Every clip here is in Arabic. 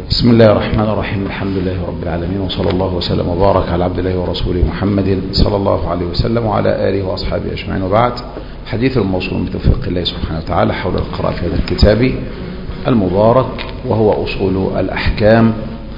بسم الله الرحمن الرحيم. الحمد لله رب العالمين، وصلى الله وسلم وبارك على عبد الله ورسوله محمد صلى الله عليه وسلم وعلى آله وأصحابه أجمعين، وبعد. حديث الموصول بتوفيق الله سبحانه وتعالى حول القراءة في هذا الكتاب المبارك، وهو أصول الأحكام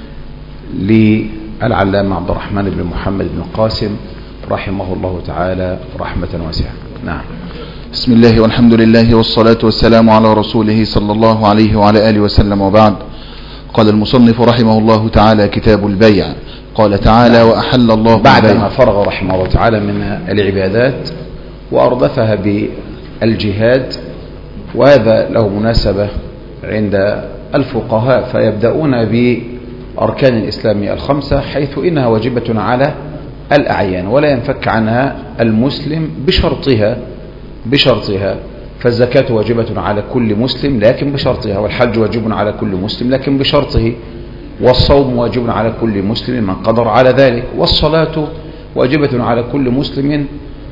للعلامة عبد الرحمن بن محمد بن قاسم رحمه الله تعالى رحمة واسعة. نعم. بسم الله والحمد لله والصلاة والسلام على رسوله صلى الله عليه وعلى آله وسلم، وبعد. قال المصنف رحمه الله تعالى: كتاب البيع. قال تعالى: وأحل الله بعدما فرغ رحمه الله تعالى من العبادات وأردفها بالجهاد، وهذا له مناسبة عند الفقهاء، فيبدأون بأركان الإسلام الخمسة، حيث إنها واجبة على الأعيان ولا ينفك عنها المسلم بشرطها. فالزكاة واجبة على كل مسلم لكن بشرطها، والحج واجب على كل مسلم لكن بشرطه، والصوم واجب على كل مسلم من قدر على ذلك، والصلاة واجبة على كل مسلم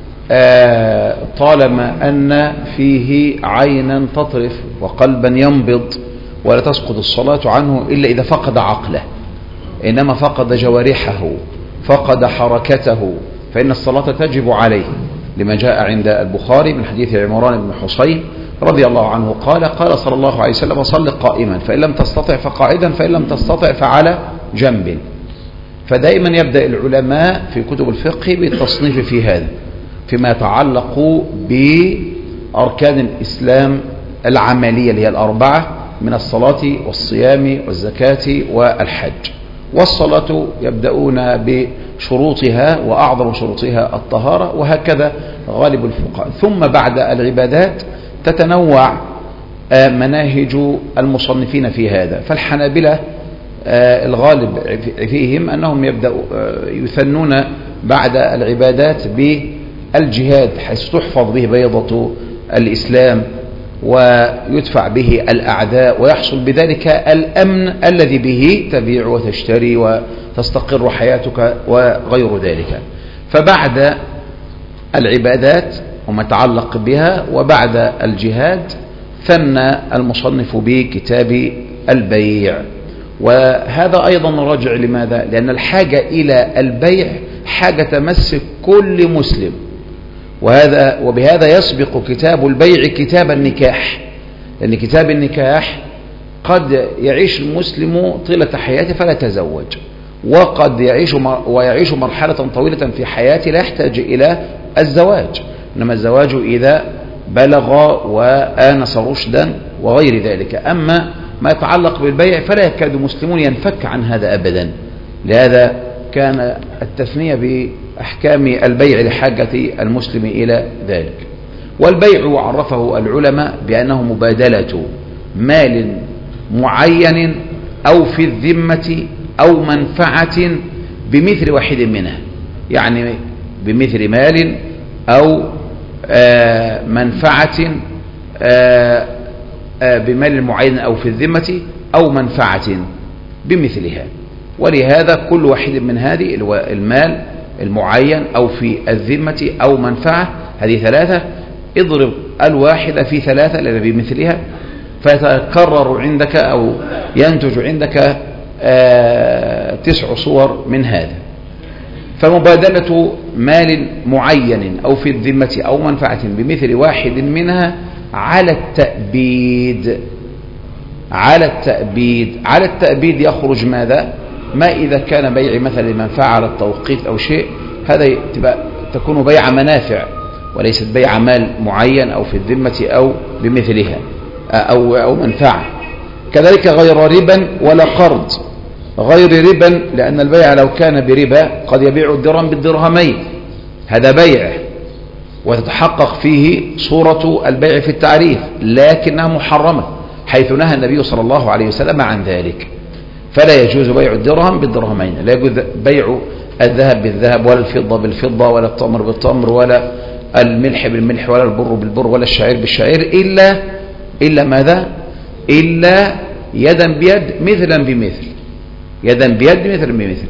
طالما أن فيه عينا تطرف وقلبا ينبض، ولا تسقط الصلاة عنه إلا إذا فقد عقله، إنما فقد جوارحه فقد حركته فإن الصلاة تجب عليه، لما جاء عند البخاري من حديث عمران بن حصين رضي الله عنه قال صلى الله عليه وسلم: صل قائما فإن لم تستطع فقاعدا فإن لم تستطع فعلى جنب. فدائما يبدأ العلماء في كتب الفقه بالتصنيف في هذا فيما يتعلق بأركان الإسلام العملية اللي هي الأربعة من الصلاة والصيام والزكاة والحج. والصلاة يبدأون بشروطها، وأعظم شروطها الطهارة، وهكذا غالب الفقهاء. ثم بعد العبادات تتنوع مناهج المصنفين في هذا. فالحنابلة الغالب فيهم أنهم يثنون بعد العبادات بالجهاد، حيث تحفظ به بيضة الإسلام ويدفع به الأعداء، ويحصل بذلك الأمن الذي به تبيع وتشتري وتستقر حياتك وغير ذلك. فبعد العبادات وما يتعلق بها وبعد الجهاد ثنى المصنف بكتاب البيع، وهذا أيضا راجع لماذا؟ لأن الحاجة إلى البيع حاجة تمس كل مسلم، وبهذا يسبق كتاب البيع كتاب النكاح، لأن كتاب النكاح قد يعيش المسلم طيلة حياته فلا يتزوج، وقد يعيش مرحلة طويلة في حياته لا يحتاج إلى الزواج، إنما الزواج إذا بلغ وآنس رشدا وغير ذلك. أما ما يتعلق بالبيع فلا يكاد المسلمون ينفك عن هذا أبدا، لهذا كان التثنية بأحكام البيع لحاجة المسلم إلى ذلك. والبيع عرفه العلماء بأنه مبادلة مال معين أو في الذمة أو منفعة بمثل واحد منها، يعني بمثل مال أو منفعة بمال معين أو في الذمة أو منفعة بمثلها. ولهذا كل واحد من هذه المال المعين أو في الذمة أو منفعة، هذه ثلاثة، اضرب الواحدة في ثلاثة لأن بمثلها، فيتكرر عندك أو ينتج عندك 9 صور من هذا. فمبادلة مال معين أو في الذمة أو منفعة بمثل واحد منها على التأبيد يخرج ماذا؟ ما إذا كان بيع مثل منفعة على التوقيت أو شيء، هذا تكون بيع منافع وليست بيع مال معين أو في الذمة أو بمثلها أو منفعة. كذلك غير ربا ولا قرض، غير ربا لأن البيع لو كان بربا قد يبيع الدرهم بالدرهمين، هذا بيع وتتحقق فيه صورة البيع في التعريف، لكنها محرمة حيث نهى النبي صلى الله عليه وسلم عن ذلك. فلا يجوز بيع الدرهم بالدرهمين، لا يجوز بيع الذهب بالذهب ولا الفضة بالفضة ولا التمر بالتمر ولا الملح بالملح ولا البر بالبر ولا الشعير بالشعير إلا ماذا؟ إلا يدا بيد مثلا بمثل، يدا بيد مثلا بمثل.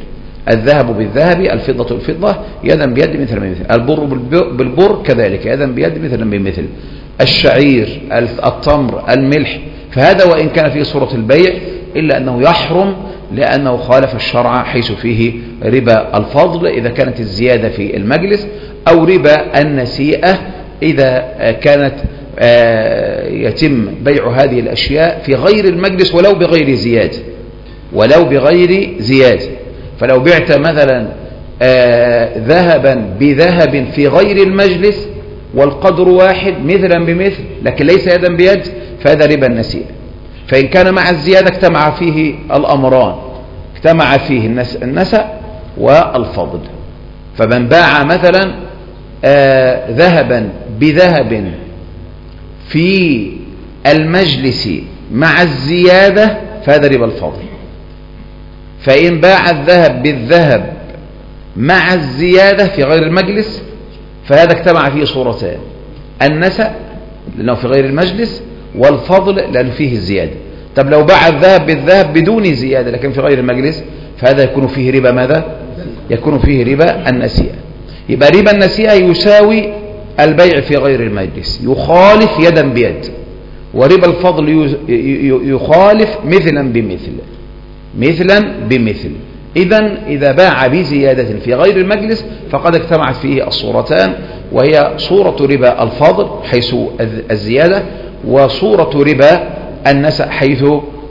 الذهب بالذهب، الفضة بالفضة، يدا بيد مثلا بمثل. البر بالبر كذلك، يدا بيد مثلا بمثل. الشعير، التمر، الملح، فهذا وإن كان فيه صورة البيع إلا أنه يحرم لأنه خالف الشرع، حيث فيه ربا الفضل إذا كانت الزيادة في المجلس، أو ربا النسيئة إذا كانت يتم بيع هذه الأشياء في غير المجلس ولو بغير زيادة، ولو بغير زيادة. فلو بعت مثلا ذهبا بذهب في غير المجلس والقدر واحد مثلا بمثل لكن ليس يدا بيد، فهذا ربا النسيئة. فإن كان مع الزيادة اجتمع فيه الأمران، اجتمع فيه النسأ والفضل. فمن باع مثلا ذهبا بذهب في المجلس مع الزيادة فهذا ربا الفضل. فإن باع الذهب بالذهب مع الزيادة في غير المجلس فهذا اجتمع فيه صورتان، النسأ لأنه في غير المجلس، والفضل لأنه فيه الزيادة. طب لو باع الذهب بالذهب بدون زيادة لكن في غير المجلس فهذا يكون فيه ربا ماذا؟ يكون فيه ربا النسيئة. يبقى ربا النسيئة يساوي البيع في غير المجلس، يخالف يدا بيد. وربا الفضل يخالف مثلا بمثل، مثلا بمثل. إذا باع بزيادة في غير المجلس فقد اجتمعت فيه الصورتان، وهي صورة ربا الفضل حيث الزيادة، وصورة ربا النسأ حيث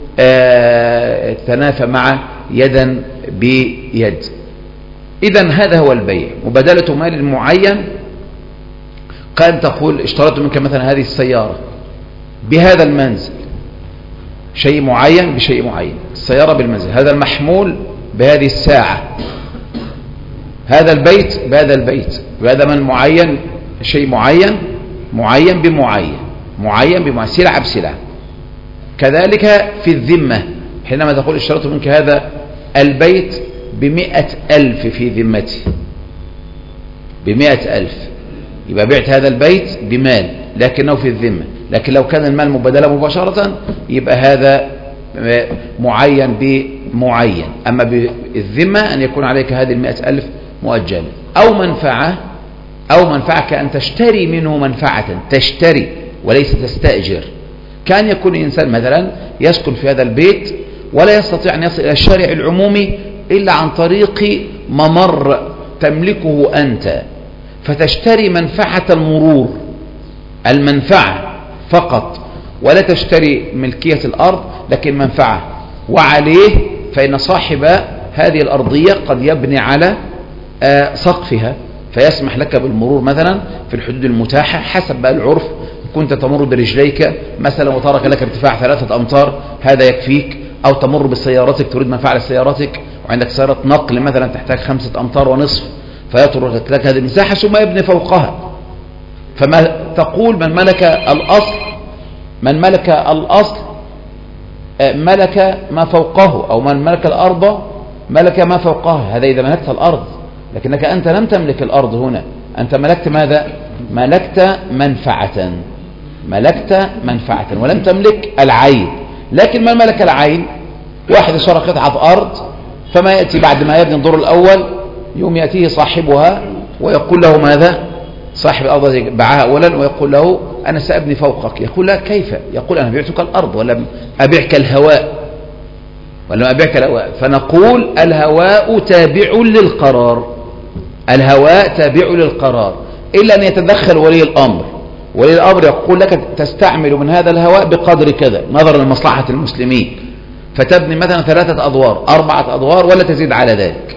تنافى مع يدا بيد. هذا هو البيع. مبادلة مال معين، قد تقول اشتريت منك مثلا هذه السيارة بهذا المنزل، شيء معين بشيء معين، السيارة بالمنزل، هذا المحمول بهذه الساعة، هذا البيت بهذا البيت، وهذا من معين شيء معين، معين بمعين، معين بمعين، سلعة بسلعة. كذلك في الذمة، حينما تقول اشتريت منك هذا البيت ب100,000 في ذمتي، ب100,000، يبقى بعت هذا البيت بمال لكنه في الذمة. لكن لو كان المال مبادلة مباشرة يبقى هذا معين بمعين. أما بالذمة أن يكون عليك هذه 100,000 مؤجلة. أو منفعة كأن تشتري منه منفعة، تشتري وليس تستأجر. كان يكون إنسان مثلا يسكن في هذا البيت ولا يستطيع أن يصل إلى الشارع العمومي إلا عن طريق ممر تملكه أنت، فتشتري منفعة المرور، المنفعة فقط، ولا تشتري ملكية الأرض لكن منفعة. وعليه فإن صاحب هذه الأرضية قد يبني على سقفها فيسمح لك بالمرور مثلا في الحدود المتاحة حسب بقى العرف. كنت تمر برجليك مثلا وترك لك ارتفاع 3 أمتار هذا يكفيك، أو تمر بسيارتك تريد منفعة لسيارتك وعندك سيارة نقل مثلا تحتاج 5 أمتار ونصف فيترك لك هذه المساحة ثم يبني فوقها. فما تقول من ملك الأصل، من ملك الأصل ملك ما فوقه، أو من ملك الأرض ملك ما فوقها. هذا إذا ملكت الأرض، لكنك أنت لم تملك الأرض هنا، أنت ملكت ماذا؟ ملكت منفعة، ملكت منفعة ولم تملك العين. لكن من ملك العين واحد اشترى قطعة أرض، فما يأتي بعد ما يبني الدور الأول يوم يأتيه صاحبها ويقول له ماذا؟ صاحب الأرض باعها أولا ويقول له أنا سأبني فوقك. يقول لا كيف؟ يقول أنا بعتك الأرض ولم أبيعك الهواء، ولم أبيعك الهواء. فنقول الهواء تابع للقرار، الهواء تابع للقرار، إلا أن يتدخل ولي الأمر. ولي الأمر يقول لك تستعمل من هذا الهواء بقدر كذا نظرا لمصلحة المسلمين، فتبني مثلا 3 أدوار 4 أدوار ولا تزيد على ذلك.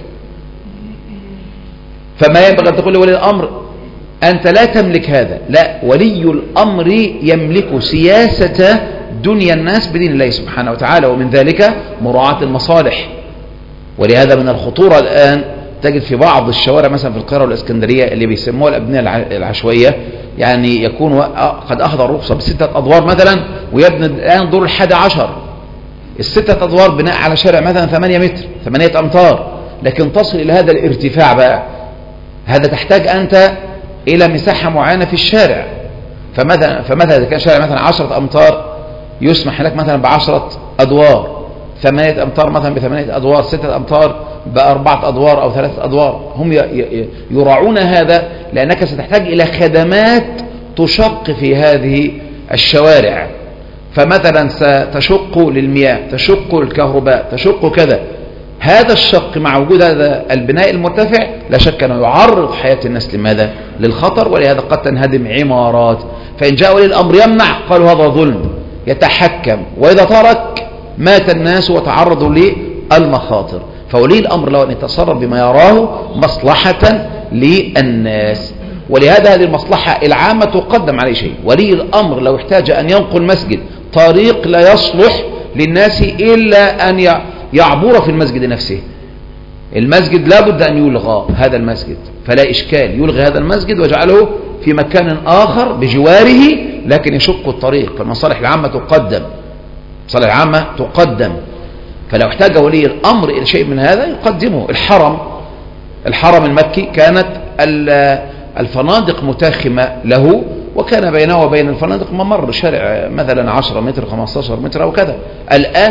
فما ينبغي أن تقول لولي الأمر أنت لا تملك هذا، لا، ولي الأمر يملك سياسة دنيا الناس بدين الله سبحانه وتعالى، ومن ذلك مراعاة المصالح. ولهذا من الخطورة الآن تجد في بعض الشوارع مثلا في القاهرة والإسكندرية اللي بيسموها الأبنية العشوائية، يعني يكون قد أخذ الرخصة ب6 أدوار مثلا ويبني الآن دور 11. ال6 أدوار بناء على شارع مثلا 8 متر 8 أمتار، لكن تصل إلى هذا الارتفاع بقى، هذا تحتاج أنت إلى مساحة معينة في الشارع. فمثلا إذا كان شارع مثلا 10 أمتار يسمح لك مثلا ب10 أدوار، 8 أمتار مثلا ب8 أدوار، 6 أمتار ب4 أدوار أو 3 أدوار. هم يراعون هذا لأنك ستحتاج إلى خدمات تشق في هذه الشوارع، فمثلا ستشق للمياه، تشق الكهرباء، تشق كذا. هذا الشق مع وجود هذا البناء المرتفع لا شك أنه يعرض حياة الناس لماذا؟ للخطر، ولهذا قد تنهدم عمارات. فإن جاء ولي الأمر يمنع قالوا هذا ظلم، يتحكم، وإذا ترك مات الناس وتعرضوا للمخاطر. فولي الأمر له أن يتصرف بما يراه مصلحة للناس، ولهذا هذه المصلحة العامة تقدم عليه شيء. ولي الأمر لو احتاج أن ينقل مسجد طريق لا يصلح للناس إلا أن يعبر في المسجد نفسه، المسجد لابد أن يلغى هذا المسجد، فلا إشكال يلغي هذا المسجد ويجعله في مكان آخر بجواره، لكن يشق الطريق. فالمصالح العامة تقدم، المصالح العامة تقدم. فلو احتاج ولي الأمر إلى شيء من هذا يقدمه. الحرم المكي كانت الفنادق متاخمة له، وكان بينه وبين الفنادق ممر شارع مثلا 10 متر 15 متر أو كذا. الآن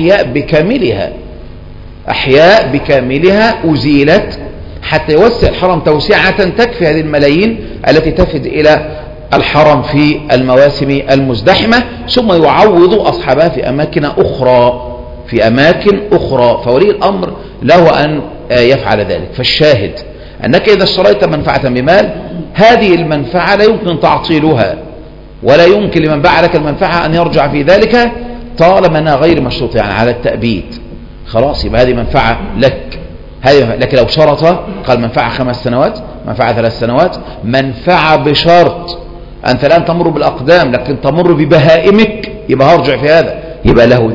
أحياء بكاملها أزيلت حتى يوسع الحرم توسعة تكفي هذه الملايين التي تفد إلى الحرم في المواسم المزدحمة، ثم يعوض أصحابها في أماكن أخرى. فولي الأمر له أن يفعل ذلك. فالشاهد أنك إذا اشتريت منفعة بمال، هذه المنفعة لا يمكن تعطيلها، ولا يمكن لمن باع لك المنفعة أن يرجع في ذلك طالما أنها غير مشروط، يعني على التأبيد. خلاص يبقى هذه منفعة لك. لكن لو شرط قال منفعة 5 سنوات، منفعة 3 سنوات، منفعة بشرط أنت الآن تمر بالأقدام لكن تمر ببهائمك، يبقى هرجع في هذا، يبقى له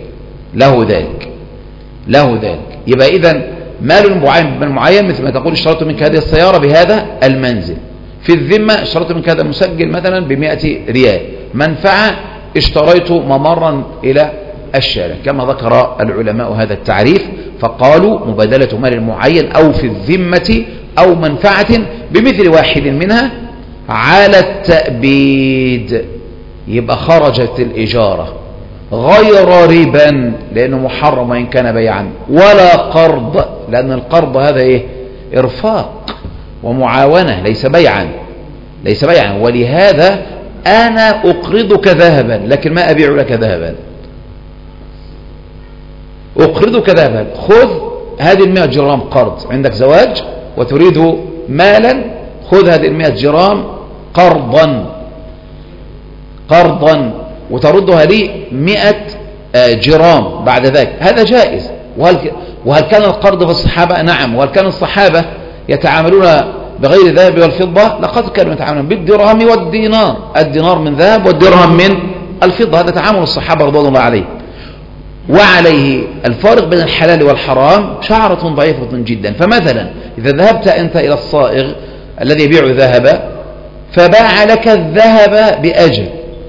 ذلك. يبقى إذن مال معين مثل ما تقول اشتريت منك هذه السيارة بهذا المنزل، في الذمة اشتريت منك هذا المسجل مثلا ب100 ريال، منفعة اشتريت ممرا إلى الشارع، كما ذكر العلماء هذا التعريف. فقالوا مبادلة مال معين أو في الذمة أو منفعة بمثل واحد منها على التأبيد، يبقى خرجت الإجارة غير ربا لأنه محرم وإن كان بيعا، ولا قرض لأن القرض هذا إرفاق ومعاونة ليس بيعا. ولهذا أنا أقرضك ذهبا لكن ما أبيع لك ذهبا، أقرضك ذهبا، خذ هذه 100 جرام قرض، عندك زواج وتريد مالا، خذ هذه 100 جرام قرضا وتردها لي 100 جرام بعد ذلك، هذا جائز. وهل كان القرض في الصحابة؟ نعم. وهل كان الصحابة يتعاملون بغير الذهب والفضة؟ لقد كانوا يتعاملون بالدرهم والدينار، الدينار من ذهب والدرهم من الفضة، هذا تعامل الصحابة رضوان الله عليه. وعليه الفارق بين الحلال والحرام شعرة ضعيفة جدا. فمثلا إذا ذهبت أنت إلى الصائغ الذي يبيع ذهبا فباع لك الذهب بأجل،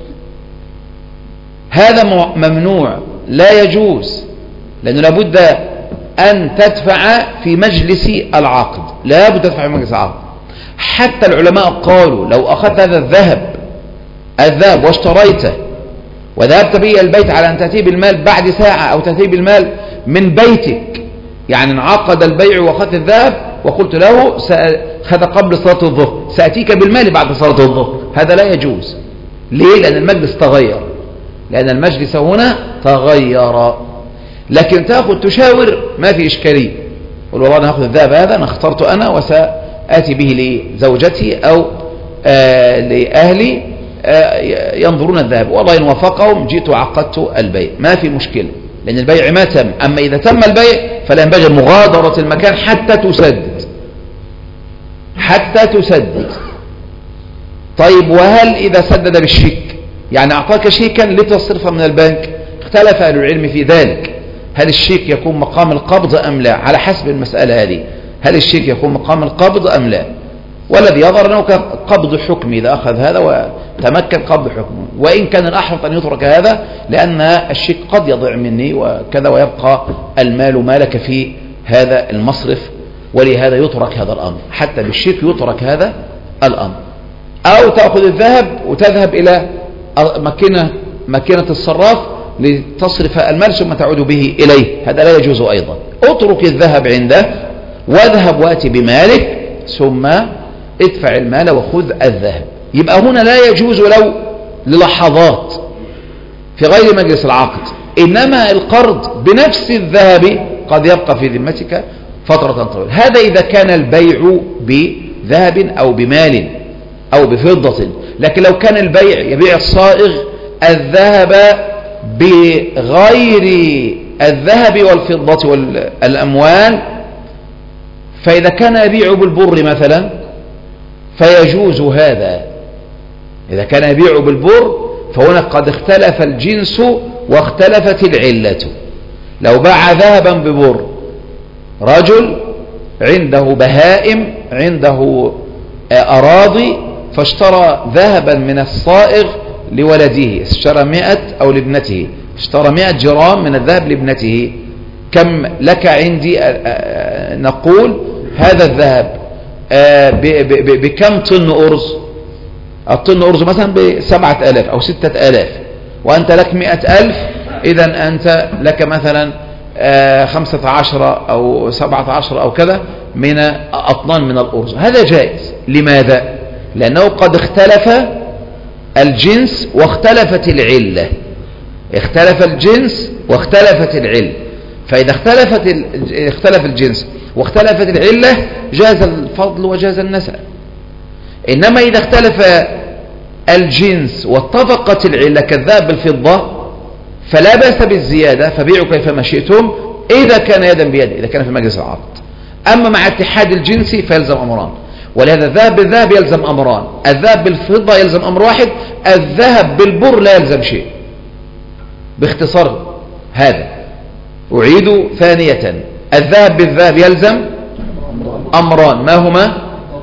هذا ممنوع لا يجوز، لأنه لابد أن تدفع في مجلس العقد، لابد تدفع في مجلس العقد. حتى العلماء قالوا لو أخذت هذا الذهب واشتريته وذهبت به البيت على أن تأتي بالمال بعد ساعة أو تأتي بالمال من بيتك، يعني انعقد البيع وأخذت الذهب وقلت له هذا قبل صلاة الظهر سأتيك بالمال بعد صلاة الظهر، هذا لا يجوز. ليه؟ لأن المجلس تغير، لأن المجلس هنا تغير. لكن تأخذ تشاور ما في إشكالية، قل والله أنا أخذ الذهب هذا أنا اخترته أنا وسأتي به لزوجتي أو لأهلي ينظرون الذهب، والله إن وافقهم جئت وعقدت البيع، ما في مشكلة، لأن البيع ما تم. أما إذا تم البيع فلا ينبغي مغادرة المكان حتى تسدد. طيب وهل إذا سدد بالشيك، يعني أعطاك شيكا لتصرفه من البنك، اختلف أهل العلم في ذلك، هل الشيك يكون مقام القبض أم لا؟ على حسب المسألة هذه، هل الشيك يكون مقام القبض أم لا؟ والذي يظهر أنه قبض حكمي، إذا أخذ هذا وتمكن قبض حكمي، وإن كان الأحوط أن يترك هذا لأن الشيك قد يضيع مني وكذا ويبقى المال مالك في هذا المصرف، ولهذا يترك هذا الأمر، حتى بالشيك يترك هذا الأمر. أو تأخذ الذهب وتذهب إلى ماكينة الصراف لتصرف المال ثم تعود به إليه، هذا لا يجوز أيضا. اترك الذهب عنده واذهب واتي بمالك ثم ادفع المال وخذ الذهب. يبقى هنا لا يجوز لو للحظات في غير مجلس العقد، إنما القرض بنفس الذهب قد يبقى في ذمتك فترة طويلة. هذا إذا كان البيع بذهب أو بمال أو بفضة. لكن لو كان البيع يبيع الصائغ الذهب بغير الذهب والفضة والأموال، فإذا كان يبيع بالبر مثلا فيجوز هذا. إذا كان يبيع بالبر فهنا قد اختلف الجنس واختلفت العلة. لو باع ذهبا ببر، رجل عنده بهائم، عنده أراضي، فاشترى ذهبا من الصائغ لولده، اشترى 100 أو لابنته، اشترى 100 جرام من الذهب لابنته. كم لك عندي؟ نقول هذا الذهب بكم طن أرز؟ الطن أرز مثلا ب7,000 أو 6,000، وأنت لك 100,000، إذا أنت لك مثلا 15 أو 17 أو كذا من أطنان من الأرز. هذا جائز. لماذا؟ لأنه قد اختلف الجنس واختلفت العلة. اختلف الجنس واختلفت العلة، فإذا اختلف الجنس واختلفت العلة جاز الفضل وجاز النسأ. إنما إذا اختلف الجنس واتفقت العلة كالذهب بالفضة فلا بأس بالزيادة، فبيعوا كيفما شئتم إذا كان يدا بيد، إذا كان في مجلس العقد. أما مع اتحاد الجنس فيلزم أمران، ولهذا الذهب بالذهب يلزم أمران، الذهب بالفضة يلزم أمر واحد، الذهب بالبر لا يلزم شيء. باختصار هذا أعيد ثانية، الذهب بالذهب يلزم أمران، ما هما؟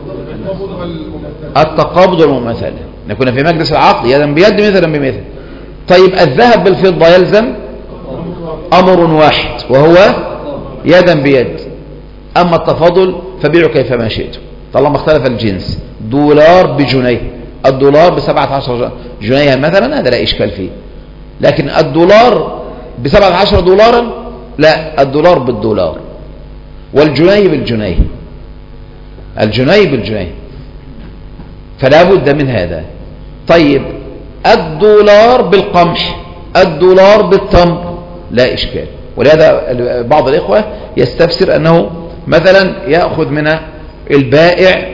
التقابض والمماثلة. نكون في مجلس العقد يدا بيد مثلا بمثل. طيب الذهب بالفضة يلزم أمر واحد وهو يدا بيد. أما التفاضل فبيعوا كيفما شئتم طالما اختلف الجنس. دولار بجنيه، الدولار ب17 جنيها مثلا، هذا لا إشكال فيه. لكن الدولار ب17 دولارا لا، الدولار بالدولار، والجنيه بالجنيه، الجنيه بالجنيه، فلا بد من هذا. طيب الدولار بالقمح، الدولار بالتمر، لا إشكال. ولهذا بعض الإخوة يستفسر أنه مثلا يأخذ من البائع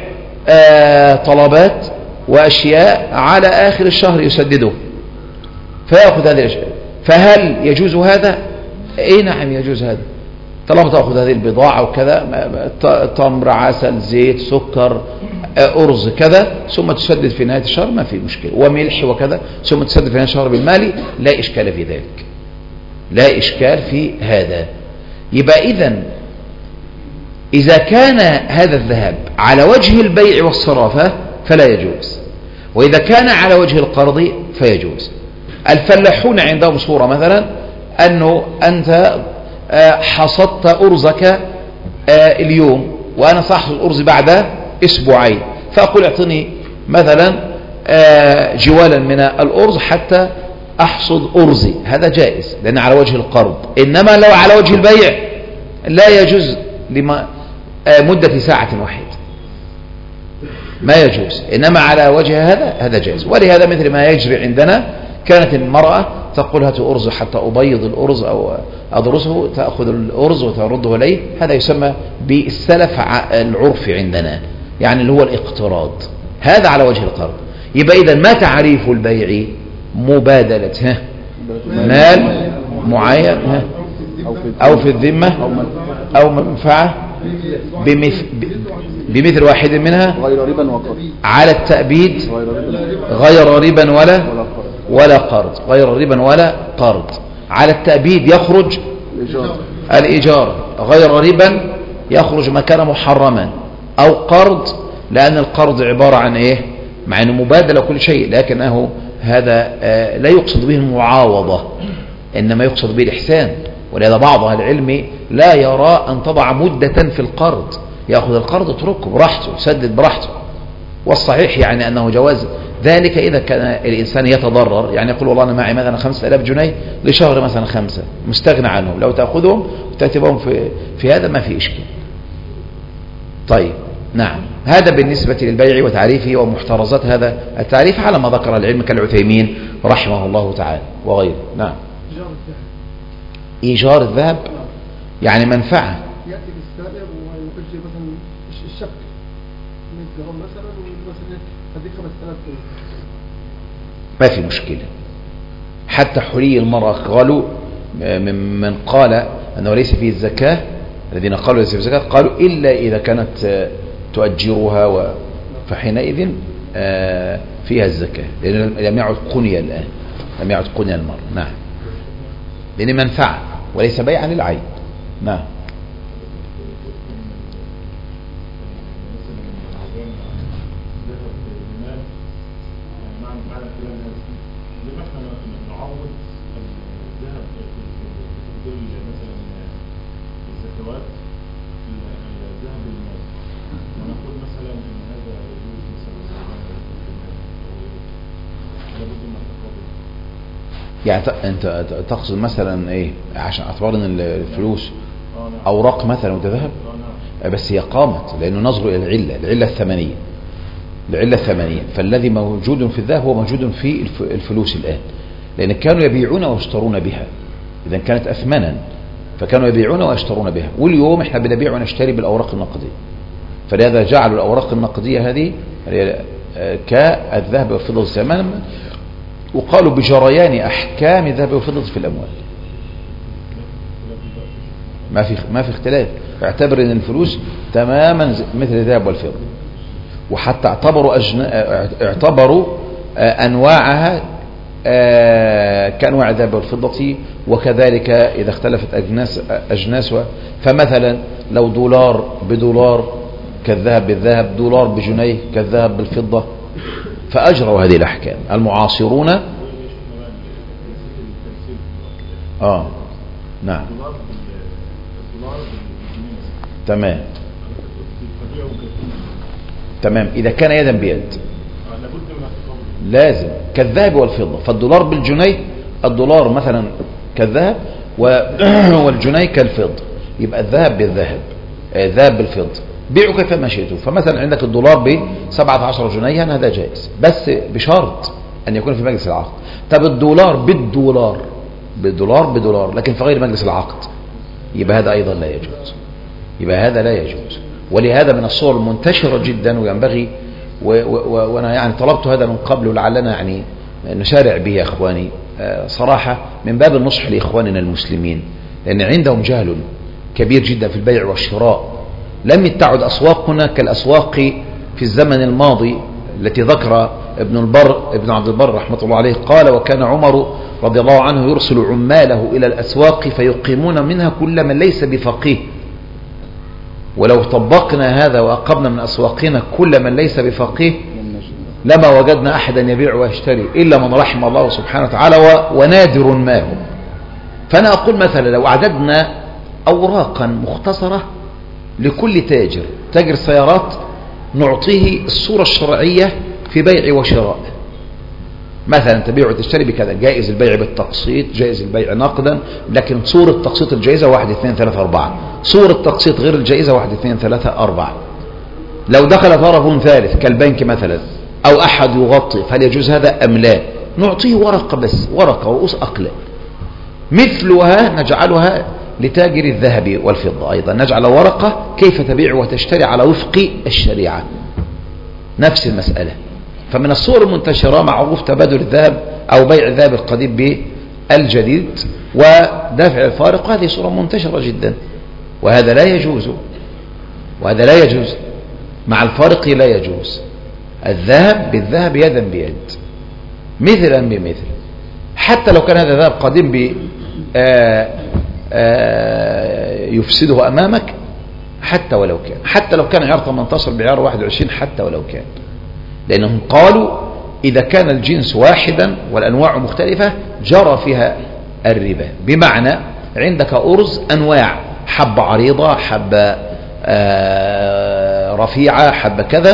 طلبات وأشياء على آخر الشهر يسدده، فيأخذ هذه الأشياء. فهل يجوز هذا؟ إيه نعم يجوز هذا، طالما تأخذ هذه البضاعة وكذا، تمر، عسل، زيت، سكر، أرز كذا، ثم تسدد في نهاية الشهر، ما في مشكلة، وملح وكذا، ثم تسدد في نهاية الشهر بالمال، لا إشكال في ذلك، لا إشكال في هذا. يبقى إذا كان هذا الذهب على وجه البيع والصرافة فلا يجوز، وإذا كان على وجه القرض فيجوز. الفلاحون عندهم صورة مثلا أنه أنت حصدت أرزك اليوم وأنا سأحصد أرزي بعد أسبوعين، فأقول اعطني مثلا جوالا من الأرز حتى أحصد أرزي، هذا جائز لأن على وجه القرض. إنما لو على وجه البيع لا يجوز مدة ساعة واحدة، ما يجوز. إنما على وجه هذا جائز. ولهذا مثل ما يجري عندنا، كانت المرأة تقول هاتوا أرز حتى أبيض الأرز أو أدرسه، تأخذ الأرز وترده إليه، هذا يسمى بالسلف العرفي عندنا، يعني اللي هو الاقتراض، هذا على وجه القرض. يبقى إذا ما تعريف البيع؟ مبادلة مال معين أو في الذمة أو منفعة بمثل واحد منها على التأبيد غير ربا ولا قرض، غير ربا ولا قرض. على التأبيد يخرج الإيجار، غير ربا يخرج ما كان محرما، أو قرض، لأن القرض عبارة عن إيه؟ مع أنه مبادلة كل شيء، لكنه هذا لا يقصد به المعاوضة، إنما يقصد به الإحسان. ولهذا بعض أهل العلم لا يرى أن تضع مدة في القرض، يأخذ القرض اتركه براحته، يسدد براحته. والصحيح يعني أنه جواز ذلك إذا كان الإنسان يتضرر، يعني يقول والله أنا معي مثلا 5000 جنيه لشهر مثلا 5 مستغنى عنهم، لو تأخذهم وتأتبهم في هذا ما في إشكال. طيب نعم، هذا بالنسبة للبيع وتعريفه ومحترزات هذا التعريف على ما ذكر العلم كالعثيمين رحمه الله تعالى وغيره. نعم. إيجار الذهب يعني منفعة، يأتي بالسائر ويؤجر مثلا الشبك 100 جرام مثلا ومثلا هذيك 5000 جنيه ما في مشكلة. حتى حلي المرأة قالوا من قال أنه ليس فيه الزكاة، الذين قالوا ليس فيه الزكاة قالوا إلا إذا كانت تؤجرها فحينئذ فيها الزكاة، لأن لم يعد قنية الآن، لم يعد قنية المرأة. نعم، لأن منفعة وليس بيعا للعين. نعم. يعني انت تقصد مثلا ايه عشان اعتبار ان الفلوس اوراق مثلا وذهب، بس هي قامت لانه نظر الى العله الثمنيه، العله الثمنيه، فالذي موجود في الذهب هو موجود في الفلوس الان، لان كانوا يبيعون ويشترون بها، اذا كانت اثمنا فكانوا يبيعون ويشترون بها، واليوم احنا بنبيع ونشتري بالاوراق النقديه، فلهذا جعلوا الاوراق النقديه هذه كالذهب والفضه ثمنا، وقالوا بجريان أحكام الذهب والفضة في الأموال. ما في اختلاف، اعتبر ان الفلوس تماما مثل الذهب والفضة، وحتى اعتبروا أنواعها كأنواع الذهب والفضة، وكذلك إذا اختلفت أجناسها، فمثلا لو دولار بدولار كالذهب بالذهب، دولار بجنيه كالذهب بالفضة، فأجروا هذه الأحكام المعاصرون. نعم تمام إذا كان يدا بيد لازم كالذهب والفضة، فالدولار بالجنيه، الدولار مثلا كالذهب والجنيه كالفضة، يبقى الذهب بالذهب، ذهب بالفضة، بيعوا كيفما شئتم. فمثلا عندك الدولار ب 17 جنيها، هذا جائز بس بشرط أن يكون في مجلس العقد. طب الدولار بدولار لكن في غير مجلس العقد، يبقى هذا أيضا لا يجوز، يبقى هذا لا يجوز. ولهذا من الصور المنتشرة جدا وينبغي وأنا يعني طلبت هذا من قبل ولعلنا يعني نشارع به يا إخواني صراحة من باب النصح لإخواننا المسلمين، لأن عندهم جهل كبير جدا في البيع والشراء. لم تعد أسواقنا كالأسواق في الزمن الماضي التي ذكر ابن عبد البر رحمة الله عليه، قال وكان عمر رضي الله عنه يرسل عماله إلى الأسواق فيقيمون منها كل من ليس بفقيه. ولو طبقنا هذا وأقمنا من أسواقنا كل من ليس بفقيه لما وجدنا أحدا يبيع ويشتري إلا من رحم الله سبحانه وتعالى، ونادر ما هو. فأنا أقول مثلا لو أعددنا أوراقا مختصرة لكل تاجر سيارات نعطيه الصورة الشرعية في بيع وشراء، مثلا تبيع وتشتري بكذا، جائز البيع بالتقسيط، جائز البيع نقدا، لكن صورة التقسيط الجائزة 1 2 3 4، صورة التقسيط غير الجائزة 1 2 3 4. لو دخل طرف ثالث كالبنك مثلا أو أحد يغطي فهل يجوز هذا أم لا؟ نعطيه ورقة بس، ورقة رؤوس أقلام مثلها نجعلها لتاجر الذهب والفضة، أيضا نجعل ورقة كيف تبيع وتشتري على وفق الشريعة، نفس المسألة. فمن الصور المنتشرة معروف تبادل الذهب أو بيع الذهب القديم بالجديد ودفع الفارق، هذه صورة منتشرة جدا، وهذا لا يجوز، وهذا لا يجوز، مع الفارق لا يجوز. الذهب بالذهب يدا بيد مثلا بمثل، حتى لو كان هذا ذهب قديم يفسده أمامك، حتى ولو كان، حتى لو كان عيار 18 بعيار 21، حتى ولو كان، لأنهم قالوا إذا كان الجنس واحدا والأنواع مختلفة جرى فيها الربا. بمعنى عندك أرز أنواع، حبة عريضة، حبة رفيعة، حبة كذا،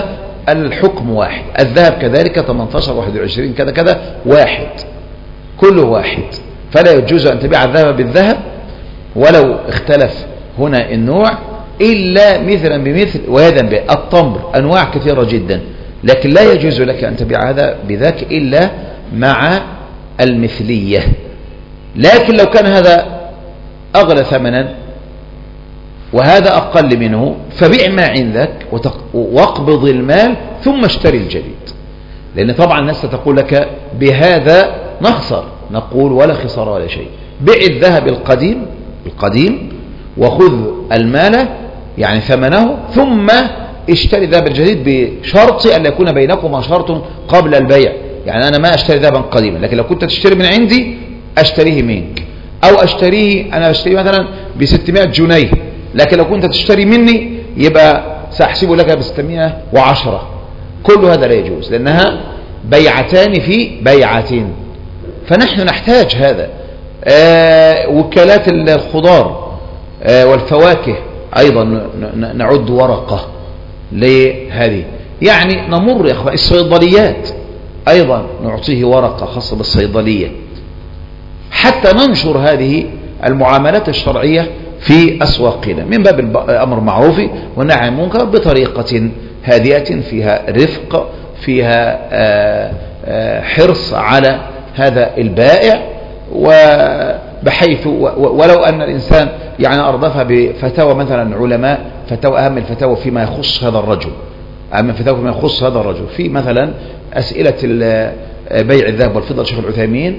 الحكم واحد. الذهب كذلك 18 21 كذا كذا واحد، كله واحد. فلا يجوز أن تبيع الذهب بالذهب ولو اختلف هنا النوع إلا مثلا بمثل ويدا بيد. التمر أنواع كثيرة جدا، لكن لا يجوز لك أن تبيع هذا بذاك إلا مع المثلية. لكن لو كان هذا أغلى ثمنا وهذا أقل منه فبيع ما عندك واقبض المال ثم اشتري الجديد. لأن طبعا الناس تقول لك بهذا نخسر، نقول ولا خسارة ولا شيء. بيع الذهب القديم وخذ المال يعني ثمنه ثم اشتري الذهب الجديد بشرط أن يكون بينكما شرط قبل البيع. يعني أنا ما أشتري ذهبا قديما، لكن لو كنت تشتري من عندي أشتريه منك، أو أنا أشتريه مثلا ب600 جنيه، لكن لو كنت تشتري مني يبقى سأحسبه لك ب610. كل هذا لا يجوز لأنها بيعتان في بيعتين. فنحن نحتاج هذا. وكالات الخضار والفواكه أيضا نعد ورقة لهذه. يعني نمر يا أخوان الصيدليات أيضا نعطيه ورقة خاصة بالصيدلية حتى ننشر هذه المعاملات الشرعية في أسواقنا من باب الأمر معروف والنهي عن المنكر بطريقة هادئة فيها رفق، فيها حرص على هذا البائع، وبحيث ولو أن الإنسان يعني أردفها بفتاوى مثلا علماء، فتاوى أهم الفتاوى فيما يخص هذا الرجل، أهم الفتاوى فيما يخص هذا الرجل في مثلا أسئلة بيع الذهب والفضة لشيخ العثيمين،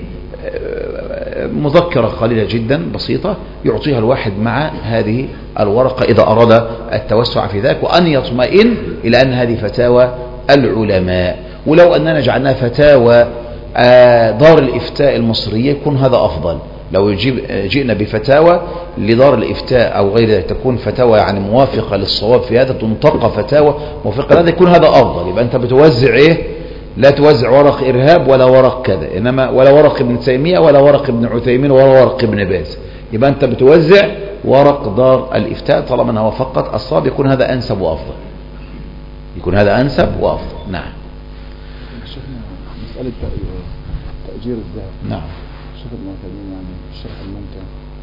مذكرة قليلة جدا بسيطة يعطيها الواحد مع هذه الورقة إذا أراد التوسع في ذلك وأن يطمئن إلى أن هذه فتاوى العلماء. ولو أننا جعلناها فتاوى دار الإفتاء المصرية يكون هذا أفضل. لو جئنا بفتاوى لدار الإفتاء أو غير ذلك تكون فتاوى يعني موافقة للصواب في هذا، تنطق فتاوى موافقة لهذا، يكون هذا أفضل. يبقى أنت بتوزع إيه؟ لا توزع ورق إرهاب ولا ورق كذا، إنما ولا ورق ابن تيمية ولا ورق ابن عثيمين ولا ورق ابن باز. يبقى أنت بتوزع ورق دار الإفتاء طالما أنه فقط الصواب، يكون هذا أنسب وأفضل، يكون هذا أنسب وأفضل. نعم. مسألة تأجير الذهب. نعم. الشيخ ابن عثيمين يعني الشرح الممتع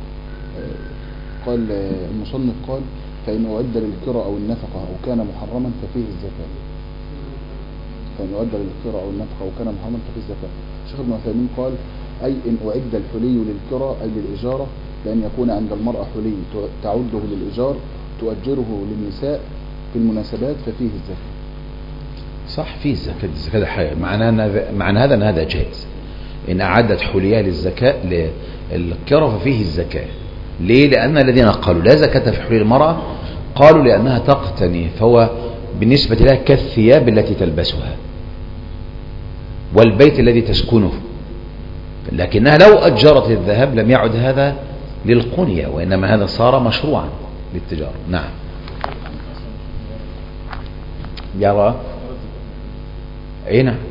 قال المصنف قال فإن أعد للكرة أو النفقة أو كان محرما ففيه الزكاة. فإن أعد للكرة أو النفقة أو كان محرما ففيه الزكاة. الشيخ ابن عثيمين قال أي إن أعد الحلي للكرة أي للإجارة، لأن يكون عند المرأة حلي تعده للإيجار تؤجره للنساء في المناسبات ففيه الزكاة. صح، فيه الزكاة. الزكاة حاجة معنى هذا أن هذا جائز. إن أعدت حليها للزكاة للكرة ففيه الزكاة. ليه؟ لأن الذين قالوا لا زكاة في حلي المرأة قالوا لأنها تقتني، فهو بالنسبة لها كالثياب التي تلبسها والبيت الذي تسكنه، لكنها لو أجرت الذهب لم يعد هذا للقنية، وإنما هذا صار مشروعا للتجارة. نعم. يرى أي نعم.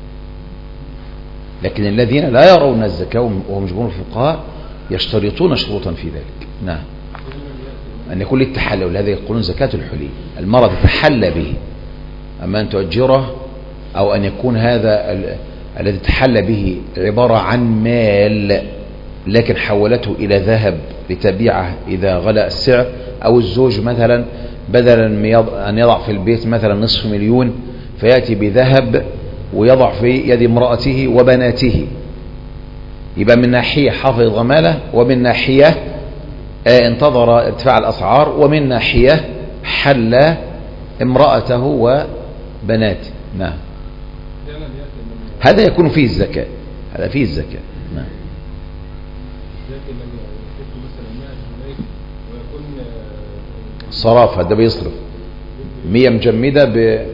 لكن الذين لا يرون الزكاة وهم جمهور الفقهاء يشترطون شروطا في ذلك. نعم. أن يكون للتحلى، ولهذا يقولون زكاة الحلي المرأة تتحلى به، أما أن تؤجره أو أن يكون هذا الذي تحلى به عبارة عن مال لكن حولته إلى ذهب لتبيعه إذا غلى السعر، أو الزوج مثلا بدلا أن يضع في البيت مثلا 500,000 فيأتي بذهب ويضع في يد امرأته وبناته، يبقى من ناحية حافظ ماله، ومن ناحية انتظر ارتفاع الأسعار، ومن ناحية حل امرأته وبناته. نعم. هذا يكون فيه الزكاة، هذا فيه الزكاة. نعم. صرافة ده بيصرف 100 مجمدة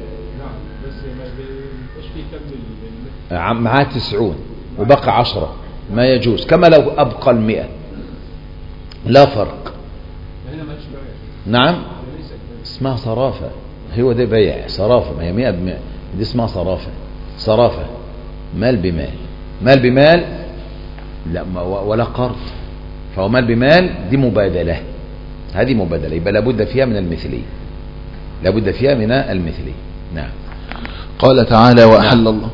معاه 90 وبقى 10 ما يجوز، كما لو أبقى 100 لا فرق. نعم. اسمها صرافة، هو ده بيع صرافة، ما هي 100 دي اسمها صرافة. صرافة مال بمال، مال بمال لا ولا قرض، فهو مال بمال دي مبادلة، هذه مبادلة، يبقى لابد فيها من المثلي، لابد فيها من المثلي. نعم. قال تعالى وأحل الله.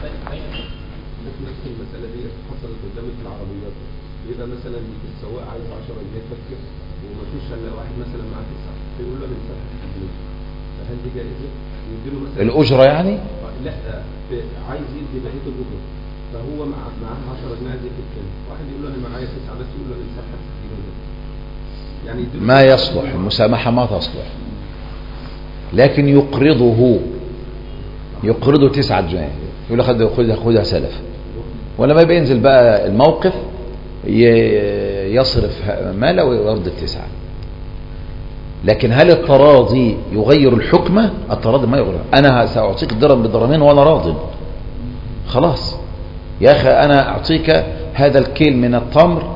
نفس المسألة دي حصلت قدامي في العربيات، بيبقى مثلا السواق عايز 10 جنيه فكر وما فيش الا واحد مثلا معاه 9 فيقول له من 7 جنيه، فهل دي جائزة؟ يديله مثلا الأجرة يعني؟ لا عايز يدي بقية الأجرة، فهو معاه 10 جنيه عايز يدي كام؟ واحد يقول له أنا معايا 9 بس يقول له من 7 جنيه يعني ما يصلح، المسامحة ما تصلح، لكن يقرضه 9 جنيه يقول له خدها سلف، ولما بينزل بقى الموقف يصرف ماله ويرد 9. لكن هل التراضي يغير الحكمة؟ التراضي ما يغير. أنا سأعطيك درهم بدرهمين وأنا راض، خلاص يا أخي أنا أعطيك هذا الكيل من التمر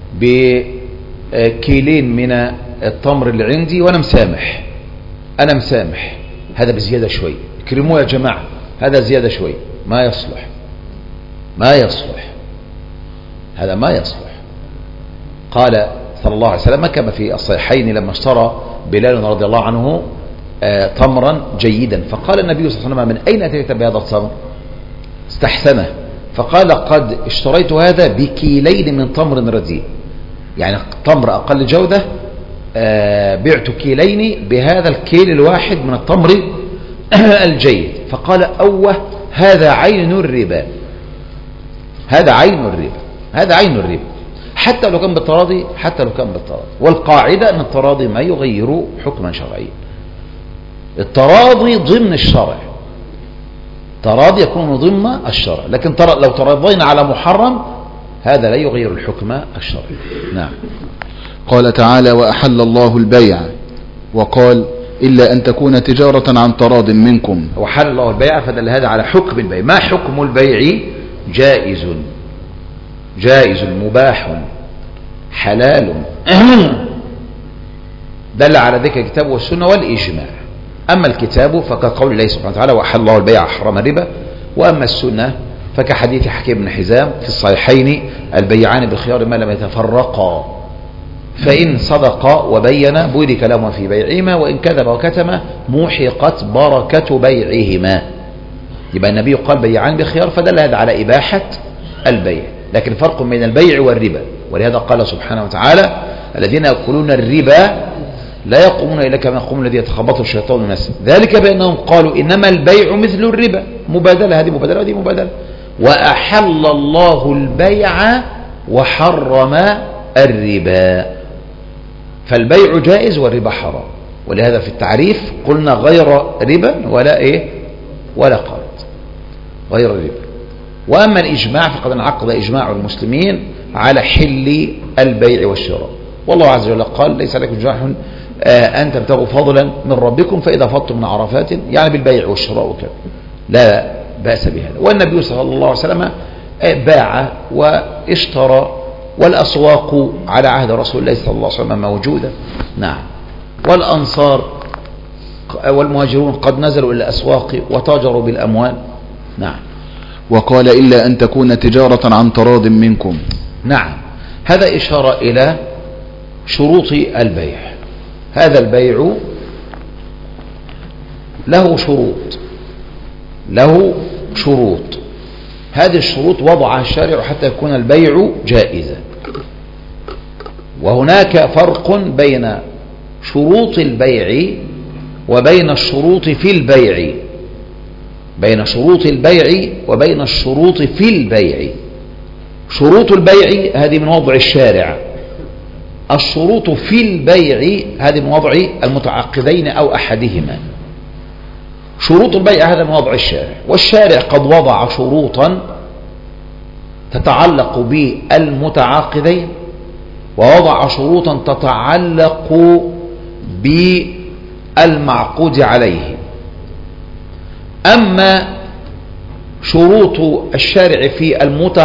بكيلين من التمر اللي عندي وأنا مسامح، أنا مسامح، هذا بزيادة شوي، اكرموه يا جماعة، هذا زيادة شوي، ما يصلح، ما يصلح، هذا ما يصلح. قال صلى الله عليه وسلم كما في الصحيحين لما اشترى بلال رضي الله عنه تمرا جيدا، فقال النبي صلى الله عليه وسلم من أين أتيت بهذا التمر؟ استحسنه، فقال قد اشتريت هذا بكيلين من تمر رديء، يعني تمر أقل جودة بعت كيلين بهذا الكيل الواحد من التمر الجيد. فقال أوه هذا عين الربا، هذا عين الربا، هذا عين الربا، حتى لو كان بالتراضي، حتى لو كان بالتراضي. والقاعدة أن التراضي ما يغير حكما شرعيا، التراضي ضمن الشرع، تراضي يكون ضمن الشرع، لكن لو تراضينا على محرم هذا لا يغير الحكم الشرعي. نعم. قال تعالى وأحل الله البيع، وقال إلا أن تكون تجارة عن تراض منكم. وحل الله البيع فدل هذا على حكم البيع. ما حكم البيع؟ جائز، جائز مباح حلال دل على ذلك الكتاب والسنة والإجماع. أما الكتاب فكقول الله سبحانه وتعالى وحل الله البيع حرم الربا، وأما السنة فكحديث حكيم بن حزام في الصحيحين البيعان بالخيار ما لم يتفرقا، فإن صدقا وبينا بورك لهما في بيعهما، وإن كذب وكتم محقت بركة بيعهما. يبقى النبي قال بيعان بخيار فدل هذا على إباحة البيع، لكن فرق بين البيع والربا. ولهذا قال سبحانه وتعالى الذين يأكلون الربا لا يقومون إلا كما يقوم الذي يتخبطه الشيطان من المس، ذلك بأنهم قالوا إنما البيع مثل الربا، مبادلة، هذه مبادلة وهذه مبادلة. وأحل الله البيع وحرم الربا، فالبيع جائز والربا حرام. ولهذا في التعريف قلنا غير ربا ولا ولا قرض، غير ربا. وأما الإجماع فقد انعقد إجماع المسلمين على حل البيع والشراء، والله عز وجل قال ليس لكم جناح أن تبتغوا فضلا من ربكم فإذا فضتم من عرفات، يعني بالبيع والشراء وكذا لا بأس بهذا. والنبي صلى الله عليه وسلم باع واشترى، والأسواق على عهد رسول الله صلى الله عليه وسلم موجودة. نعم. والأنصار والمهاجرون قد نزلوا إلى الأسواق وتاجروا بالأموال. نعم. وقال إلا أن تكون تجارة عن تراض منكم. نعم، هذا إشارة إلى شروط البيع. هذا البيع له شروط، له شروط، هذه الشروط وضعها الشارع حتى يكون البيع جائزا. وهناك فرق بين شروط البيع وبين الشروط في البيع، بين شروط البيع وبين الشروط في البيع. شروط البيع هذه من وضع الشارع، الشروط في البيع هذه من وضع المتعاقدين أو أحدهما. شروط البيع هذا من وضع الشارع، والشارع قد وضع شروطا تتعلق بالمتعاقدين، ووضع شروطا تتعلق بالمعقود عليه. أما شروط الشارع في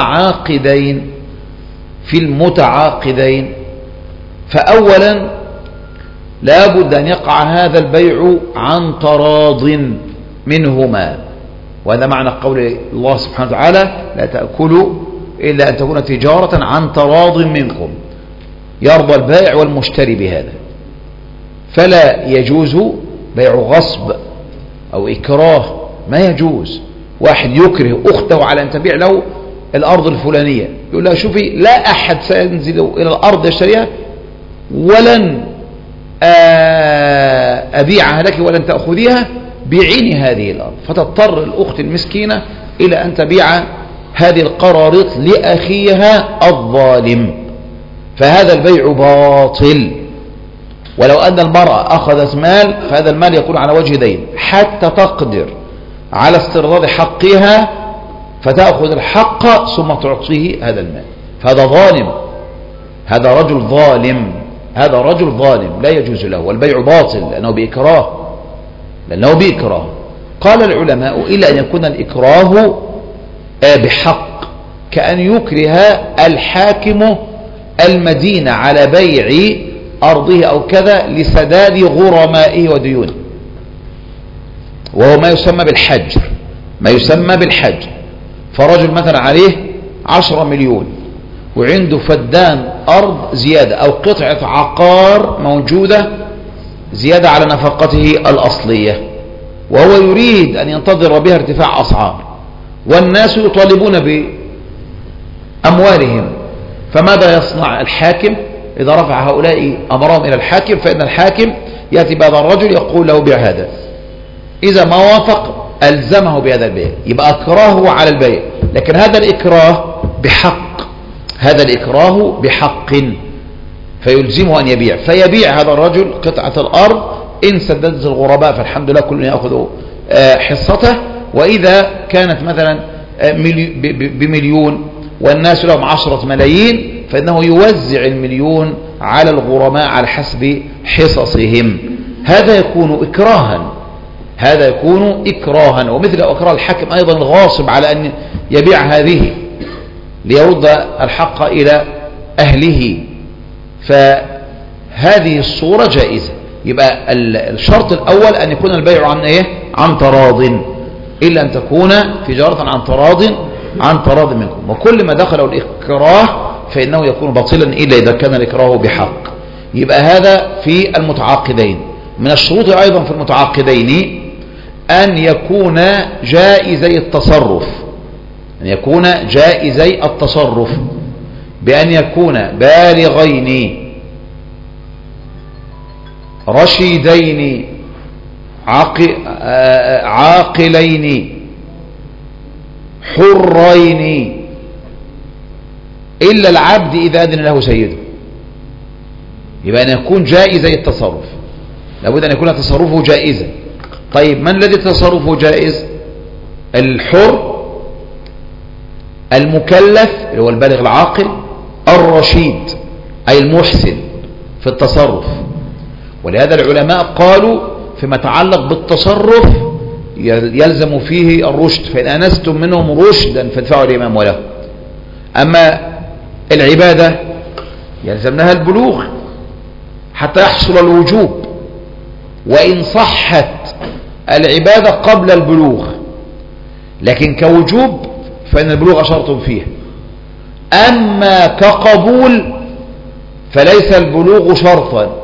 المتعاقدين فأولا لا بد أن يقع هذا البيع عن تراض منهما، وهذا معنى قول الله سبحانه وتعالى لا تأكلوا إلا أن تكون تجارة عن تراض منكم، يرضى البائع والمشتري بهذا. فلا يجوز بيع غصب أو إكراه ما يجوز واحد يكره أخته على أن تبيع له الأرض الفلانية، يقول لها شوفي لا أحد سينزل إلى الأرض يشتريها ولن أبيعها لك ولن تأخذيها، بيعيني هذه الأرض. فتضطر الأخت المسكينة إلى أن تبيع هذه القراريط لأخيها الظالم، فهذا البيع باطل. ولو أن المرأة أخذت مال فهذا المال يكون على وجه دين حتى تقدر على استرداد حقها، فتأخذ الحق ثم تعطيه هذا المال، فهذا ظالم، هذا رجل ظالم، هذا رجل ظالم لا يجوز له، والبيع باطل لأنه بإكراه. قال العلماء إلا أن يكون الإكراه بحق، كأن يكره الحاكم المدينة على بيع أرضه أو كذا لسداد غرمائه وديونه، وهو ما يسمى بالحجر. فرجل مثلا عليه 10 مليون وعنده فدان أرض زيادة أو قطعة عقار موجودة زيادة على نفقته الأصلية، وهو يريد أن ينتظر بها ارتفاع أسعار، والناس يطالبون بأموالهم، فماذا يصنع الحاكم؟ إذا رفع هؤلاء أمرهم إلى الحاكم فإن الحاكم يأتي بهذا الرجل يقول له بيع هذا، إذا ما وافق ألزمه بهذا البيع، يبقى أكراهه على البيع، لكن هذا الإكراه بحق، فيلزمه أن يبيع، فيبيع هذا الرجل قطعة الأرض، إن سددت الغرباء فالحمد لله كل يأخذ حصته، وإذا كانت مثلا بمليون والناس لهم 10 ملايين فإنه يوزع المليون على الغرماء على حسب حصصهم. هذا يكون إكراها، ومثل أكراه الحاكم أيضا الغاصب على أن يبيع هذه ليرد الحق إلى أهله، فهذه الصورة جائزة. يبقى الشرط الأول أن يكون البيع عن تراض، إلا أن تكون تجارة عن تراض منكم، وكل ما دخله الإكراه فإنه يكون باطلا إلا إذا كان الإكراه بحق. يبقى هذا في المتعاقدين. من الشروط أيضا في المتعاقدين أن يكون جائزي التصرف، بأن يكون بالغين رشيدين عاقلين حرين، إلا العبد إذا أذن له سيده. يبقى أن يكون جائزي التصرف، لابد أن يكون تصرفه جائزا. طيب من الذي تصرفه جائز؟ الحر المكلف اللي هو البالغ العاقل، الرشيد أي المحسن في التصرف. ولهذا العلماء قالوا فيما يتعلق بالتصرف يلزم فيه الرشد، فإن أنستم منهم رشدا فادفعوا الإمام وله. أما العبادة يلزمناها البلوغ حتى يحصل الوجوب، وإن صحت العبادة قبل البلوغ، لكن كوجوب فإن البلوغ شرط فيه. أما كقبول فليس البلوغ شرطا،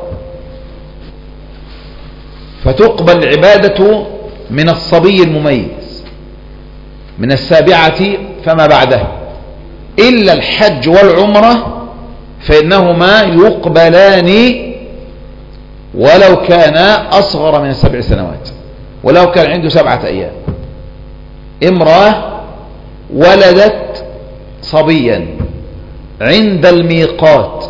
فتقبل العبادة من الصبي المميز من 7 فما بعده، إلا الحج والعمرة فإنهما يقبلان ولو كان أصغر من 7 سنوات، ولو كان عنده 7 أيام. امرأة ولدت صبيا عند الميقات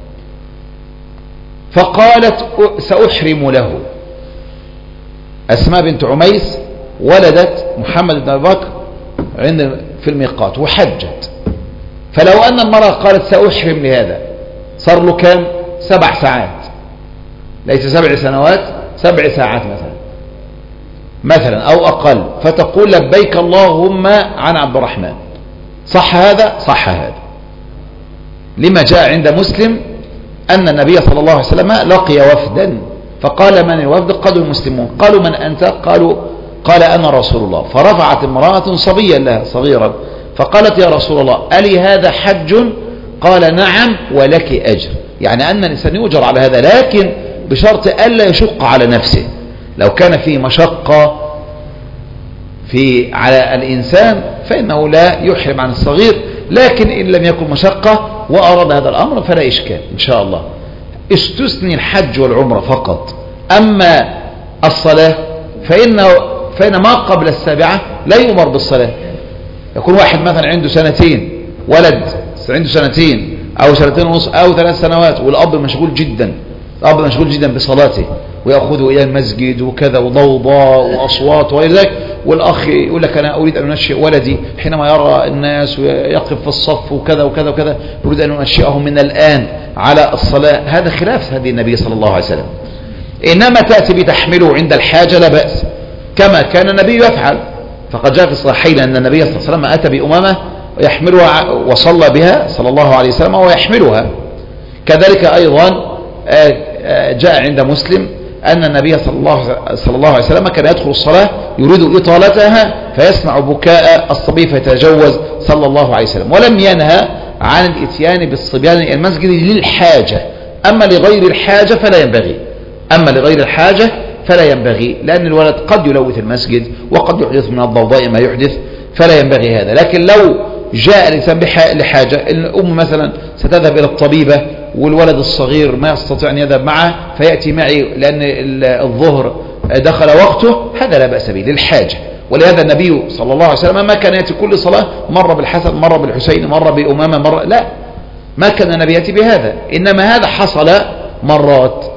فقالت سأحرم له، أسماء بنت عميس ولدت محمد بن أبي بكر في الميقات وحجت، فلو أن المرأة قالت سأحرم لهذا صار له كام؟ 7 ساعات، ليس 7 سنوات، 7 ساعات مثلا أو أقل، فتقول لبيك اللهم عن عبد الرحمن. صح هذا؟ صح هذا. لما جاء عند مسلم أن النبي صلى الله عليه وسلم لقي وفدا فقال من الوفد؟ قالوا المسلمون. قالوا من أنت؟ قال أنا رسول الله. فرفعت امرأة صبيا لها صغيرا فقالت يا رسول الله ألي هذا حج؟ قال نعم ولك أجر، يعني أن الإنسان يؤجر على هذا، لكن بشرط ألا يشق على نفسه. لو كان فيه مشقة على الإنسان فإنه لا يحرم عن الصغير، لكن إن لم يكن مشقة وأراد هذا الأمر فلا إشكال إن شاء الله. استثني الحج والعمرة فقط. أما الصلاة فإن ما قبل السابعة لا يؤمر بالصلاة. يكون واحد مثلا عنده سنتين، ولد عنده سنتين أو سنتين ونص أو 3 سنوات، والأب مشغول جدا بصلاته ويأخذه إلى المسجد وكذا وضوضاء وأصوات وغير ذلك، والأخ يقول لك أنا أريد أن أنشئ ولدي حينما يرى الناس ويقف في الصف وكذا وكذا وكذا، أريد أن أنشئه من الآن على الصلاة. هذا خلاف هدي النبي صلى الله عليه وسلم. إنما تأتي بتحمله عند الحاجة لا بأس، كما كان النبي يفعل. فقد جاء في الصحيحين أن النبي صلى الله عليه وسلم أتى بأمامة يحملها وصلى بها صلى الله عليه وسلم ويحملها. كذلك أيضا جاء عند مسلم أن النبي صلى الله عليه وسلم كان يدخل الصلاة يريد إطالتها فيسمع بكاء الصبي فيتجوز صلى الله عليه وسلم، ولم ينهى عن الإتيان بالصبيان إلى المسجد للحاجة. أما لغير الحاجة فلا ينبغي، لأن الولد قد يلوث المسجد وقد يحدث من الضوضاء ما يحدث، فلا ينبغي هذا. لكن لو جاء الإنسان لحاجة، الأم مثلا ستذهب إلى الطبيبة والولد الصغير ما يستطيع أن يذهب معه فيأتي معي لأن الظهر دخل وقته، هذا لا بأس به للحاجة. ولهذا النبي صلى الله عليه وسلم ما كان يأتي كل صلاة مرة بالحسن مرة بالحسين مرة بأمامة مرة، لا، ما كان النبي يأتي بهذا، إنما هذا حصل مرات،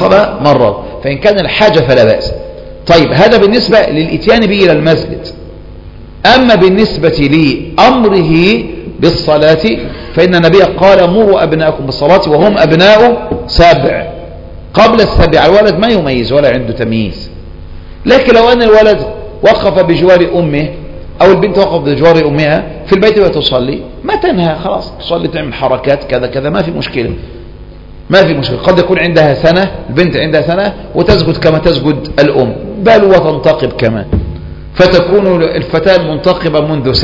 فإن كان الحاجة فلا بأس. طيب هذا بالنسبة للإتيان به إلى المسجد. أما بالنسبة لأمره بالصلاة فإن النبي قال مروا أبناءكم بالصلاة وهم أبناء 7. قبل 7 الولد ما يميز ولا عنده تمييز. لكن لو أن الولد وقف بجوار أمه أو البنت وقف بجوار أمها في البيت وتصلي، ما تنهى، خلاص تصلي تعمل حركات كذا كذا، ما في مشكلة. قد يكون عندها سنة، البنت عندها سنة وتسجد كما تسجد الأم، بل وتنتقب كمان، فتكون الفتاة منتقبة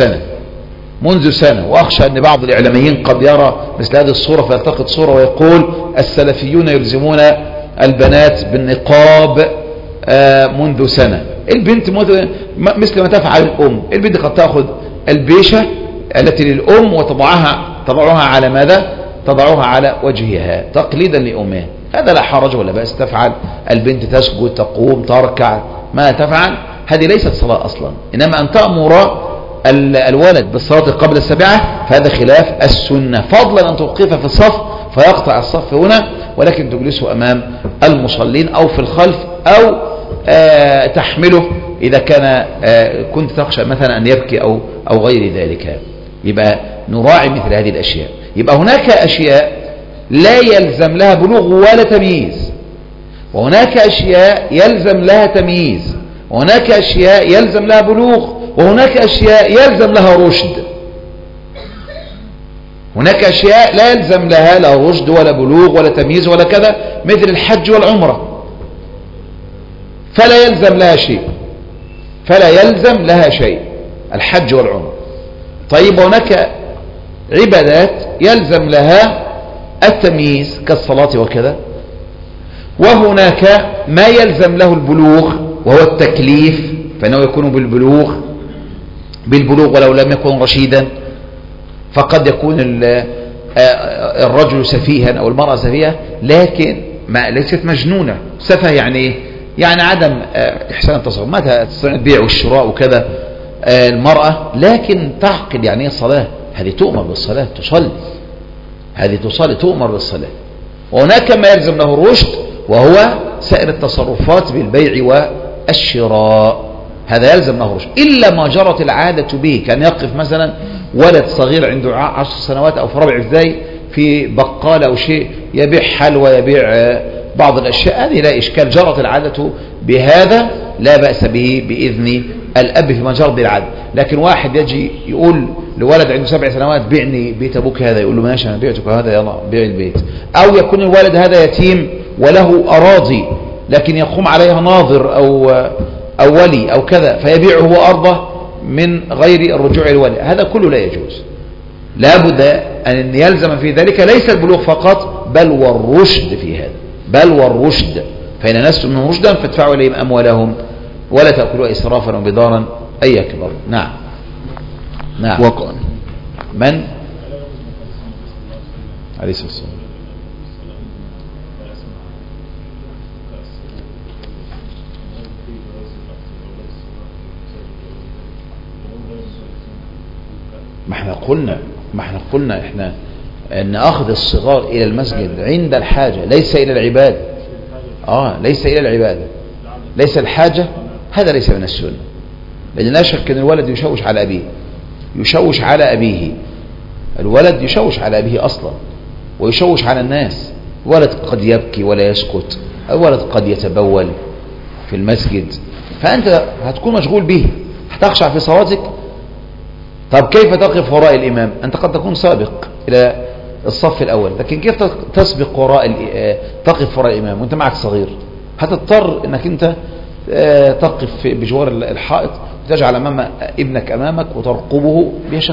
منذ سنة. وأخشى أن بعض الإعلاميين قد يرى مثل هذه الصورة فيلتقط صورة ويقول السلفيون يلزمون البنات بالنقاب منذ سنة. البنت مثل ما تفعل الأم، البنت قد تأخذ البيشة التي للأم وتضعها على ماذا؟ تضعها على وجهها تقليدا لأمها. هذا لا حرج ولا بأس، تفعل البنت، تسجد، تقوم، تركع، ما تفعل، هذه ليست صلاة أصلا. إنما أن تأمر الولد بالصلاة قبل 7 فهذا خلاف السنة، فضلا أن توقفه في الصف فيقطع الصف هنا، ولكن تجلسه أمام المصلين أو في الخلف، أو تحمله إذا كان كنت تخشى مثلا أن يبكي أو غير ذلك. يبقى نراعي مثل هذه الأشياء. يبقى هناك أشياء لا يلزم لها بلوغ ولا تمييز، وهناك أشياء يلزم لها تمييز، وهناك أشياء يلزم لها بلوغ، وهناك أشياء يلزم لها رشد. هناك أشياء لا يلزم لها لا رشد ولا بلوغ ولا تمييز ولا كذا، مثل الحج والعمرة، فلا يلزم لها شيء الحج والعمرة. طيب هناك عبادات يلزم لها التمييز كالصلاة وكذا، وهناك ما يلزم له البلوغ وهو التكليف، فإنه يكون بالبلوغ ولو لم يكن رشيدا. فقد يكون الرجل سفيها أو المرأة سفيهة لكن ليست مجنونة. سفه يعني عدم إحسان التصرف، ما تستطيع البيع والشراء وكذا المرأة، لكن تعقل يعني الصلاة، هذه تؤمر بالصلاة، تصلي تؤمر بالصلاة. وهناك ما يلزم له الرشد وهو سائر التصرفات بالبيع والشراء، هذا يلزم له رشد، إلا ما جرت العادة به. كان يقف مثلا ولد صغير عنده 10 سنوات أو في ربع ابتدائي في بقالة أو شيء يبيع حلوى، يبيع بعض الأشياء، هذه لا إشكال، جرت العادة بهذا لا بأس به بإذن الأب فيما جرت بالعادة. لكن واحد يجي يقول لولد عنده 7 سنوات بيعني بيت أبوك هذا، يقول له ماشي أنا بعتك هذا، يلا بيع البيت. أو يكون الولد هذا يتيم وله أراضي لكن يقوم عليها ناظر أو ولي أو كذا، فيبيعه هو أرضه من غير الرجوع الولي، هذا كله لا يجوز. لا بد أن يلزم في ذلك ليس البلوغ فقط بل والرشد في هذا، فإن نستم منهم رشدا فادفعوا إليهم أموالهم ولا تأكلوا إسرافا وبدارا أي يكبر. نعم نعم. وقال من عليه الصلاة والسلام ما احنا قلنا احنا ان اخذ الصغار الى المسجد عند الحاجة ليس الى العبادة. ليس الى العبادة، ليس الحاجة، هذا ليس من السنة. لان لا شك ان الولد يشوش على ابيه، يشوش على ابيه، الولد يشوش على ابيه اصلا ويشوش على الناس. الولد قد يبكي ولا يسكت، الولد قد يتبول في المسجد، فانت هتكون مشغول به، هتخشع في صلاتك. طب كيف تقف وراء الإمام؟ أنت قد تكون سابق إلى الصف الأول، لكن كيف تسبق تقف وراء الإمام وأنت معك صغير؟ هتضطر أنك أنت تقف بجوار الحائط وتجعل أمام ابنك أمامك وترقبه،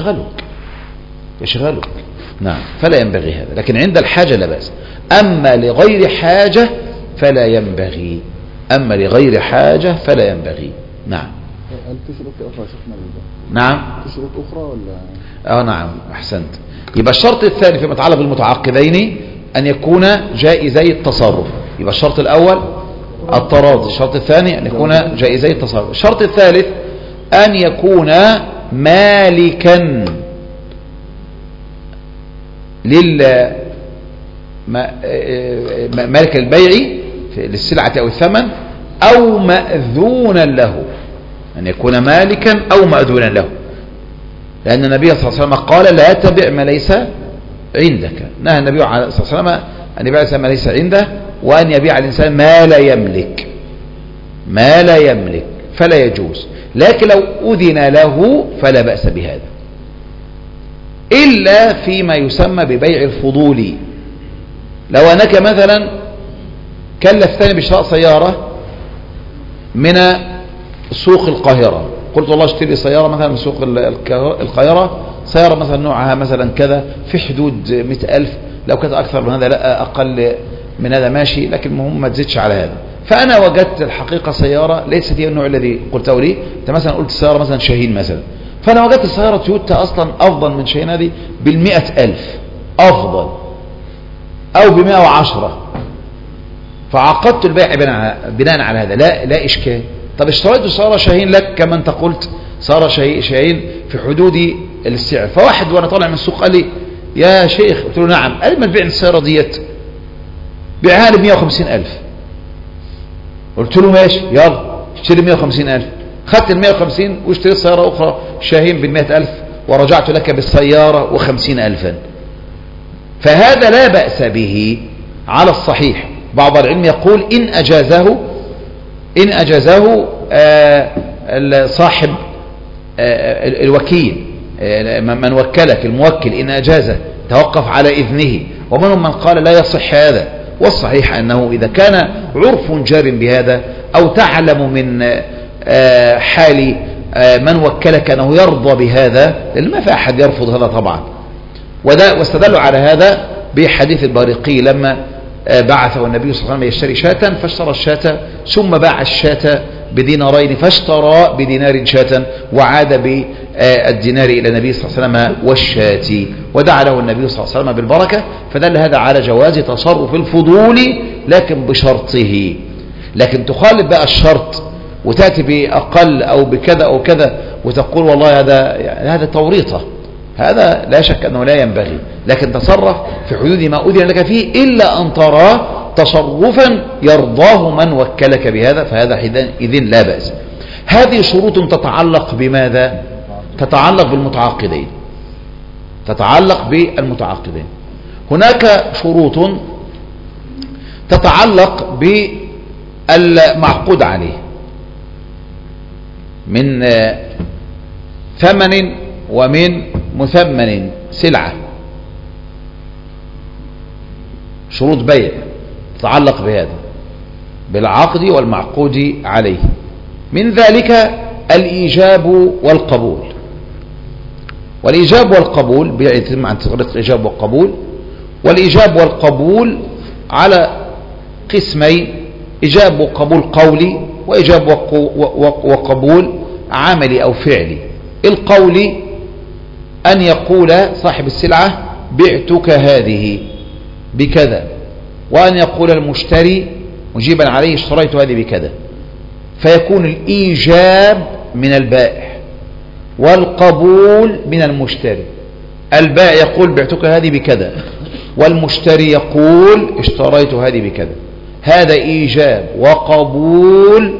يشغلك. نعم، فلا ينبغي هذا. لكن عند الحاجة لا بأس. أما لغير حاجة فلا ينبغي. نعم. هل في شروط أخرى شيخنا؟ نعم، في شروط أخرى ولا؟ نعم، أحسنت. يبقى الشرط الثاني فيما يتعلق بالمتعاقدين أن يكون جائزي التصرف. يبقى الشرط الأول التراضي، الشرط الثاني أن يكون جائزي التصرف، الشرط الثالث أن يكون مالكا مالك البيع للسلعة أو الثمن، أو مأذونا له، أن يكون مالكا أو مأذونا له. لأن النبي صلى الله عليه وسلم قال لا تبع ما ليس عندك. نهى النبي صلى الله عليه وسلم أن يبيع ما ليس عنده، وأن يبيع الإنسان ما لا يملك فلا يجوز. لكن لو أذن له فلا بأس بهذا، إلا فيما يسمى ببيع الفضول. لو أنك مثلا كلفتني بشراء سيارة من سوق القاهرة، قلت والله اشتري سيارة مثلا من سوق القاهرة، سيارة مثلا نوعها مثلا كذا في حدود 100,000، لو كانت أكثر من هذا لا، أقل من هذا ماشي، لكن المهم ما تزيدش على هذا. فأنا وجدت الحقيقة سيارة ليست هي النوع الذي قلته لي. أنت مثلا قلت سيارة مثلا شاهين مثلا، فأنا وجدت سيارة تويوتا أصلا أفضل من شاهين هذه ب100,000 أفضل، أو ب110، فعقدت البيع بناء على هذا، لا إشكال. طب اشتريت سيارة شاهين لك كما أنت قلت، سيارة شاهين في حدود السعر، فواحد وأنا طالع من السوق قال لي يا شيخ، قلت له نعم، قال ما تبيع السيارة ديت، بيعها لي ب150,000. قلت له ماشي، يلا اشتري 150,000. خدت 150 واشتريت سيارة أخرى شاهين ب100,000، ورجعت لك بالسيارة 50,000. فهذا لا بأس به على الصحيح. بعض العلم يقول إن أجازه صاحب الوكيل، من وكلك الموكل، إن أجازه توقف على إذنه. ومنهم من قال لا يصح هذا، والصحيح أنه إذا كان عرف جار بهذا، أو تعلم من حال من وكلك أنه يرضى بهذا، لأن ما في أحد يرفض هذا طبعا. واستدلوا على هذا بحديث البارقي لما بعثه النبي صلى الله عليه وسلم يشتري شاة، فاشترى الشاة ثم باع الشاة بدينارين، فاشترى بدينار شاة، وعاد بالدينار إلى النبي صلى الله عليه وسلم والشاة، ودعا له النبي صلى الله عليه وسلم بالبركة. فدل هذا على جواز تصرف الفضول، لكن بشرطه. لكن تخالف بقى الشرط وتأتي بأقل أو بكذا أو كذا وتقول والله هذا توريطة، هذا لا شك أنه لا ينبغي. لكن تصرف في حدود ما أذن لك فيه، إلا أن ترى تصرفا يرضاه من وكلك بهذا، فهذا إذن لا بأس. هذه شروط تتعلق بماذا؟ تتعلق بالمتعاقدين. هناك شروط تتعلق بالمعقود عليه من ثمن ومن مثمن سلعة، شروط بيع تتعلق بهذا، بالعقد والمعقود عليه. من ذلك الإيجاب والقبول، بيع يتم عن طريق الإيجاب والقبول. والإيجاب والقبول على قسمين: إيجاب وقبول قولي، وإيجاب وقبول عملي أو فعلي. القولي أن يقول صاحب السلعة بعتك هذه بكذا، وأن يقول المشتري مجيبا عليه اشتريت هذه بكذا، فيكون الإيجاب من البائع والقبول من المشتري. البائع يقول بعتك هذه بكذا، والمشتري يقول اشتريت هذه بكذا. هذا إيجاب وقبول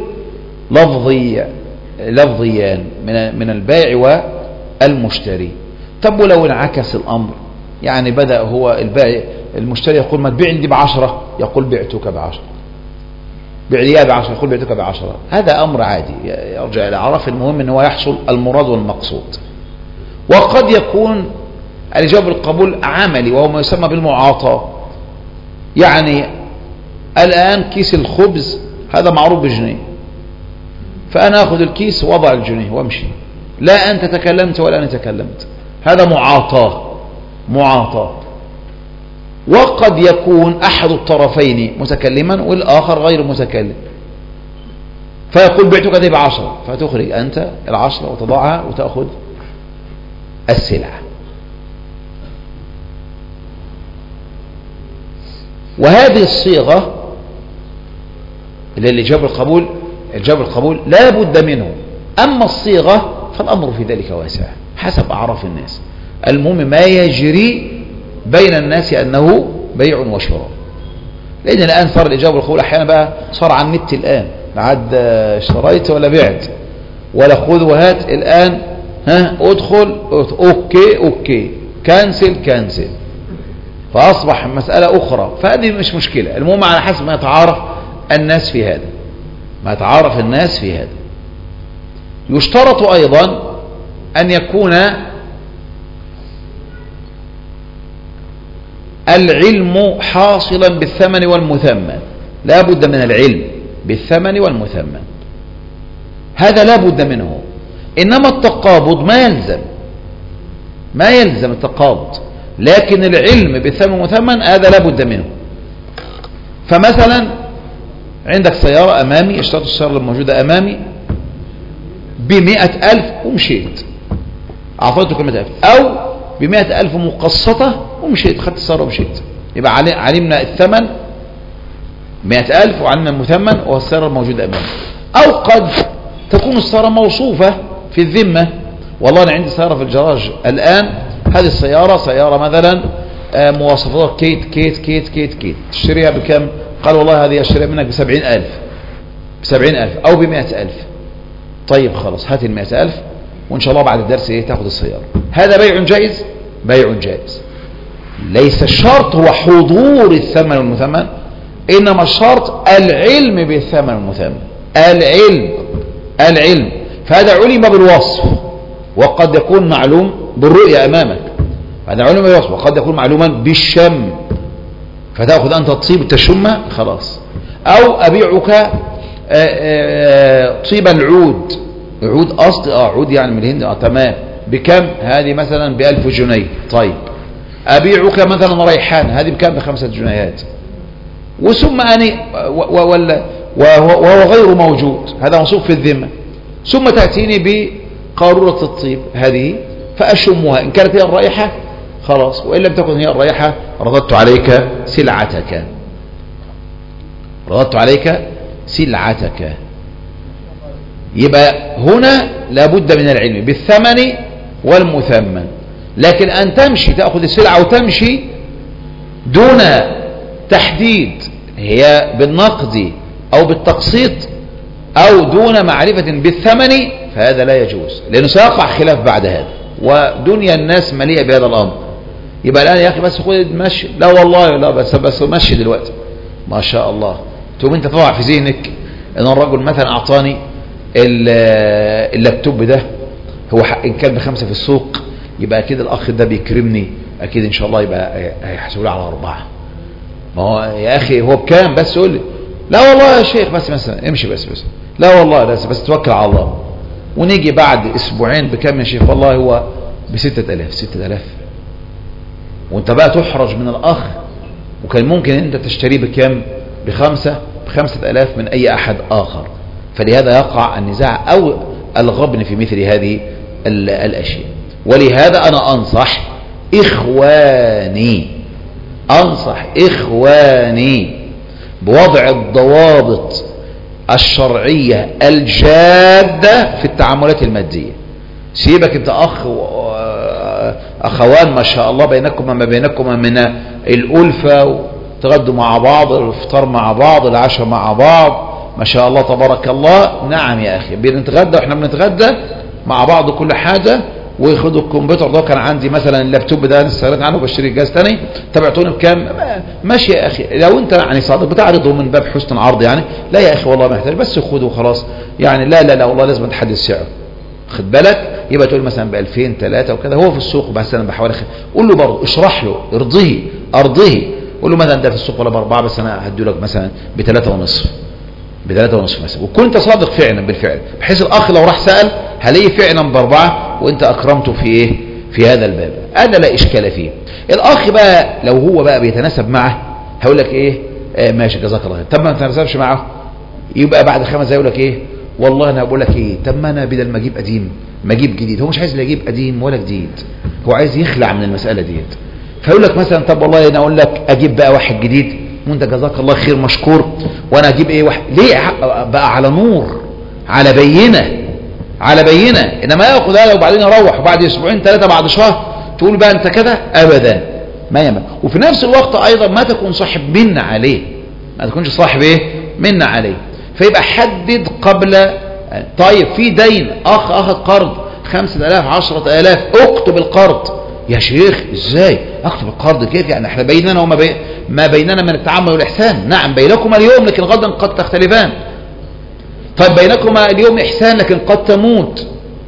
لفظيان من البائع والمشتري. طب ولو انعكس الأمر، يعني بدأ هو البائع المشتري يقول ما تبيع عندي ب10، يقول بعتك ب10، بيع لي ب10، يقول بعتك ب10. هذا أمر عادي يرجع إلى عرف، المهم أنه يحصل المراد والمقصود. وقد يكون الإجابة بالقبول عملي، وهو ما يسمى بالمعاطاة. يعني الآن كيس الخبز هذا معروف بجنيه، فأنا أخذ الكيس وضع الجنيه وامشي، لا أنت تكلمت ولا أنا تكلمت، هذا معاطاة. وقد يكون أحد الطرفين متكلما والآخر غير متكلم، فيقول بعتك هذه ب10، فتخرج أنت 10 وتضعها وتأخذ السلعة. وهذه الصيغة اللي الإجابة القبول لا بد منه. أما الصيغة فالأمر في ذلك واسع حسب أعراف الناس. المهم ما يجري بين الناس أنه بيع وشراء، لأن الآن صار الإجابة والقبول أحيانا بقى صار على النت الآن، بعد اشتريت ولا بعت ولا خذ وهات. الآن ادخل أوكي كانسل، فأصبح مسألة أخرى. فهذه مش مشكلة، المهم على حسب ما يتعارف الناس في هذا. يشترط أيضا أن يكون العلم حاصلا بالثمن والمثمن. لا بد من العلم بالثمن والمثمن، هذا لا بد منه. إنما التقابض ما يلزم التقابض، لكن العلم بالثمن والمثمن هذا لا بد منه. فمثلا عندك سيارة أمامي، اشتريت السيارة الموجودة أمامي ب100,000 ومشيت، أعطيتك 100,000، أو ب100,000 مقسطة ومشيت، خدت السيارة ومشيت. يبقى علمنا الثمن 100,000 وعلمنا المثمن والسيارة الموجودة أمامي. أو قد تكون السيارة موصوفة في الذمة، والله أنا عندي سيارة في الجراج الآن، هذه سيارة مثلا مواصفات كيت تشتريها بكم؟ قال والله هذه أشتريها منك ب70,000 أو ب100,000. طيب خلاص هات 100,000 وإن شاء الله بعد الدرس تأخذ السيارة. هذا بيع جائز. ليس الشرط هو حضور الثمن والمثمن، إنما الشرط العلم بالثمن والمثمن. العلم فهذا علم بالوصف، وقد يكون معلوم بالرؤية أمامك، هذا علم بالوصف، وقد يكون معلوما بالشم، فتأخذ أنت الطيب تشمه خلاص. أو أبيعك طيب العود، عود أصل عود يعني من الهند، تمام، بكم؟ هذه مثلا ب1000 جنيه. طيب أبيعك مثلا ريحان، هذه بكم؟ ب5 جنيهات. وثم أني وهو غير موجود، هذا موصوف في الذمة. ثم تأتيني بقارورة الطيب هذه فأشمها، إن كانت هي الرائحة خلاص، وإن لم تكن هي الرائحة رددت عليك سلعتك. يبقى هنا لابد من العلم بالثمن والمثمن. لكن أن تمشي تأخذ السلعة وتمشي دون تحديد هي بالنقد أو بالتقسيط أو دون معرفة بالثمن، فهذا لا يجوز، لأنه سيقع خلاف بعد هذا، ودنيا الناس مليئة بهذا الأمر. يبقى الآن يا أخي بس خذ المشي، لا والله لا، بس مشي دلوقتي ما شاء الله. تقوم أنت تضع في ذهنك أن الرجل مثلا أعطاني اللابتوب ده، هو حق إن كان ب5 في السوق، يبقى أكيد الأخ ده بيكرمني، أكيد إن شاء الله يبقى هيحسبوا لي على 4. ما هو يا أخي هو بكام؟ بس يقول لي لا والله يا شيخ بس مثلا امشي بس لا والله بس توكل على الله. ونيجي بعد أسبوعين بكام يا شيخ؟ والله هو ب6,000. وانت بقى تحرج من الأخ، وكان ممكن انت تشتريه بكام؟ ب5,000 من أي أحد آخر. فلهذا يقع النزاع. الغبن في مثل هذه الأشياء. ولهذا أنا أنصح إخواني بوضع الضوابط الشرعية الجادة في التعاملات المادية. سيبك انت أخوان ما شاء الله بينكم ما بينكم من الألفة، تغدوا مع بعض، الافطار مع بعض، العشاء مع بعض، ما شاء الله تبارك الله. نعم يا أخي، بنتغدى وإحنا بنتغدى مع بعض كل حاجة، وياخدوا الكمبيوتر ده. كان عندي مثلا اللابتوب ده استغنيت عنه بشتري جهاز تاني، تبعتوني بكام؟ ماشي يا أخي، لو أنت يعني صادق بتعرضه من باب حسن العرض يعني، لا يا أخي والله ما يحتاج، بس خده وخلاص يعني. لا والله لازم تحدد سعره، خد بالك. يبقى تقول مثلا ب 2000 3 وكذا، هو في السوق بس انا بحاول قول له برضه، اشرح له، ارضيه، قول له مثلا ده في السوق ولا ب4 بس انا هدي لك مثلا ب3.5 مثلا، وكنت صادق فعلا بالفعل، بحيث الاخ لو راح سال هلاقيه فعلا ب4 وانت اكرمته في ايه؟ في هذا الباب، هذا لا اشكال فيه. الاخ بقى لو هو بقى بيتناسب معه هقول لك ايه؟ ماشي جزاك الله خير. طب ما تناسبش معه، يبقى بعد 5 دقايق يقول لك ايه؟ والله انا بقول لك ايه، طب ما انا بدل ما اجيب قديم ما اجيب جديد. هو مش عايز لا يجيب قديم ولا جديد، هو عايز يخلع من المساله ديت. فيقول لك مثلا طب والله انا اقول لك اجيب بقى واحد جديد، وانت جزاك الله خير مشكور، وانا اجيب ايه واحد؟ ليه بقى على نور، على بينه، انما ياخد هذا وبعدين يروح وبعد اسبوعين 3 بعد شهر تقول بقى انت كده، ابدا ما ينبغي. وفي نفس الوقت ايضا ما تكون صاحب منة عليه، ما تكونش صاحب ايه؟ منة عليه. فيبقى حدد قبل. طيب في دين، اخذ قرض 5000 10000، اكتب القرض. يا شيخ ازاي اكتب القرض؟ كيف يعني؟ احنا بيننا وما ما بيننا من التعامل والاحسان. نعم بينكما اليوم لكن غدا قد تختلفان. طيب بينكما اليوم احسان لكن قد تموت،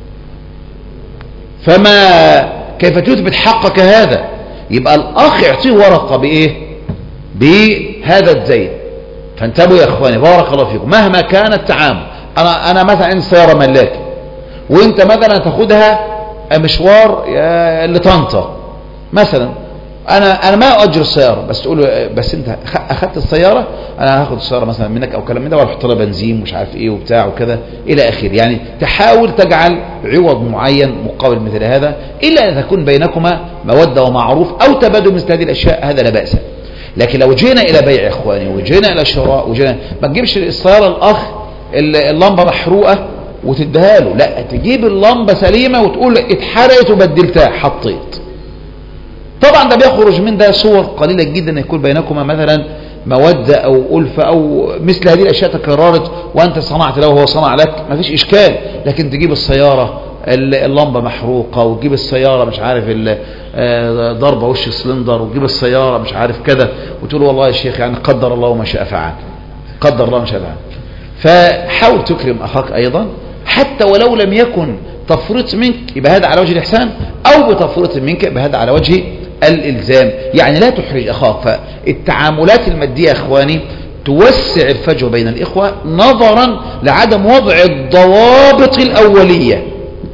فما كيف تثبت حقك هذا؟ يبقى الاخ يعطيه ورقه بايه؟ بهذا الدين. فانتبهوا يا اخواني بارك الله فيكم، مهما كان التعامل. انا مثلا عندي سياره ملاكي، وانت مثلا تاخدها مشوار لطنطا مثلا، انا ما اجر السياره، بس تقول بس انت اخذت السياره، انا هاخد السياره مثلا منك او كلام من ده، واحط لها بنزين مش عارف ايه وبتاع وكذا الى اخره. يعني تحاول تجعل عوض معين مقابل مثل هذا، الا اذا تكون بينكما موده ومعروف او تبادل مثل هذه الاشياء، هذا لا باس. لكن لو جينا الى بيع يا اخواني، وجينا الى شراء، ما تجيبش السياره الاخ اللمبه محروقه وتديها له، لا تجيب اللمبه سليمه وتقول اتحرقت وبدلتها حطيت. طبعا ده بيخرج من ده صور قليله جدا ان يكون بينكما مثلا موده او الفه او مثل هذه الاشياء تكررت وانت صنعت له وهو صنع لك، ما فيش اشكال. لكن تجيب السياره اللمبه محروقه، وتجيب السياره مش عارف ضربه وش السلندر، وتجيب السياره مش عارف كذا، وتقول والله يا شيخ يعني قدر الله ما شاء فعل، قدر الله ما شاء فعل. فحاول تكرم اخاك ايضا، حتى ولو لم يكن تفريط منك يبقى هذا على وجه الاحسان، او بتفريط منك يبقى هذا على وجه الالزام. يعني لا تحرج اخاك. فالتعاملات الماديه يا اخواني توسع الفجوه بين الاخوه نظرا لعدم وضع الضوابط الاوليه.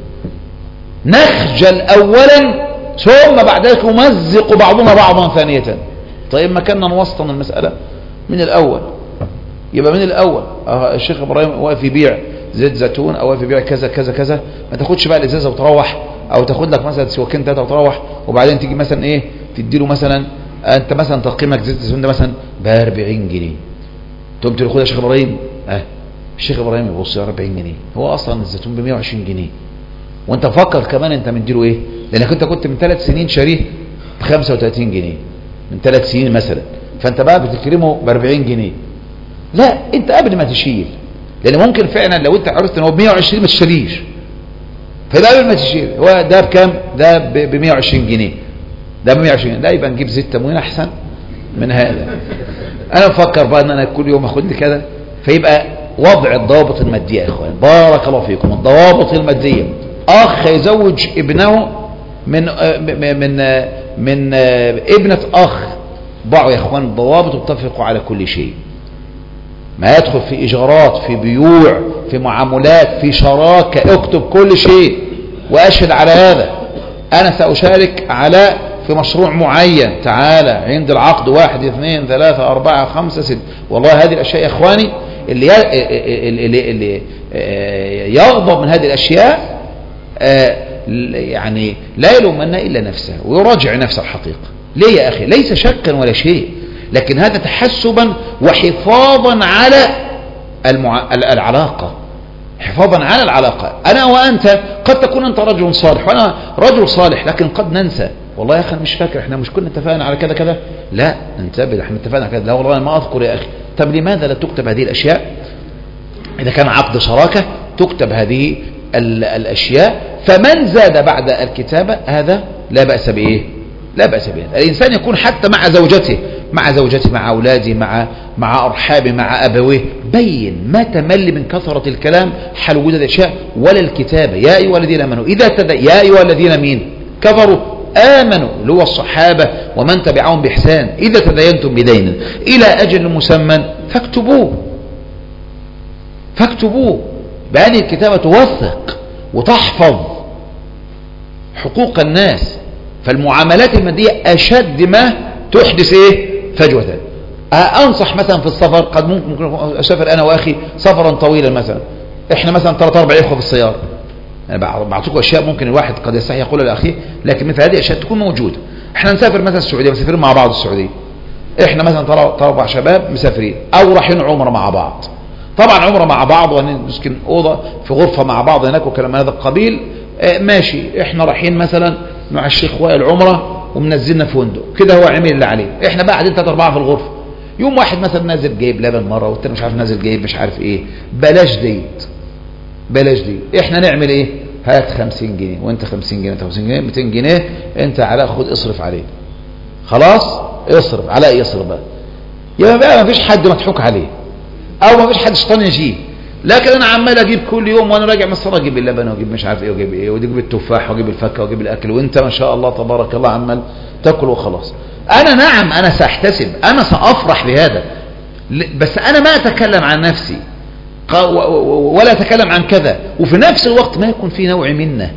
نخجل اولا ثم بعد ذلك نمزق بعضنا بعضا ثانيه. طيب ما كنا نوسطن المساله من الاول، يبقى من الاول الشيخ ابراهيم واقف يبيع زيت زيتون او واقف يبيع كذا كذا كذا، ما تاخدش بقى الازازه وتروح، او تاخد لك مثلا سواكين 3 وتروح، وبعدين تيجي مثلا ايه تديله مثلا انت مثلا تقييمك زيت الزيتون ده مثلا ب 40 جنيه، تقوم تقول خد يا شيخ ابراهيم. الشيخ ابراهيم يبص يا 40 جنيه، هو اصلا الزيتون ب 120 جنيه، وانت فكر كمان انت مديله ايه، لانك انت كنت من 3 سنين شاريه ب 35 جنيه من 3 سنين مثلا، فانت بقى بتكرمه ب 40 جنيه. لا انت قبل ما تشيل، لان ممكن فعلا لو انت عرفت ان هو ب 120 ما تشتريش، فده قبل ما تشيل هو ده بكام؟ ده ب 120 جنيه، ده ب 120. لا يبقى نجيب زيت تموين احسن من هذا. انا بفكر بقى ان انا كل يوم اخد لي كذا. فيبقى وضع الضوابط الماديه يا اخوان بارك الله فيكم، الضوابط الماديه. اخ يزوج ابنه من ابنه اخ، ضعوا يا اخوان الضوابط واتفقوا على كل شيء. ما يدخل في إيجارات، في بيوع، في معاملات، في شراكة، اكتب كل شيء وأشهد على هذا. أنا سأشارك في مشروع معين، تعالى عند العقد 1 2 3 4 5 6. والله هذه الأشياء يا إخواني اللي يغضب من هذه الأشياء يعني لا يلومن إلا نفسه ويراجع نفسه الحقيقة. ليه يا أخي؟ ليس شكا ولا شيء، لكن هذا تحسبا وحفاظا على العلاقة، حفاظا على العلاقة. أنا وأنت قد تكون أنت رجل صالح وأنا رجل صالح، لكن قد ننسى والله يا أخي أنا مش فاكر احنا مش كنا اتفقنا على كذا كذا. لا انتبه، احنا اتفقنا على كذا. لا والله أنا ما أذكر يا أخي. طب لماذا لا تكتب هذه الأشياء؟ إذا كان عقد شراكة تكتب هذه الأشياء، فمن زاد بعد الكتابة هذا لا بأس بإيه؟ لا بأس به. الإنسان يكون حتى مع زوجته مع أولاده مع أرحابه مع أبويه، بين ما تمل من كثرة الكلام حال وجود الأشياء ولا الكتابة. يا أيها الذين آمنوا يا أيها الذين مين كفروا آمنوا اللي هو الصحابة ومن تبعهم بإحسان إذا تدينتم بدين إلى أجل مسمى فاكتبوه. بهذه الكتابة توثق وتحفظ حقوق الناس. فالمعاملات المادية أشد ما تحدث فجوة. أنصح مثلا في السفر، قد ممكن أسافر أنا وأخي سفرا طويلا مثلا، إحنا مثلا 3-4 إخوة في السيارة، أنا بعطيكم أشياء ممكن الواحد قد يستحي يقولها لأخيه، لكن مثل هذه أشياء تكون موجودة. إحنا نسافر مثلا السعودية، مسافرين مع بعض السعودية، إحنا مثلا 3-4 شباب مسافرين أو رايحين عمرة مع بعض. طبعا عمرة مع بعض ونسكن أوضة في غرفة مع بعض هناك وكلام هذا القبيل، ماشي. إحنا رايحين مثلا مع الشيخ وائل عمرة ومنزلنا فندق كده، هو عمل اللي عليه، إحنا بقى قاعدين 3-4 في الغرفة. يوم واحد مثلا نازل جايب لبن مرة والتاني مش عارف نازل جايب مش عارف إيه. بلاش ديت. إحنا نعمل إيه؟ هات 50 جنيه وأنت 50 جنيه، أنت 50 جنيه، 200 جنيه أنت علاء خد اصرف عليه. خلاص اصرف علاء يصرف بقى. يبقى بقى ما فيش حد مضحوك عليه او ما فيش حد شيطان يجيب. لكن انا عمال اجيب كل يوم وانا راجع من الصلاه اجيب اللبن واجيب مش عارف ايه واجيب ايه واجيب التفاح واجيب الفاكهه واجيب الاكل، وانت ما شاء الله تبارك الله عمال تاكل وخلاص. انا نعم انا ساحتسب، انا سافرح بهذا، بس انا ما اتكلم عن نفسي ولا اتكلم عن كذا، وفي نفس الوقت ما يكون في نوع منه،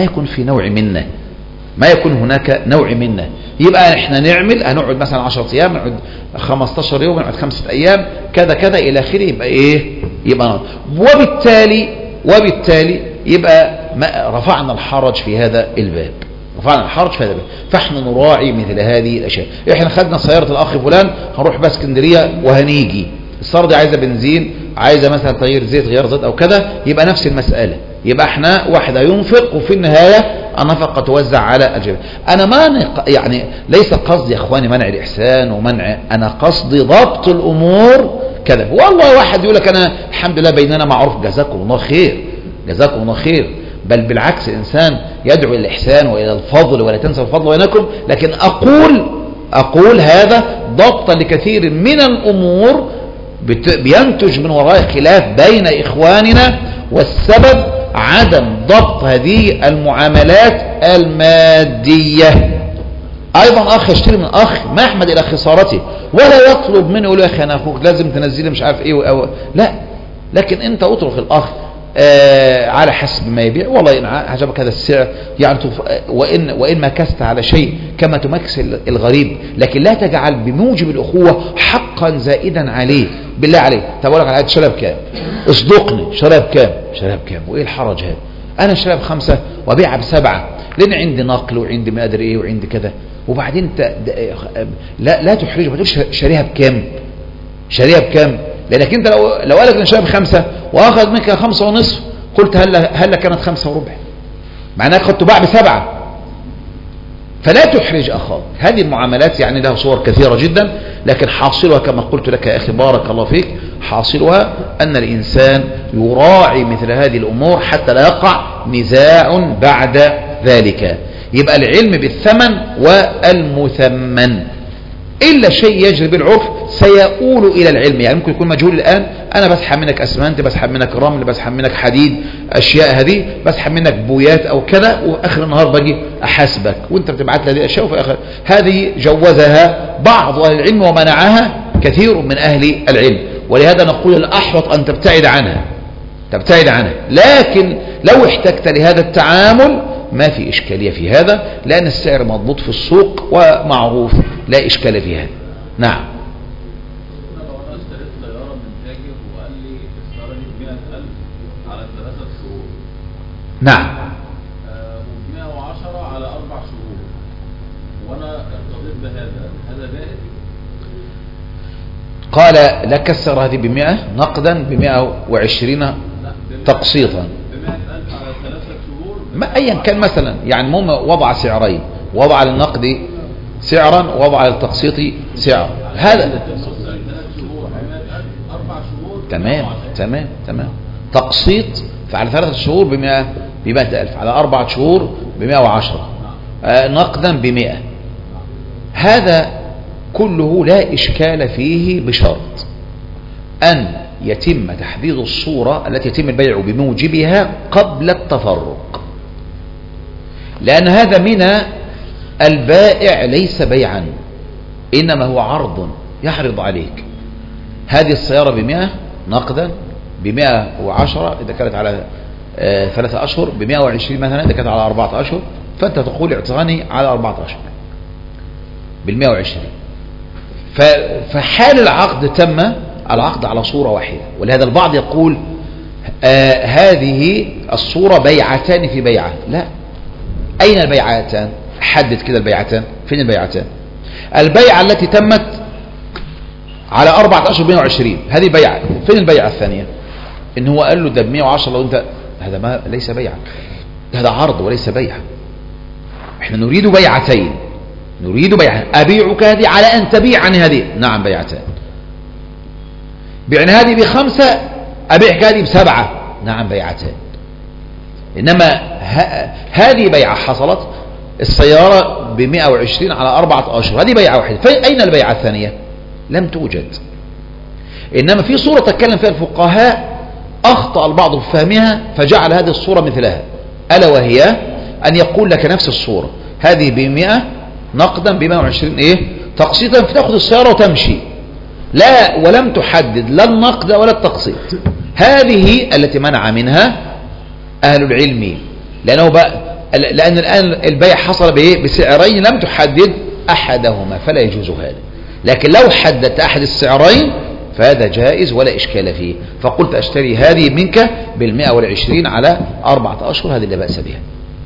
ما يكون هناك نوع منه. يبقى احنا نعمل هنقعد مثلا 10 ايام، نقعد 15 يوم، نقعد 5 ايام كذا كذا الى اخره. يبقى ايه؟ يبقى وبالتالي يبقى رفعنا الحرج في هذا الباب، فاحنا نراعي مثل هذه الاشياء. احنا خدنا سيارة الاخ فلان هنروح بقى اسكندرية وهنيجي، السيارة دي عايزة بنزين، عايزة مثلا تغيير زيت غير زيت او كذا، يبقى نفس المسألة. يبقى احنا واحد ينفق وفي النهاية النفقة توزع على الجميع. انا ما يعني ليس قصدي يا اخواني منع الاحسان ومنع، انا قصدي ضبط الامور كذا. والله واحد يقول لك انا الحمد لله بيننا معروف، جزاكم الله خير، بل بالعكس الانسان يدعو الى الاحسان والى الفضل ولا تنسوا الفضل بينكم. لكن اقول هذا ضبطا لكثير من الامور بينتج من وراء خلاف بين اخواننا، والسبب عدم ضبط هذه المعاملات المادية. ايضا اخ يشتري من اخ ما يحمد الى خسارته ولا يطلب منه يقول يا اخي انا اخوك لازم تنزلي مش عارف ايه لا، لكن انت اترك الاخ على حسب ما يبيع. والله ان عجبك هذا السعر يعني وان مكست على شيء كما تمكس الغريب، لكن لا تجعل بموجب الاخوه حقا زائدا عليه. بالله عليك طب اقول لك على شراب كام؟ اصدقني، شراب كام؟ وايه الحرج هذا؟ انا شراب 5 وابيعها ب7 لان عندي نقل وعندي ما ادري ايه وعندي كذا. وبعدين انت لا تحرجه، ما تقولش شاريها بكام، لانك انت لو قالك ان شراب 5 واخذ منك 5.5 قلت هلا كانت 5.25 معناها قد تباع ب7. فلا تحرج اخاك. هذه المعاملات يعني لها صور كثيرة جدا، لكن حاصلها كما قلت لك يا اخي بارك الله فيك، حاصلها ان الانسان يراعي مثل هذه الامور حتى لا يقع نزاع بعد ذلك. يبقى العلم بالثمن والمثمن إلا شيء يجري بالعرف سيؤول إلى العلم. يعني ممكن يكون مجهول الآن، أنا بسحب منك أسمنت، بسحب منك رمل، بسحب منك حديد، أشياء هذه بسحب منك بويات أو كذا، وآخر النهار باجي أحاسبك وأنت بتبعت لي هذه الأشياء، وفي آخر هذه جوزها بعض أهل العلم ومنعها كثير من أهل العلم. ولهذا نقول الأحوط أن تبتعد عنها، لكن لو احتجت لهذا التعامل ما في إشكالية في هذا، لأن السعر مضبوط في السوق ومعروف لا إشكال في هذا. نعم. لو أنا اشتريت سيارة من تاجر وقال لي شهور. نعم. و110 على 4 شهور، وانا ارتضيت هذا جائز؟ قال لا كسر هذه ب100 نقدا ب120 تقسيطا. ب100,000 على 3 شهور. ما ايا كان مثلا، يعني المهم وضع سعرين، وضع للنقد سعرا ووضع للتقسيط سعر. هذا 3 شهور 4 شهور. تمام. تقسيط فعلى 3 شهور ب100,000، على 4 شهور ب110، نقدا ب100. هذا كله لا إشكال فيه بشرط أن يتم تحديد الصورة التي يتم البيع بموجبها قبل التفرق، لأن هذا من البائع ليس بيعا، إنما هو عرض يعرض عليك. هذه السيارة ب100 نقدا، ب110 إذا كانت على 3 أشهر، ب120 مثلا إذا كانت على 4 أشهر، فأنت تقول اعطاني على 4 أشهر بال120. فحال العقد تم العقد على صورة واحدة، ولهذا البعض يقول هذه الصورة بيعتان في بيعة. لا، أين البيعتان؟ حدد كده البيعتان، فين البيعتان؟ البيعة التي تمت على 4 أشهر 120 هذه بيعة. فين البيعة الثانية؟ إن هو قال له ده ب110 لو أنت، هذا ما ليس بيعا، هذا عرض وليس بيعا. احنا نريد بيعتين، أبيعك هذه على أن تبيعني هذه. نعم بيعتان. بيعني هذه ب5، أبيعك هذه ب7. نعم بيعتان. إنما هذه بيعة حصلت، السيارة ب120 على 4 أشهر، هذه بيعة واحدة. أين البيعة الثانية؟ لم توجد. إنما في صورة تكلم فيها الفقهاء أخطأ البعض في فهمها فجعل هذه الصورة مثلها، ألا وهي أن يقول لك نفس الصورة هذه ب100 نقدا، ب120 تقسيطا، فتأخذ السيارة وتمشي. لا، ولم تحدد لا النقد ولا التقسيط. هذه التي منع منها أهل العلم، لأن الآن البيع حصل بسعرين لم تحدد أحدهما، فلا يجوز هذا. لكن لو حددت أحد السعرين فهذا جائز ولا إشكال فيه. فقلت أشتري هذه منك بال120 على 4 أشهر، هذه لا بأس بها.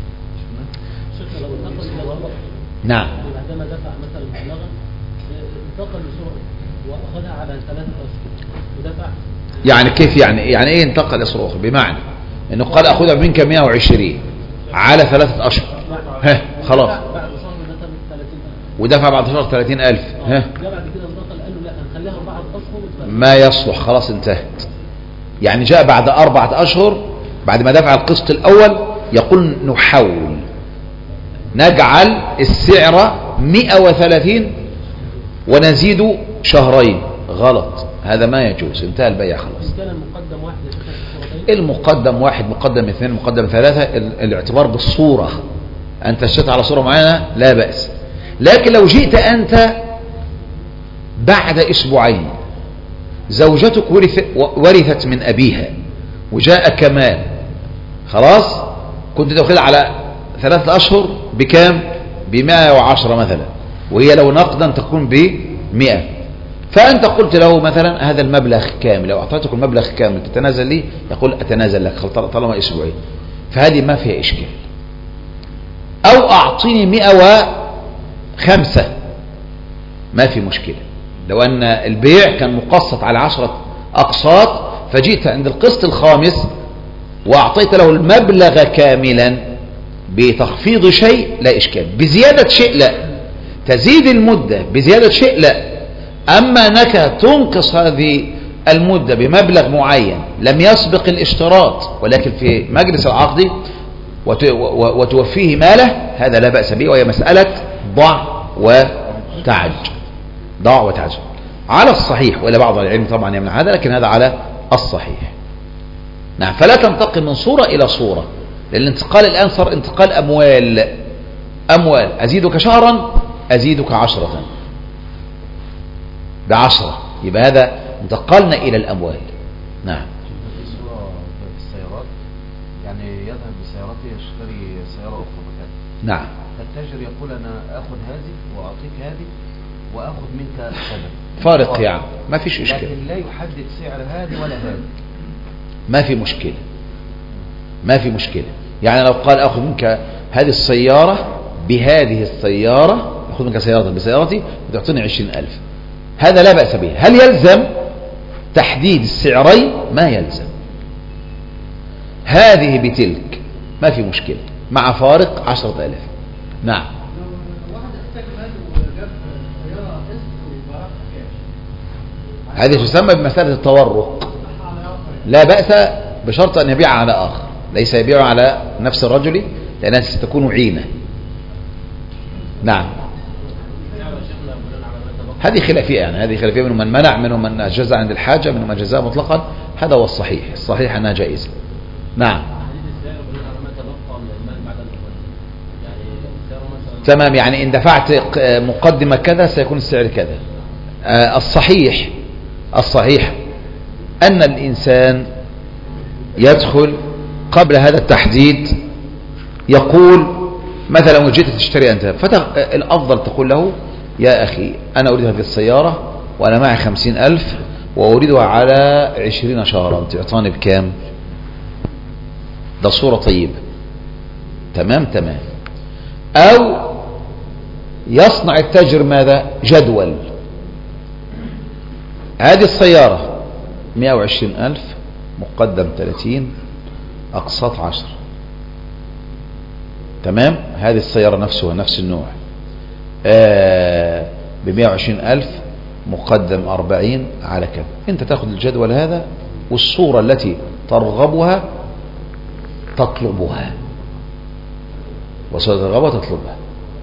نعم. بعدما دفع مثلا مبلغا انتقل بسرعة وأخذها على 3 أشهر ودفع. يعني كيف يعني إيه انتقل لسرعة أخرى؟ بمعنى إنه قال أخذها منك 120 على 3 أشهر، خلاص، بعد شهر مثلا 30,000 ودفع بعد شهر 30,000. بعد كده انتقل قال له لا هنخليها 4 أشهر ما يصلح، خلاص انتهت. يعني جاء بعد 4 أشهر بعد ما دفع القسط الأول يقول نحول، نجعل السعر 130 ونزيد شهرين. غلط، هذا ما يجوز، انتهى البيع خلاص. كان المقدم واحد المقدم واحد، مقدم 2، مقدم 3، الاعتبار بالصورة. أنت اشتريت على صورة معينة لا بأس. لكن لو جئت أنت بعد أسبوعين زوجتك ورثت من أبيها وجاء كمال، خلاص كنت تأخذها على 3 أشهر بكام؟ ب110 مثلا، وهي لو نقدا تكون ب100. فأنت قلت له مثلا هذا المبلغ كامل، لو أعطيتك المبلغ كامل تتنازل لي؟ يقول أتنازل لك طالما أسبوعين. فهذه ما فيها إشكال. أو أعطيني 105 ما في مشكلة. لو أن البيع كان مقسط على 10 أقساط فجئت عند القسط الخامس وأعطيت له المبلغ كاملا بتخفيض شيء لا إشكال، بزيادة شيء لا، تزيد المدة بزيادة شيء لا. أما أنك تنقص هذه المدة بمبلغ معين لم يسبق الاشتراط ولكن في مجلس العقد وتوفيه ماله، هذا لا بأس به، وهي مسألة ضع وتعج. على الصحيح، وإلى بعض العلم طبعا يمنع هذا، لكن هذا على الصحيح. نعم. فلا تنتقل من صورة إلى صورة، لأن الانتقال الآن صار انتقال أموال، أزيدك شهرا أزيدك 10 ب10، يبقى هذا انتقلنا إلى الأموال. نعم. في صورة في السيارات، يعني يذهب بسيارته يشتري سيارة أخرى مكانها. نعم. فالتاجر يقول أنا أخذ هذه وأعطيك هذه وأخذ منك كذا، فارق يعني ما فيش إشكال، لكن لا يحدد سعر هذه ولا هذه. ما في مشكلة. ما في مشكلة. يعني لو قال أخذ منك هذه السيارة بهذه السيارة، أخذ منك سيارة بسيارتي وتعطيني 20,000، هذا لا بأس به. هل يلزم تحديد السعرين؟ ما يلزم. هذه بتلك ما في مشكلة مع فارق 10,000. نعم. هذه تسمى بمسألة التورق، لا بأس بشرط أن يبيع على آخر، ليس يبيع على نفس الرجل لأنها ستكون عينة. نعم. هذه خلافية، يعني هذه خلافية، منهم من منع، منهم من جزى عند الحاجة، منهم من جزاء مطلقا. هذا هو الصحيح، الصحيح أنها جائزة. نعم تمام. يعني إن دفعت مقدمة كذا سيكون السعر كذا. الصحيح أن الإنسان يدخل قبل هذا التحديد، يقول مثلا وجيت تشتري أنت، الأفضل تقول له يا أخي أنا أريد هذه السيارة وأنا معي 50,000 وأريدها على 20 شهرا، تعطاني بكام؟ ده صورة طيبة. تمام. أو يصنع التاجر ماذا؟ جدول. هذه السيارة 120,000 مقدم 30 أقساط 10. تمام. هذه السيارة نفسها نفس النوع ب120,000 مقدم 40 على كذا. انت تاخذ الجدول هذا والصورة التي ترغبها تطلبها، وصورة ترغبها تطلبها.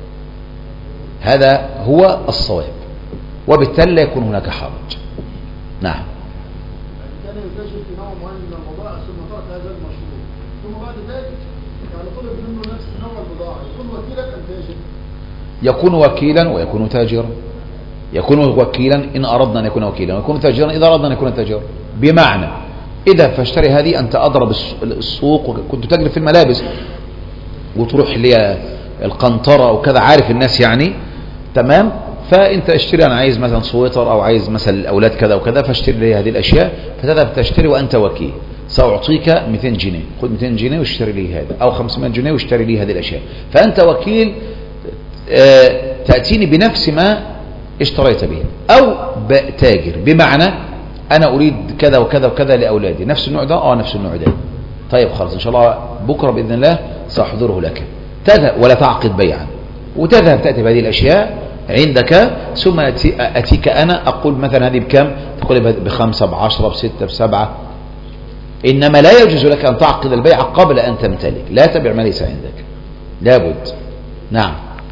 هذا هو الصواب، وبالتالي لا يكون هناك حرج. نعم. كان ينتشر في نوع معين من البضائع ثم ترك هذا المشروع، ثم بعد ذلك يعني طلب منه نفس نوع البضاعة، يكون وكيلا أم تاجر؟ يكون وكيلا ويكون تاجرا. يكون وكيلا إن أردنا أن يكون وكيلا، ويكون تاجرا إذا أردنا أن يكون تاجرا. بمعنى إذا فاشتري هذه، أنت أضرب السوق وكنت تجري في الملابس وتروح لي القنطرة وكذا، عارف الناس يعني. تمام. فأنت اشتري، أنا عايز مثلا سويتر أو عايز مثلا الأولاد كذا وكذا، فاشتري لي هذه الأشياء، فتذهب تشتري وأنت وكيل. سأعطيك 200 جنيه، خذ 200 جنيه واشتري لي هذا، أو 500 جنيه واشتري لي هذه الأشياء. فأنت وكيل، تأتيني بنفس ما اشتريت به. أو تاجر، بمعنى أنا أريد كذا وكذا وكذا لأولادي، نفس النوع ده، نفس النوع ده. طيب خلاص إن شاء الله بكرة بإذن الله سأحضره لك. تذهب ولا تعقد بيعا، وتذهب تأتي بهذه الأشياء عندك، ثم أتيك أنا أقول مثلا هذه بكم، تقول ب5 ب10 ب6 ب7. إنما لا يجوز لك أن تعقد البيع قبل أن تمتلك، لا تبيع ما ليس عندك، لابد. نعم.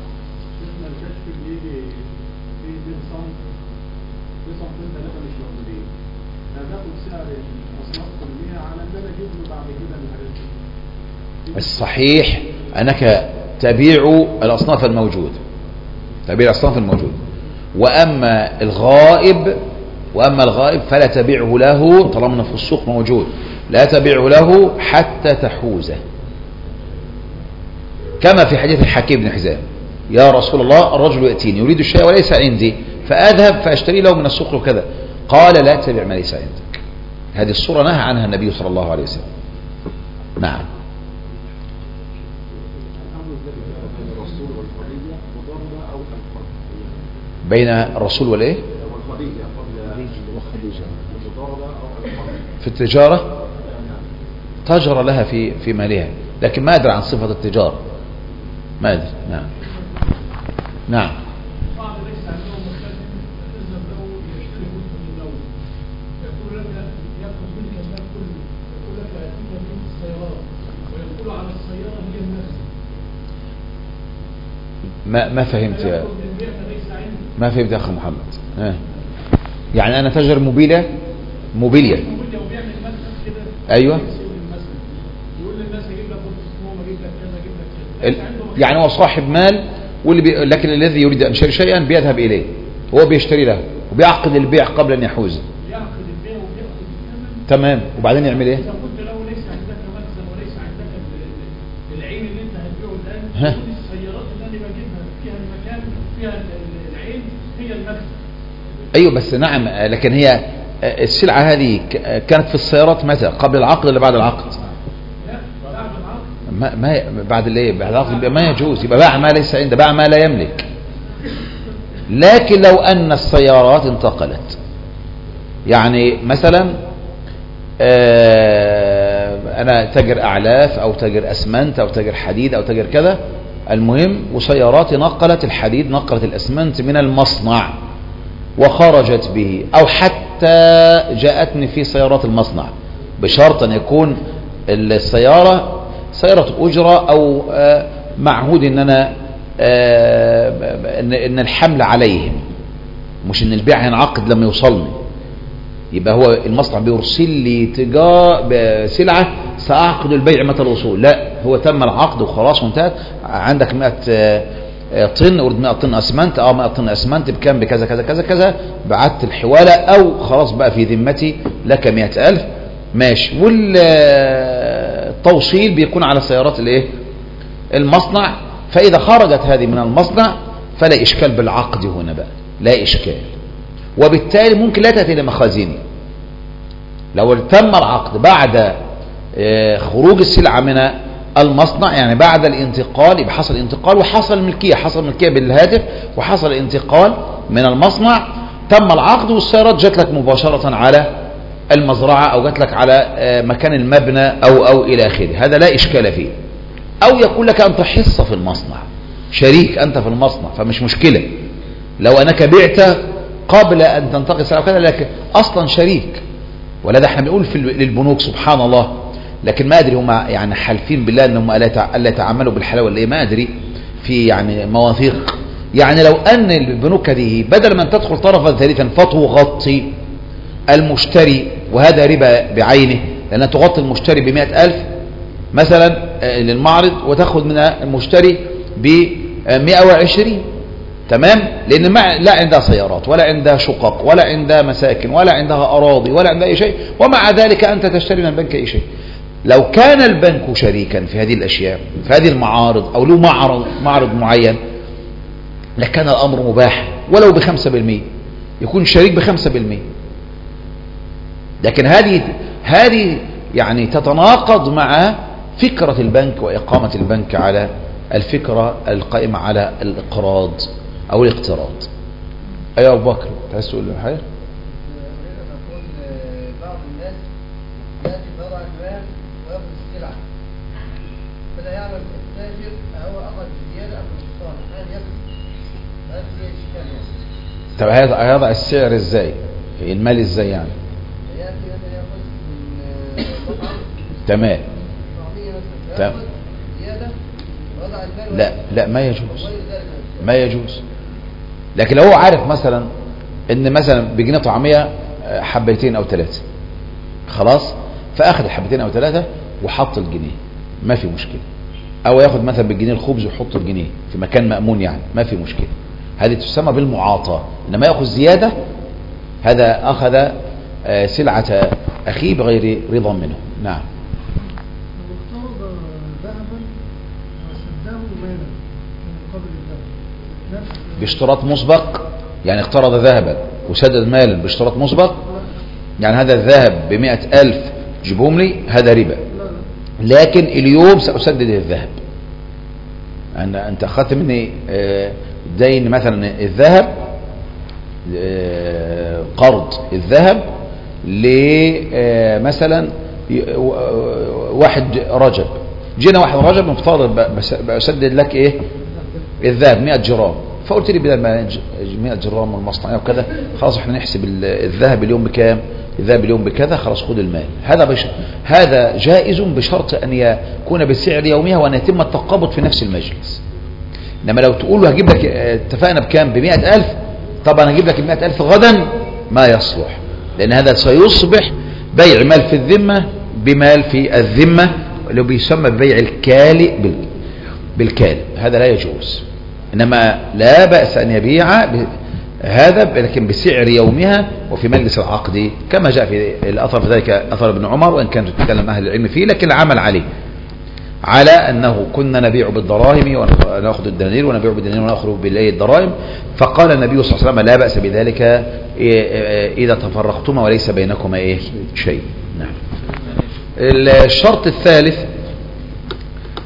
الصحيح أنك تبيع الأصناف الموجودة، تبيع الأصناف الموجودة. وأما الغائب فلا تبيعه له طالما في السوق موجود، لا تبيعه له حتى تحوزه. كما في حديث الحكيم بن حزام: يا رسول الله الرجل يأتيني يريد الشيء وليس عندي، فأذهب فأشتري له من السوق وكذا. قال لا تبيع ما ليس عندك. هذه الصورة نهى عنها النبي صلى الله عليه وسلم. نعم. بين الرسول والإيه؟ في التجارة تجر لها في مالها، لكن ما أدري عن صفة التجارة، ما أدري. نعم. نعم. ما فهمت يا أخي محمد. يعني أنا تاجر موبيليا. أيوة. يعني هو صاحب مال، لكن الذي يريد أن يشتري شيئا بيذهب إليه، هو بيشتري له وبيعقد البيع قبل أن يحوزه. تمام. وبعدين يعمل إيه؟ العين اللي انت هتبيعه الآن، السيارات اللي انا بجيبها فيها المكان فيها العين هي المكسب. ايوه بس نعم، لكن هي السلعة هذه كانت في السيارات متى؟ قبل العقد ولا بعد العقد؟ لا، ما بعد الايه بعد العقد ما يجوز، يبقى باع ما ليس عنده، باع ما لا يملك. لكن لو ان السيارات انتقلت، يعني مثلا انا تاجر اعلاف او تاجر اسمنت او تاجر حديد او تاجر كذا، المهم وسياراتي نقلت الحديد نقلت الاسمنت من المصنع وخرجت به، او حتى جاءتني في سيارات المصنع، بشرط ان يكون السيارة سيارة اجرة او معهود ان انا ان الحمل عليهم، مش ان البيع ينعقد لما يوصلني. يبقى هو المصنع بيرسل لي سلعة سأعقد البيع متى الوصول، لا هو تم العقد وخلاص وانتهت. عندك 100 طن، أريد 100 طن أسمنت، 100 طن أسمنت بكام؟ بكذا كذا كذا كذا، بعت الحوالة أو خلاص بقى في ذمتي لك 100,000 ماشي. والتوصيل بيكون على سيارات الايه المصنع، فإذا خرجت هذه من المصنع فلا إشكال بالعقد هنا بقى، لا إشكال، وبالتالي ممكن لا تأتي لمخازني. لو تم العقد بعد خروج السلعة من المصنع، يعني بعد الانتقال، يبقى حصل انتقال وحصل ملكية، حصل ملكية بالهاتف وحصل انتقال من المصنع، تم العقد والسيارات جات لك مباشرة على المزرعة أو جات لك على مكان المبنى أو إلى آخره، هذا لا إشكال فيه. أو يقول لك أنت حصة في المصنع، شريك أنت في المصنع، فمش مشكلة لو أنك بعت قبل أن تنتقل السلعة وكذا، لكن أصلا شريك. ولا ده احنا بنقول في للبنوك سبحان الله، لكن ما أدري هم يعني حالفين بالله أنهم ألا يتعاملوا بالحلال ولا إيه، ما أدري في يعني مواثيق. يعني لو أن البنوك هذه بدل ما أن تدخل طرفا ثالثا فتغطي المشتري، وهذا ربا بعينه، لأن تغطي المشتري ب100,000 مثلا للمعرض وتأخذ من المشتري ب120، تمام، لأن لا عندها سيارات ولا عندها شقق ولا عندها مساكن ولا عندها أراضي ولا عندها أي شيء، ومع ذلك أنت تشتري من البنك أي شيء. لو كان البنك شريكا في هذه الأشياء، في هذه المعارض، أو له معرض معين، لكان الأمر مباح ولو ب5%، يكون شريك ب5%. لكن هذه يعني تتناقض مع فكرة البنك وإقامة البنك على الفكرة القائمة على الإقراض أو الاقتراض. أيها أبو بكر عايز تقول له حاجة؟ بعض الناس يأتي بضع المال ويأخذ السلعة، فلا يعلم التاجر هو أخذ زيادة أم نقصان، هل يكسب؟ هل في إشكال؟ طب هيضع السعر إزاي؟ المال إزاي يعني؟ يأتي مثلا يأخذ من قطعة تمام مثلا يأخذ زيادة وضع المال، لا ما يجوز، ما يجوز. لكن لو هو عارف مثلا ان مثلا بجنيه طعمية حبيتين او 3، خلاص، فاخذ الحبيتين او 3 وحط الجنيه، ما في مشكلة. او ياخذ مثلا بالجنيه الخبز ويحط الجنيه في مكان مأمون، يعني ما في مشكلة، هذه تسمى بالمعاطاة. انما ياخذ زيادة، هذا اخذ سلعة اخيه بغير رضا منه. نعم. باشتراط مسبق، يعني اقترض ذهبا وسدد مالا باشتراط مسبق، يعني هذا الذهب ب100,000 جيبهم لي، هذا ربا. لكن اليوم سأسدد الذهب، أنت أخذت مني دين مثلا الذهب، قرض الذهب لمثلا 1 رجب، جينا 1 رجب مفترض بسدد لك ايه الذهب 100 جرام، فقلت لي بدل ما 100 جرام من المصنع وكذا، خلاص احنا نحسب الذهب اليوم بكام، الذهب اليوم بكذا، خلاص خد المال. هذا جائز بشرط ان يكون بالسعر يوميها وان يتم التقابض في نفس المجلس. انما لو تقول له هجيب لك، اتفقنا بكام؟ ب100,000، طبعا هجيب لك ال100,000 غدا، ما يصلح، لان هذا سيصبح بيع مال في الذمة بمال في الذمة، اللي بيسمى ببيع الكالئ بالكالئ، هذا لا يجوز. إنما لا بأس أن يبيع هذا لكن بسعر يومها وفي مجلس العقد، كما جاء في الأثر، في ذلك أثر ابن عمر، وإن كانت تتكلم أهل العلم فيه، لكن العمل عليه على أنه كنا نبيع بالدراهم ونأخذ الدنانير، ونبيع بالدنانير ونأخذ بالدراهم. فقال النبي صلى الله عليه وسلم لا بأس بذلك إذا تفرقتما وليس بينكما شيء. نعم. الشرط الثالث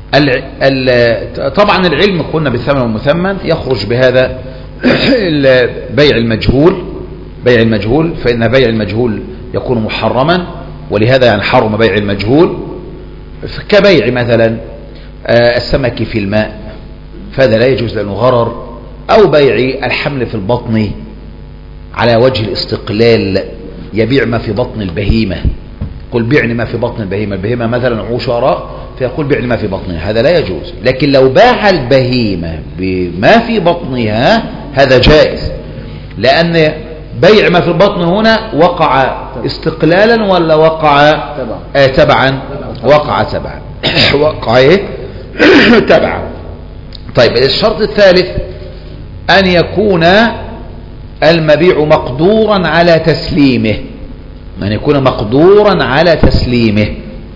طبعا العلم قلنا بالثمن والمثمن يخرج بهذا بيع المجهول فإن بيع المجهول يكون محرما، ولهذا يعني حرم بيع المجهول، كبيع مثلا السمك في الماء، فهذا لا يجوز لأنه غرر، أو بيع الحمل في البطن على وجه الاستقلال، يبيع ما في بطن البهيمة، قل بيعني ما في بطن البهيمة مثلا عشراء، فيقول بيعني ما في بطنها، هذا لا يجوز. لكن لو باع البهيمة بما في بطنها هذا جائز، لأن بيع ما في البطن هنا وقع استقلالا ولا وقع تبعا؟ وقع تبعا. وقع ايه؟ تبعا. طيب الشرط الثالث أن يكون المبيع مقدورا على تسليمه، أن يكون مقدورا على تسليمه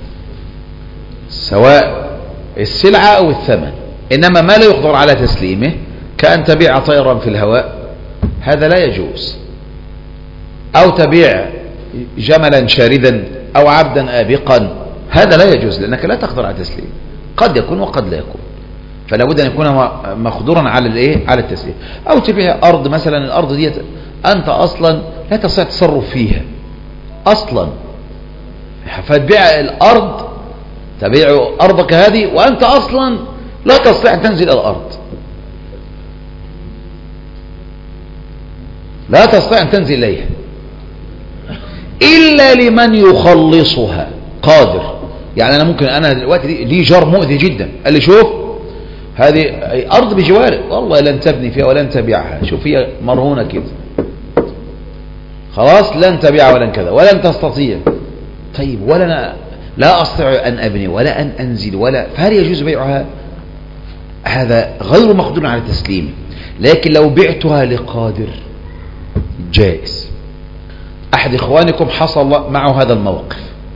سواء السلعة أو الثمن. إنما ما لا يقدر على تسليمه كأن تبيع طيرا في الهواء، هذا لا يجوز، أو تبيع جملا شاردا أو عبدا آبقا، هذا لا يجوز لأنك لا تقدر على تسليمه، قد يكون وقد لا يكون، فلا بد أن يكون مقدورا على الايه؟ على التسليم. أو تبيع أرض مثلا، الأرض دي أنت أصلا لا تستطيع التصرف فيها أصلا، فتبيع الأرض، تبيع أرضك هذه وأنت أصلا لا تستطيع أن تنزل الأرض، لا تستطيع أن تنزل إليها إلا لمن يخلصها قادر. يعني أنا ممكن، أنا دلوقتي لي جار مؤذي جدا، قال لي شوف هذه أرض بجوارك والله لن تبني فيها ولن تبيعها، شوف هي مرهونة كده خلاص، لن تبيعها ولن كذا ولن تستطيع. طيب ولا أنا لا أستطيع أن أبني ولا أن أنزل ولا، فهل يجوز بيعها؟ هذا غير مقدور على التسليم. لكن لو بعتها لقادر جائز. أحد إخوانكم حصل معه هذا الموقف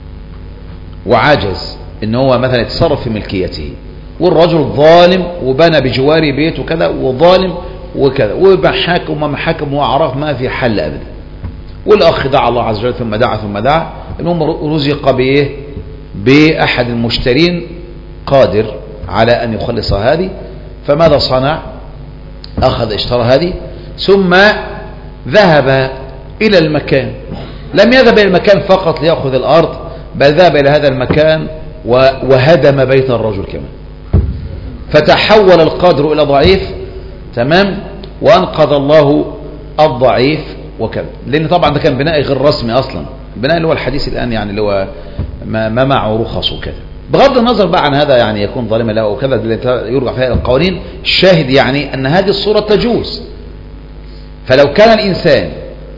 وعجز إن هو مثلا يتصرف في ملكيته، والرجل ظالم وبنى بجواري بيت وكذا وظالم وكذا ومحاكم ومحاكم وأعراف، ما في حل أبدا. والأخ دعا الله عز وجل ثم دعا المهم رزق بأحد المشترين قادر على أن يخلص هذه، فماذا صنع؟ أخذ اشترى هذه ثم ذهب إلى المكان، لم يذهب إلى المكان فقط ليأخذ الأرض، بل ذهب إلى هذا المكان وهدم بيت الرجل كمان، فتحول القادر إلى ضعيف، تمام، وأنقذ الله الضعيف وكذا. لأن طبعا ده كان بناء غير رسمي أصلا، البناء اللي هو الحديث الآن يعني اللي هو ما معه رخص وكذا، بغض النظر بقى عن هذا يعني يكون ظالما له وكذا، يرجع فيها القوانين. الشاهد يعني أن هذه الصورة تجوز. فلو كان الإنسان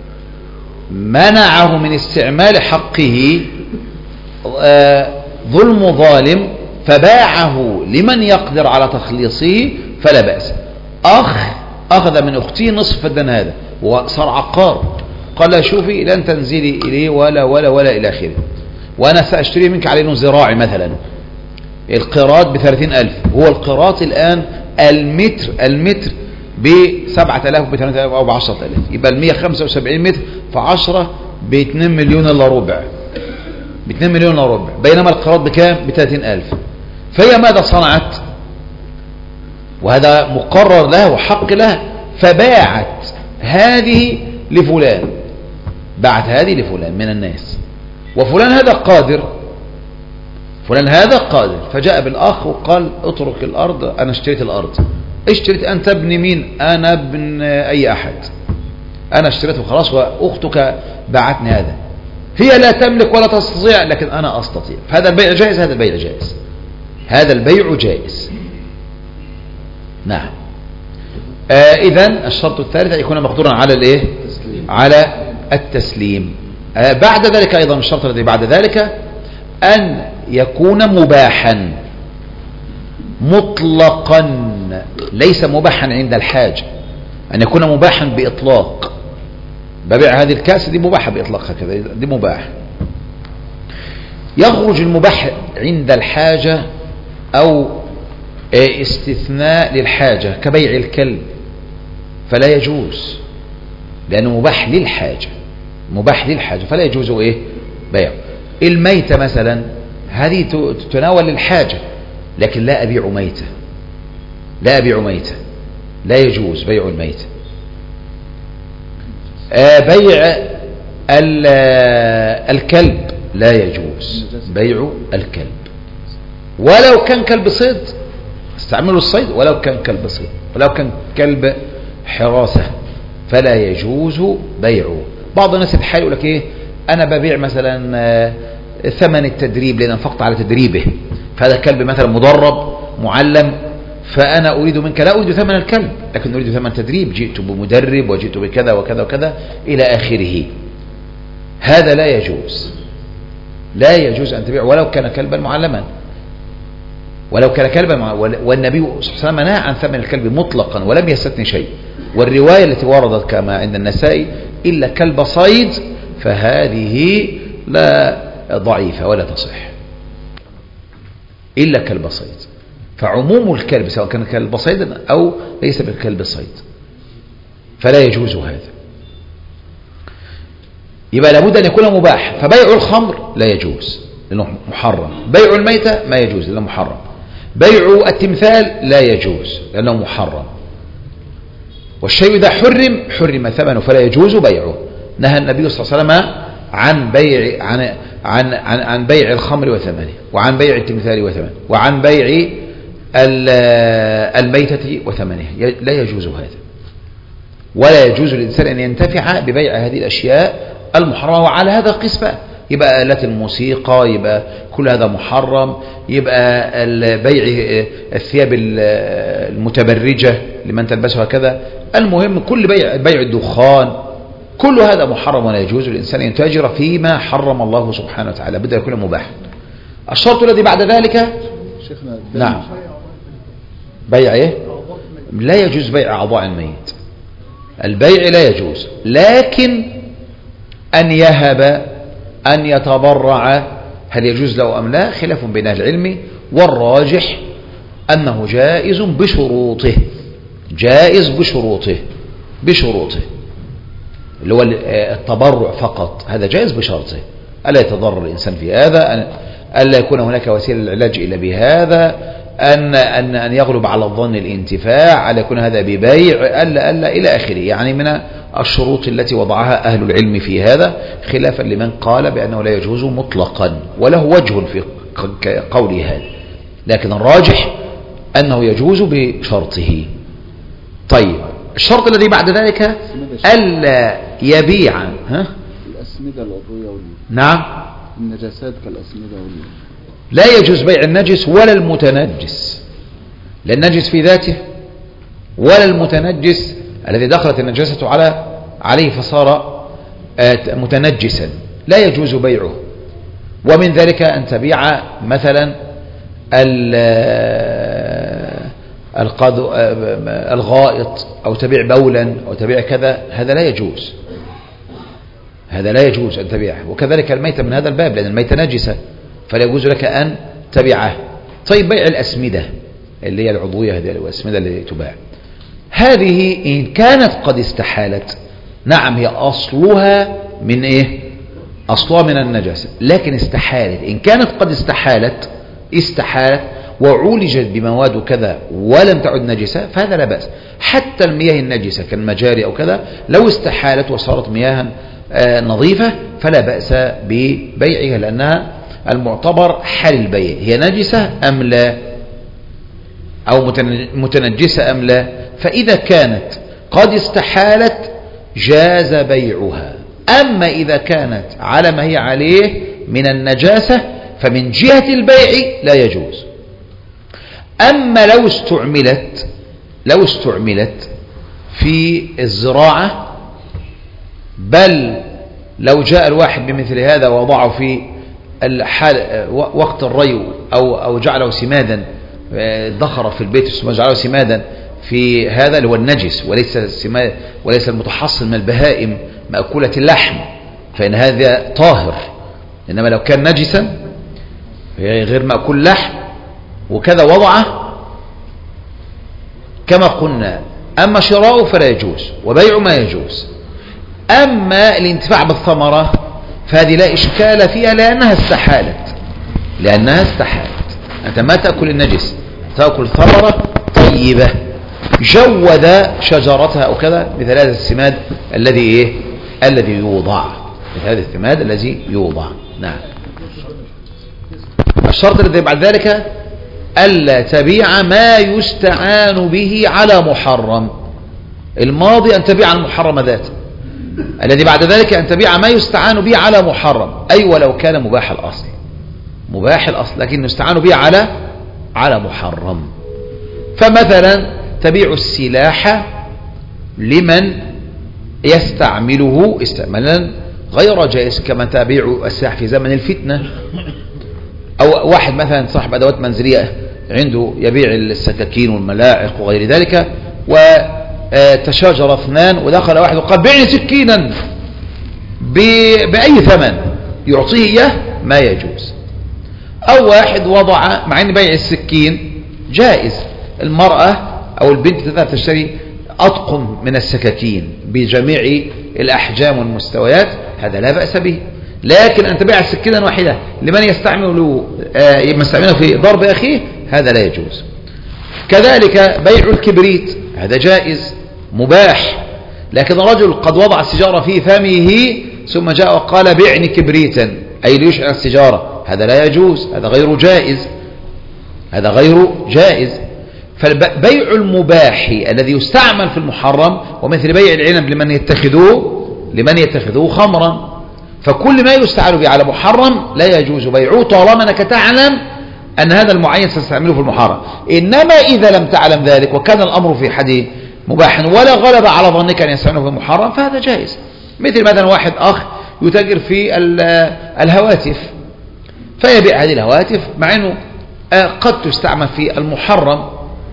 منعه من استعمال حقه ظلم ظالم فباعه لمن يقدر على تخليصه فلا بأس. أخذ من أختي نصف فدان هذا وصار عقار، قال لا شوفي لن تنزلي إليه ولا إلى آخره، وأنا سأشتري منك على إنه زراعي مثلا، القيراط ب30,000، هو القيراط الآن المتر ب7,000 ب8,000 أو ب10,000، يبقى 175 متر في10 ب2 مليون إلا ربع، ب2 مليون إلا ربع، بينما القيراط بكام؟ ب30,000. فهي ماذا صنعت؟ وهذا مقرر لها وحق لها، فباعت هذه لفلان، باعت هذه لفلان من الناس، وفلان هذا قادر، فلان هذا قادر، فجاء بالأخ وقال اترك الأرض، أنا اشتريت الأرض. اشتريت أنت ابن مين؟ أنا ابن أي أحد، أنا اشتريته خلاص، وأختك باعتني هذا، هي لا تملك ولا تستطيع لكن أنا أستطيع، فهذا البيع جائز، هذا البيع جائز، هذا البيع جائز. نعم. إذن الشرط الثالث أن يكون مقدورا على الإيه؟ على التسليم. بعد ذلك أيضا الشرط الذي بعد ذلك أن يكون مباحا مطلقا، ليس مباحا عند الحاجة، أن يكون مباحا بإطلاق. ببيع هذه الكأس دي مباحة بإطلاقها كذا، دي مباح. يخرج المباح عند الحاجة أو استثناء للحاجة كبيع الكلب، فلا يجوز لأنه مباح للحاجة، مباح للحاجة فلا يجوز إيه؟ بيع. الميتة مثلا هذه تناول للحاجة، لكن لا أبيع ميتة، لا أبيع ميتة، لا يجوز بيع الميتة. بيع الكلب لا يجوز بيع الكلب، ولو كان كلب صيد، استعملوا الصيد، ولو كان كلب صيد، ولو كان كلب حراسة فلا يجوز بيعه. بعض الناس الحال يقول لك ايه، انا ببيع مثلا ثمن التدريب لان انفقت على تدريبه، فهذا كلب مثلا مدرب معلم، فانا اريد منك، لا اريد ثمن الكلب لكن اريد ثمن تدريب، جئت بمدرب وجئت بكذا وكذا وكذا الى اخره. هذا لا يجوز، لا يجوز ان تبيع ولو كان كلبا معلما، ولو كان كلبا والنبي صلى الله عليه وسلم نهى عن ثمن الكلب مطلقا ولم يستثني شيء. والرواية التي وردت كما عند النسائي إلا كلب صيد فهذه لا ضعيفة ولا تصح، إلا كلب صيد. فعموم الكلب سواء كان كلب صيد أو ليس بالكلب صيد فلا يجوز هذا. يبقى لابد أن يكون مباح. فبيع الخمر لا يجوز لأنه محرم، بيع الميتة ما يجوز لأنه محرم، بيع التمثال لا يجوز لأنه محرم. والشيء إذا حرم ثمنه فلا يجوز بيعه. نهى النبي صلى الله عليه وسلم عن بيع الخمر وثمنه، وعن بيع التمثال وثمنه، وعن بيع الميتة وثمنه، لا يجوز هذا. ولا يجوز للإنسان أن ينتفع ببيع هذه الأشياء المحرمة. وعلى هذا القسم يبقى آلات الموسيقى، يبقى كل هذا محرم، يبقى بيع الثياب المتبرجة لمن تلبسها كذا. المهم كل بيع الدخان كل هذا محرم ولا يجوز للإنسان أن يتاجر فيما حرم الله سبحانه وتعالى، بدأ يكون مباح. الشرط الذي بعد ذلك نعم بيع ايه؟ لا يجوز بيع أعضاء الميت، البيع لا يجوز، لكن أن يهب أن يتبرع هل يجوز له أم لا؟ خلاف بين أهل العلم، والراجح أنه جائز بشروطه، جائز بشروطه اللي هو التبرع فقط، هذا جائز بشرطه ألا يتضرر الإنسان في هذا، ألا يكون هناك وسيلة للعلاج إلا بهذا، أن يغلب على الظن الانتفاع، ألا يكون هذا ببيع، ألا إلى آخره. يعني من الشروط التي وضعها أهل العلم في هذا، خلافا لمن قال بأنه لا يجوز مطلقا، وله وجه في قوله هذا، لكن الراجح أنه يجوز بشرطه. طيب الشرط الذي بعد ذلك ألا يبيع الأسمدة العضوية نعم النجاسات كالأسمدة لا يجوز بيع النجس ولا المتنجس، لا النجس في ذاته ولا المتنجس الذي دخلت النجاسة عليه فصار متنجسا، لا يجوز بيعه. ومن ذلك أن تبيع مثلا الغائط أو تبيع بولا أو تبيع كذا، هذا لا يجوز، هذا لا يجوز أن تبيعه. وكذلك الميتة من هذا الباب، لأن الميتة نجسة فلا يجوز لك أن تبيعه. طيب بيع الأسمدة اللي هي العضوية، هذه الأسمدة اللي تباع، هذه إن كانت قد استحالت، نعم هي أصلها من إيه؟ أصلها من النجاسة، لكن استحالت. إن كانت قد استحالت وعولجت بمواد كذا ولم تعد نجسة فهذا لا بأس. حتى المياه النجسة كالمجاري أو كذا لو استحالت وصارت مياه نظيفة فلا بأس ببيعها، لأنها المعتبر حال البيع، هي نجسة أم لا، أو متنجسة أم لا. فإذا كانت قد استحالت جاز بيعها. أما إذا كانت على ما هي عليه من النجاسة فمن جهة البيع لا يجوز. أما لو استعملت في الزراعة، بل لو جاء الواحد بمثل هذا ووضعه في وقت الري أو جعله سمادا، ذخر في البيت ثم جعله سمادا في هذا اللي هو النجس، وليس المتحصل من البهائم مأكولة اللحم، فإن هذا طاهر. إنما لو كان نجسا غير مأكول لحم وكذا وضعه كما قلنا، أما شراؤه فلا يجوز وبيعه ما يجوز. أما الانتفاع بالثمرة فهذه لا إشكال فيها لأنها استحالت، أنت ما تأكل النجس، تأكل ثمرة طيبة جود شجرتها أو كذا، مثل هذا السماد الذي إيه؟ الذي يوضع، مثل هذا السماد الذي يوضع. نعم. الشرط الذي بعد ذلك ألا تبيع ما يستعان به على محرم. الماضي أن تبيع المحرم ذاته، الذي بعد ذلك أن تبيع ما يستعان به على محرم، أي ولو كان مباح الأصل، مباح الأصل لكن يستعان به على محرم. فمثلا تبيع السلاح لمن يستعمله استعمالا غير جائز، كما تبيع السلاح في زمن الفتنة، أو واحد مثلا صاحب أدوات منزلية عنده يبيع السكاكين والملاعق وغير ذلك، وتشاجر اثنان ودخل واحد وقال بيعني سكينا بأي ثمن يعطيه إياه، ما يجوز. أو واحد وضع، مع أن بيع السكين جائز، المرأة أو البنت تذهب تشتري أطقم من السكاكين بجميع الأحجام والمستويات، هذا لا بأس به، لكن أن تبيع سكينا واحدة لمن يستعمله في ضرب أخيه، هذا لا يجوز. كذلك بيع الكبريت، هذا جائز مباح، لكن رجل قد وضع السجارة في فمه ثم جاء وقال بعني كبريتا، أي ليشعل السجارة، هذا لا يجوز، هذا غير جائز، هذا غير جائز. فبيع المباح الذي يستعمل في المحرم، ومثل بيع العنب لمن يتخذوه خمرا، فكل ما يستعمل به على محرم لا يجوز بيعه طالما أنك تعلم أن هذا المعين ستستعمله في المحرم. إنما إذا لم تعلم ذلك وكان الأمر في حد مباح ولا غلب على ظنك أن يستعمله في المحرم، فهذا جائز. مثل مثلا واحد أخ يتاجر في الهواتف، فيبيع هذه الهواتف مع أنه قد تستعمل في المحرم،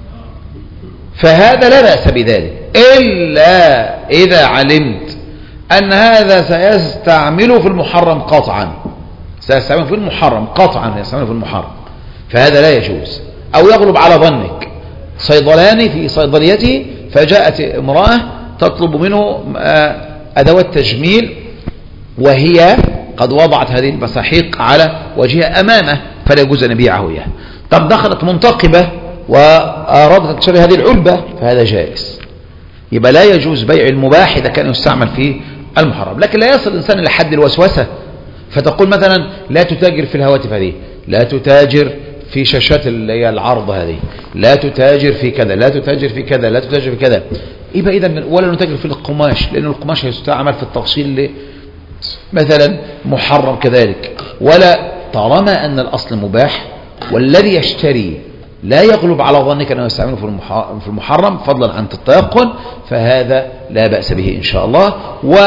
فهذا لا بأس بذلك، إلا إذا علمت أن هذا سيستعمله في المحرم قطعا، سيستعمله في المحرم قطعا، سيستعمله في المحرم، فهذا لا يجوز. أو يغلب على ظنك، صيدلاني في صيدليته فجاءت امرأة تطلب منه أدوات تجميل، وهي قد وضعت هذه المساحيق على وجهها أمامه، فلا يجوز أن يبيعه إياه. طب دخلت منتقبة وأرادت أن تشتري هذه العلبة، فهذا جائز. يبقى لا يجوز بيع المباح إذا كان يستعمل في المحرم، لكن لا يصل الإنسان إلى حد الوسوسة، فتقول مثلا لا تتاجر في الهواتف هذه، لا تتاجر في شاشات العرض هذه، لا تتاجر في كذا، لا تتاجر في كذا، لا تتاجر في كذا. يبقى إذا ولا نتاجر في القماش، لأن القماش يستعمل في التفصيل مثلا محرم كذلك، ولا طالما أن الأصل مباح والذي يشتري لا يغلب على ظنك أنه يستعمله في المحرم فضلا عن التيقن، فهذا لا بأس به إن شاء الله.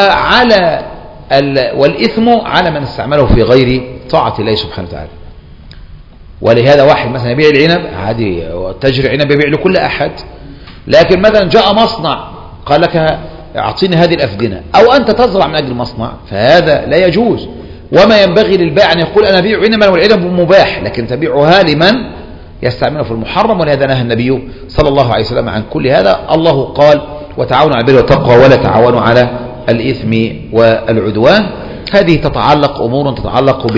والإثم على من استعمله في غير طاعة الله سبحانه وتعالى. ولهذا واحد مثلا يبيع العنب عادي، تجري عنب يبيع لكل أحد، لكن مثلا جاء مصنع قال لك أعطيني هذه الأفدنة، أو أنت تزرع من أجل المصنع، فهذا لا يجوز. وما ينبغي للبائع أن يقول أنا أبيع عنبا والعنب مباح، لكن تبيعها لمن يستعمله في المحرم، ولهذا نهى النبي صلى الله عليه وسلم عن كل هذا. الله قال وتعاونوا على البر والتقوى ولا تعاونوا على الإثم والعدوان. هذه تتعلق أمور تتعلق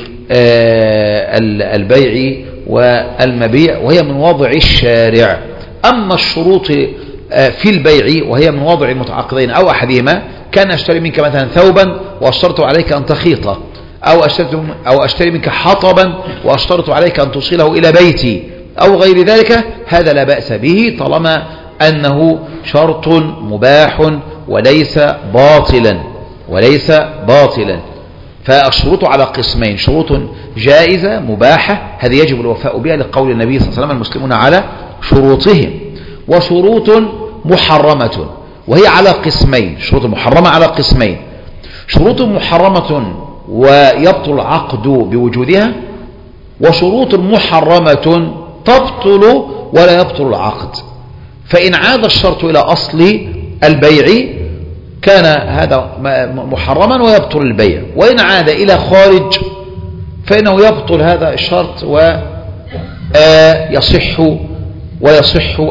بالبيع والمبيع، وهي من وضع الشارع. أما الشروط في البيع وهي من وضع المتعاقدين أو أحدهما، كان أشتري منك مثلا ثوبا وأشترط عليك أن تخيطه، أو أشتري منك حطبا وأشترط عليك أن توصله إلى بيتي أو غير ذلك، هذا لا بأس به طالما أنه شرط مباح وليس باطلا. فالشروط على قسمين: شروط جائزة مباحة، هذه يجب الوفاء بها لقول النبي صلى الله عليه وسلم المسلمون على شروطهم، وشروط محرمة وهي على قسمين. شروط محرمة على قسمين: شروط محرمة ويبطل العقد بوجودها، وشروط محرمة تبطل ولا يبطل العقد. فإن عاد الشرط إلى أصل البيع كان هذا محرما ويبطل البيع، وإن عاد إلى خارج فإنه يبطل هذا الشرط ويصح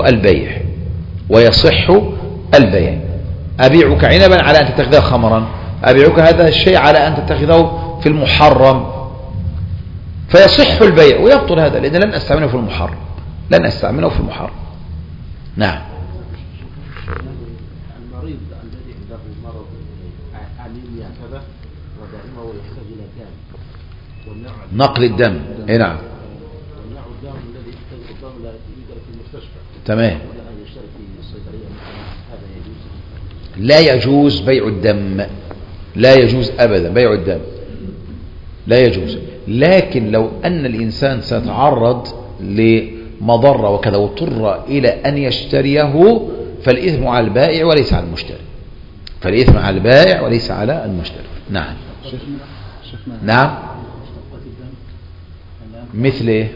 البيع. أبيعك عنبا على أن تتخذه خمرا، أبيعك هذا الشيء على أن تتخذه في المحرم، فيصح البيع ويبطل هذا، لأن لن أستعمله في المحرم، لن أستعمله في المحرم. نعم. المريض الذي عنده مرض أنيميا كذا ودائما ويحتاج إلى دم نقل الدم. نعم. والنوع الدم الذي يحتاج الدم لا يوجد في المستشفى. تمام. ولا يشترك في الصيدلية مثلا، هذا يجوز؟ لا يجوز بيع الدم، لا يجوز أبدا بيع الدم، لا يجوز. لكن لو أن الإنسان سيتعرض لمضرة وكذا واضطر إلى أن يشتريه فالإثم على البائع وليس على المشتري، فالإثم على البائع وليس على المشتري. نعم. نعم. مثل إيه؟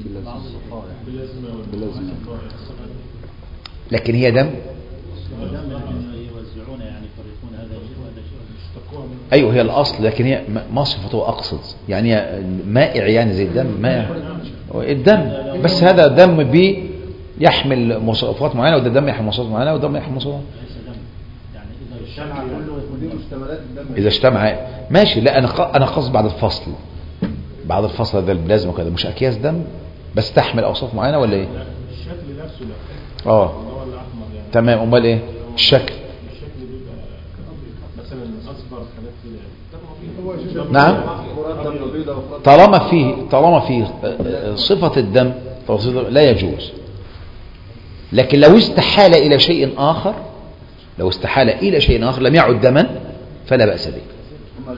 لكن هي دم. أيوه هي الأصل، لكن هي ما صفته أقصد، يعني هي مائع يعني زي الدم، مائع الدم، بس هذا دم بي يحمل مواصفات معينة، وده دم يحمل مواصفات معينة، وده دم يحمل مواصفات إذا اجتمع ماشي. لا أنا قصد بعد الفصل، بعد الفصل هذا البلازما وكذا مش أكياس دم بس تحمل أوصاف معينة ولا إيه؟ الشكل نفسه لا. تمام. أمال إيه الشكل؟ نعم. طالما فيه صفة الدم لا يجوز. لكن لو استحال إلى شيء آخر، لو استحال إلى شيء آخر لم يعد دما فلا بأس به. هي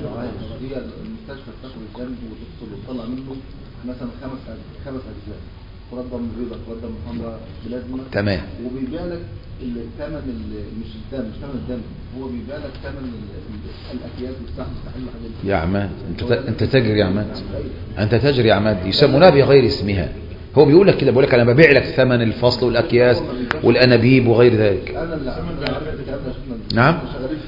المستشفى بتاخد الدم وتفصل وتطلع منه مثلا خمس أجزاء، كرات دم بيضاء، كرات دم حمراء، بلازما. تمام. وبيبيع لك الثمن، مش الدم، مش ثمن الدم، هو بيبيع لك ثمن الأكياس والسحب والحاجات دي. يا عماد انت تاجر يا عماد، انت تاجر يا عماد، يسمونها بغير اسمها. هو بيقول لك كده، بيقول لك انا ببيع لك ثمن الفصل والاكياس والانابيب وغير ذلك. انا اللي نعم.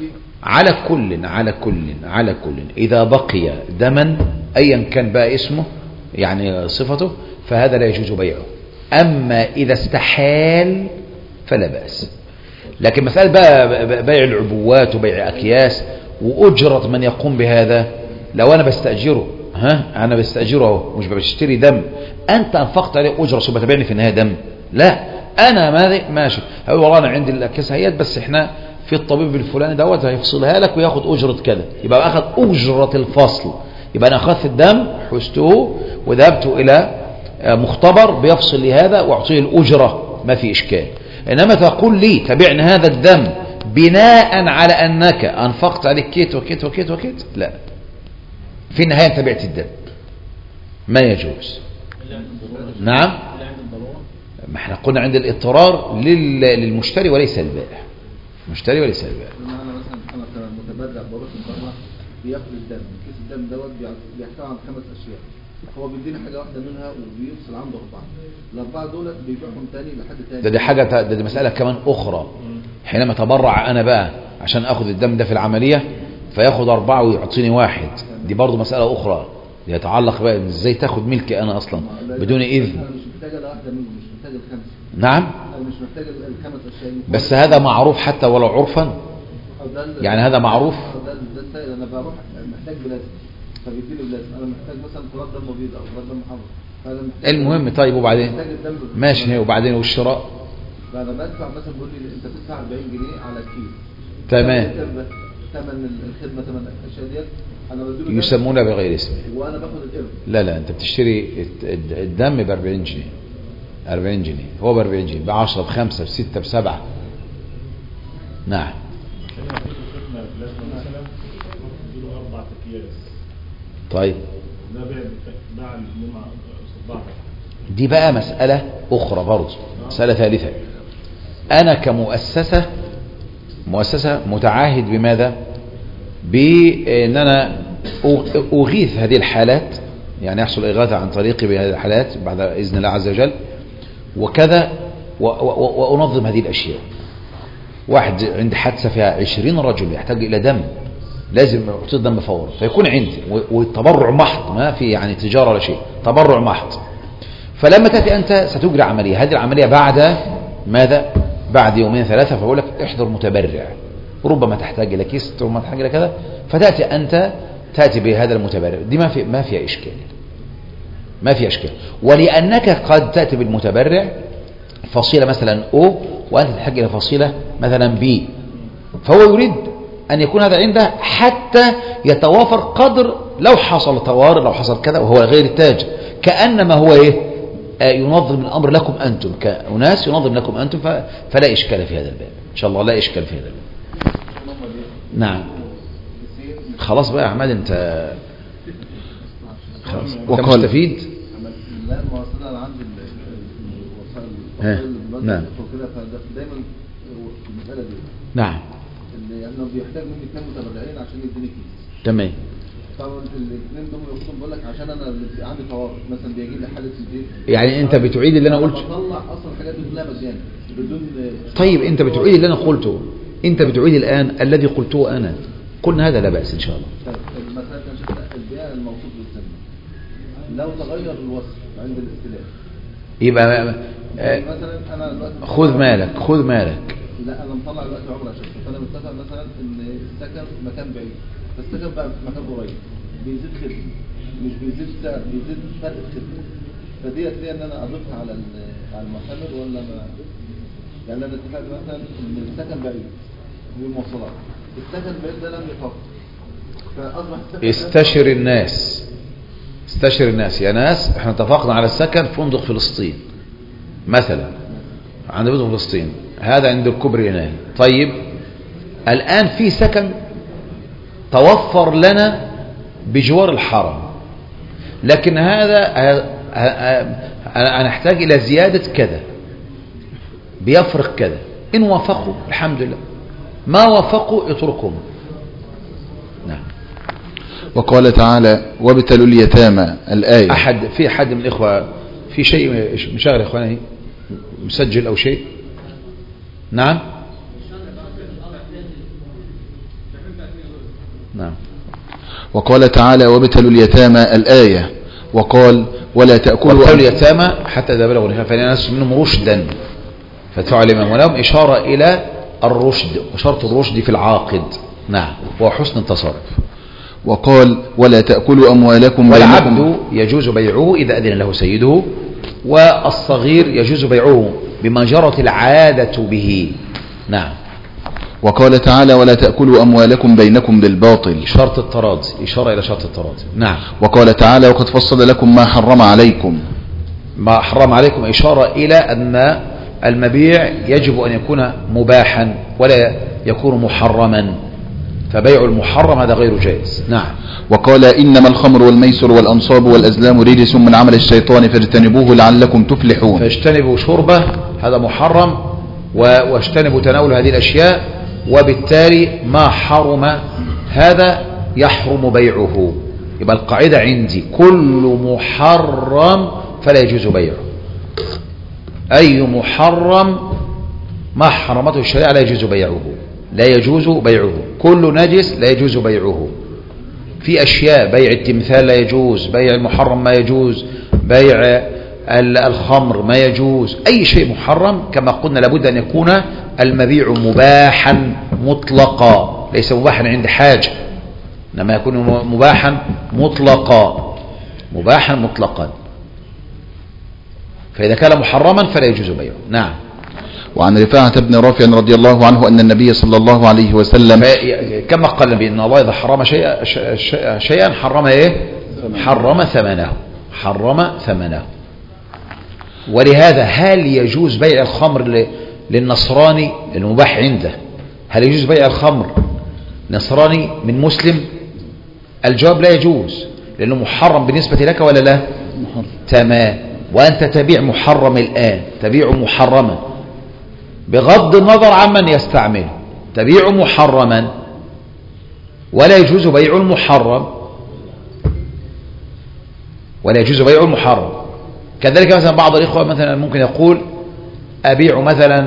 على كل اذا بقي دما ايا كان بقى اسمه يعني صفته فهذا لا يجوز بيعه. اما اذا استحال فلا بأس. لكن مسألة بقى بيع العبوات وبيع اكياس واجرة من يقوم بهذا، لو انا بستأجره، انا بستأجره مش بشتري دم، انت انفقت عليه اجرة ثم تبيعني في النهاية دم، لا انا ماشي هقول والله انا عندي الاكياس هيات بس احنا في الطبيب الفلاني دوت هيفصلها لك وياخد اجرة كذا، يبقى اخذ اجرة الفصل، يبقى انا اخذت الدم حسته وذهبت الى مختبر بيفصل لي هذا واعطيه الاجرة، ما في اشكال. انما تقول لي تبعني هذا الدم بناء على انك انفقت عليك كيت وكيت وكيت وكيت، لا، في النهاية انت بعت الدم، ما يجوز. نعم. ما احنا قلنا عند الاضطرار للمشتري وليس البائع، المشتري وليس البائع. انا مثلا متبرع بروح البرع بياخد الدم، كيس الدم دوت بيحتوي على 5 اشياء، هو بيديني حاجه واحده منها وبيفصل عنده 4، الاربعه دول بيبيعهم تاني لحد تاني. دي حاجه، دي مساله كمان اخرى. حينما تبرع انا بقى عشان اخذ الدم ده في العمليه فياخد 4 ويعطيني 1، دي برضو مساله اخرى يتعلق بقى ازاي تاخد ملكي انا اصلا بدون اذن. انا مش محتاج واحده منهم، مش محتاج ال5. نعم. انا مش محتاج ال5 اشياء. بس هذا معروف حتى ولو عرفا، يعني هذا معروف. ده انا بروح محتاج بلازم فبيديني بلازم، انا محتاج مثلا كرات دم بيضاء او كرات دم حمراء، المهم. طيب وبعدين ماشي، وبعدين والشراء انا بدفع مثلا، بيقول لي انت بتدفع 40 جنيه على الكيس. تمام. ثمن الخدمه، ثمن الاشياء ديت انا بديله يسمونها بغير اسمه، وانا باخد القرد. لا انت بتشتري الدم ب 40 جنيه، 40 جنيه هو ب 40 جنيه، ب 10 ب 5 ب 6 ب 7. نعم. طيب دي بقى مسألة أخرى برضه، مسألة ثالثة. أنا كمؤسسة متعاهد بماذا؟ بأن أنا أغيث هذه الحالات، يعني يحصل إغاثة عن طريقي بهذه الحالات بعد إذن الله عز وجل وكذا، وأنظم هذه الأشياء. واحد عند حادثة فيها 20 رجل يحتاج إلى دم، لازم يعطيه الدم فورا، فيكون عندي، والتبرع محض، ما في يعني تجارة ولا شيء، تبرع محض. فلما تأتي أنت ستجري عملية، هذه العملية بعد ماذا؟ بعد 2 3، فأقول لك احضر متبرع، ربما تحتاج إلى كيس، ربما تحتاج إلى كذا، فتأتي أنت تأتي بهذا المتبرع، دي ما فيها إشكال، ما في اشكال. ولانك قد تاتي بالمتبرع فصيله مثلا او وانت تحتاج الى فصيله مثلا بي، فهو يريد ان يكون هذا عنده حتى يتوافر قدر لو حصل طوارئ لو حصل كذا، وهو غير التاجر. كانما هو ايه ينظم الامر لكم انتم كأناس، ينظم لكم انتم، فلا اشكال في هذا الباب ان شاء الله، لا اشكال في هذا الباب. نعم خلاص بقى يا احمد انت خلاص انت مستفيد. لا المواصلة انا عندي الوسائل نعم وكده، فدايما المسألة دي نعم اللي يعني بيحتاج مني 2 متبرعين عشان يديني كيس. تمام. طبعا الاثنين دول يقصون بقول لك عشان انا عندي طوارئ مثلا بيجي لي حاله البيت. يعني انت بتعيد اللي انا قلته؟ بطلع اصلا الحاجات دي كلها مجانا بدون. طيب انت بتعيد اللي انا قلته، انت بتعيد الان الذي قلته انا، قلنا هذا لا باس ان شاء الله. طيب مثلا كان شفنا البيع الموصوف بالسلم لو تغير الوصف عند الاستلام يبقى مثلا انا دلوقتي خذ مالك. لا انا مطلع دلوقتي عمره عشان فانا متفق مثلا ان السكن مكان بعيد، فالسكن بقى في مكان قريب بيزيد خدمه، مش بيزيد سعر، بيزيد فرق الخدمه. فديت ليه ان انا اضيفها على المعتمر ولا ما؟ يعني انا اتفقت مثلا ان السكن بعيد بالمواصلات، السكن بعيد ده لم يفق، فاصبح استشر الناس يا ناس، احنا اتفقنا على السكن فندق فلسطين مثلا، عند فندق فلسطين هذا عند الكوبري هنا. طيب الآن في سكن توفر لنا بجوار الحرم، لكن هذا أنا أحتاج إلى زيادة كذا، بيفرق كذا، إن وافقوا الحمد لله، ما وافقوا اتركهم. نعم. وقال تعالى وابتلوا اليتامى الآية. في حد من الإخوة في شيء مشاغل إخواني مسجل أو شيء؟ نعم نعم. وقال تعالى وابتلوا اليتامى الآية، وقال ولا تأكلوا وابتلوا اليتامى حتى إذا بلغوا النكاح فإن الناس منهم رشدا فادفعوا الإمام ولهم، إشارة إلى الرشد وشرط الرشد في العاقد. نعم وهو حسن التصرف. وقال ولا تأكلوا أموالكم والعبد يجوز بيعه إذا أذن له سيده، والصغير يجوز بيعه بما جرت العادة به. نعم. وقال تعالى ولا تأكلوا أموالكم بينكم بالباطل، شرط التراضي، إشارة إلى شرط التراضي. نعم. وقال تعالى وقد فصل لكم ما حرم عليكم، ما حرم عليكم إشارة إلى أن المبيع يجب أن يكون مباحا ولا يكون محرما، فبيع المحرم هذا غير جائز. نعم. وقال إنما الخمر والميسر والأنصاب والأزلام رجس من عمل الشيطان فاجتنبوه لعلكم تفلحون. فاجتنبوا شربه هذا محرم، واجتنبوا تناول هذه الأشياء، وبالتالي ما حرم هذا يحرم بيعه. يبقى القاعدة عندي كل محرم فلا يجوز بيعه، أي محرم ما حرمته الشريعة لا يجوز بيعه، لا يجوز بيعه. كل نجس لا يجوز بيعه. في أشياء بيع التمثال لا يجوز، بيع المحرم ما يجوز، بيع الخمر ما يجوز، أي شيء محرم كما قلنا لابد أن يكون المبيع مباحا مطلقا، ليس مباحا عند حاجة، إنما يكون مباحا مطلقا، مباحا مطلقا. فإذا كان محرما فلا يجوز بيعه. نعم. وعن رفاعة بن رافع رضي الله عنه أن النبي صلى الله عليه وسلم كما قال النبي إن الله إذا حرم شيئا حرم إيه؟ حرم ثمنه، حرم ثمنه. ولهذا هل يجوز بيع الخمر للنصراني المباح عنده؟ هل يجوز بيع الخمر نصراني من مسلم؟ الجواب لا يجوز، لأنه محرم بالنسبة لك ولا لا؟ تمام. وأنت تبيع محرم الآن، تبيع محرما بغض النظر عمن يستعمله، تبيع محرما ولا يجوز بيع المحرم، ولا يجوز بيع المحرم. كذلك مثلا بعض الإخوة مثلا ممكن يقول أبيع مثلا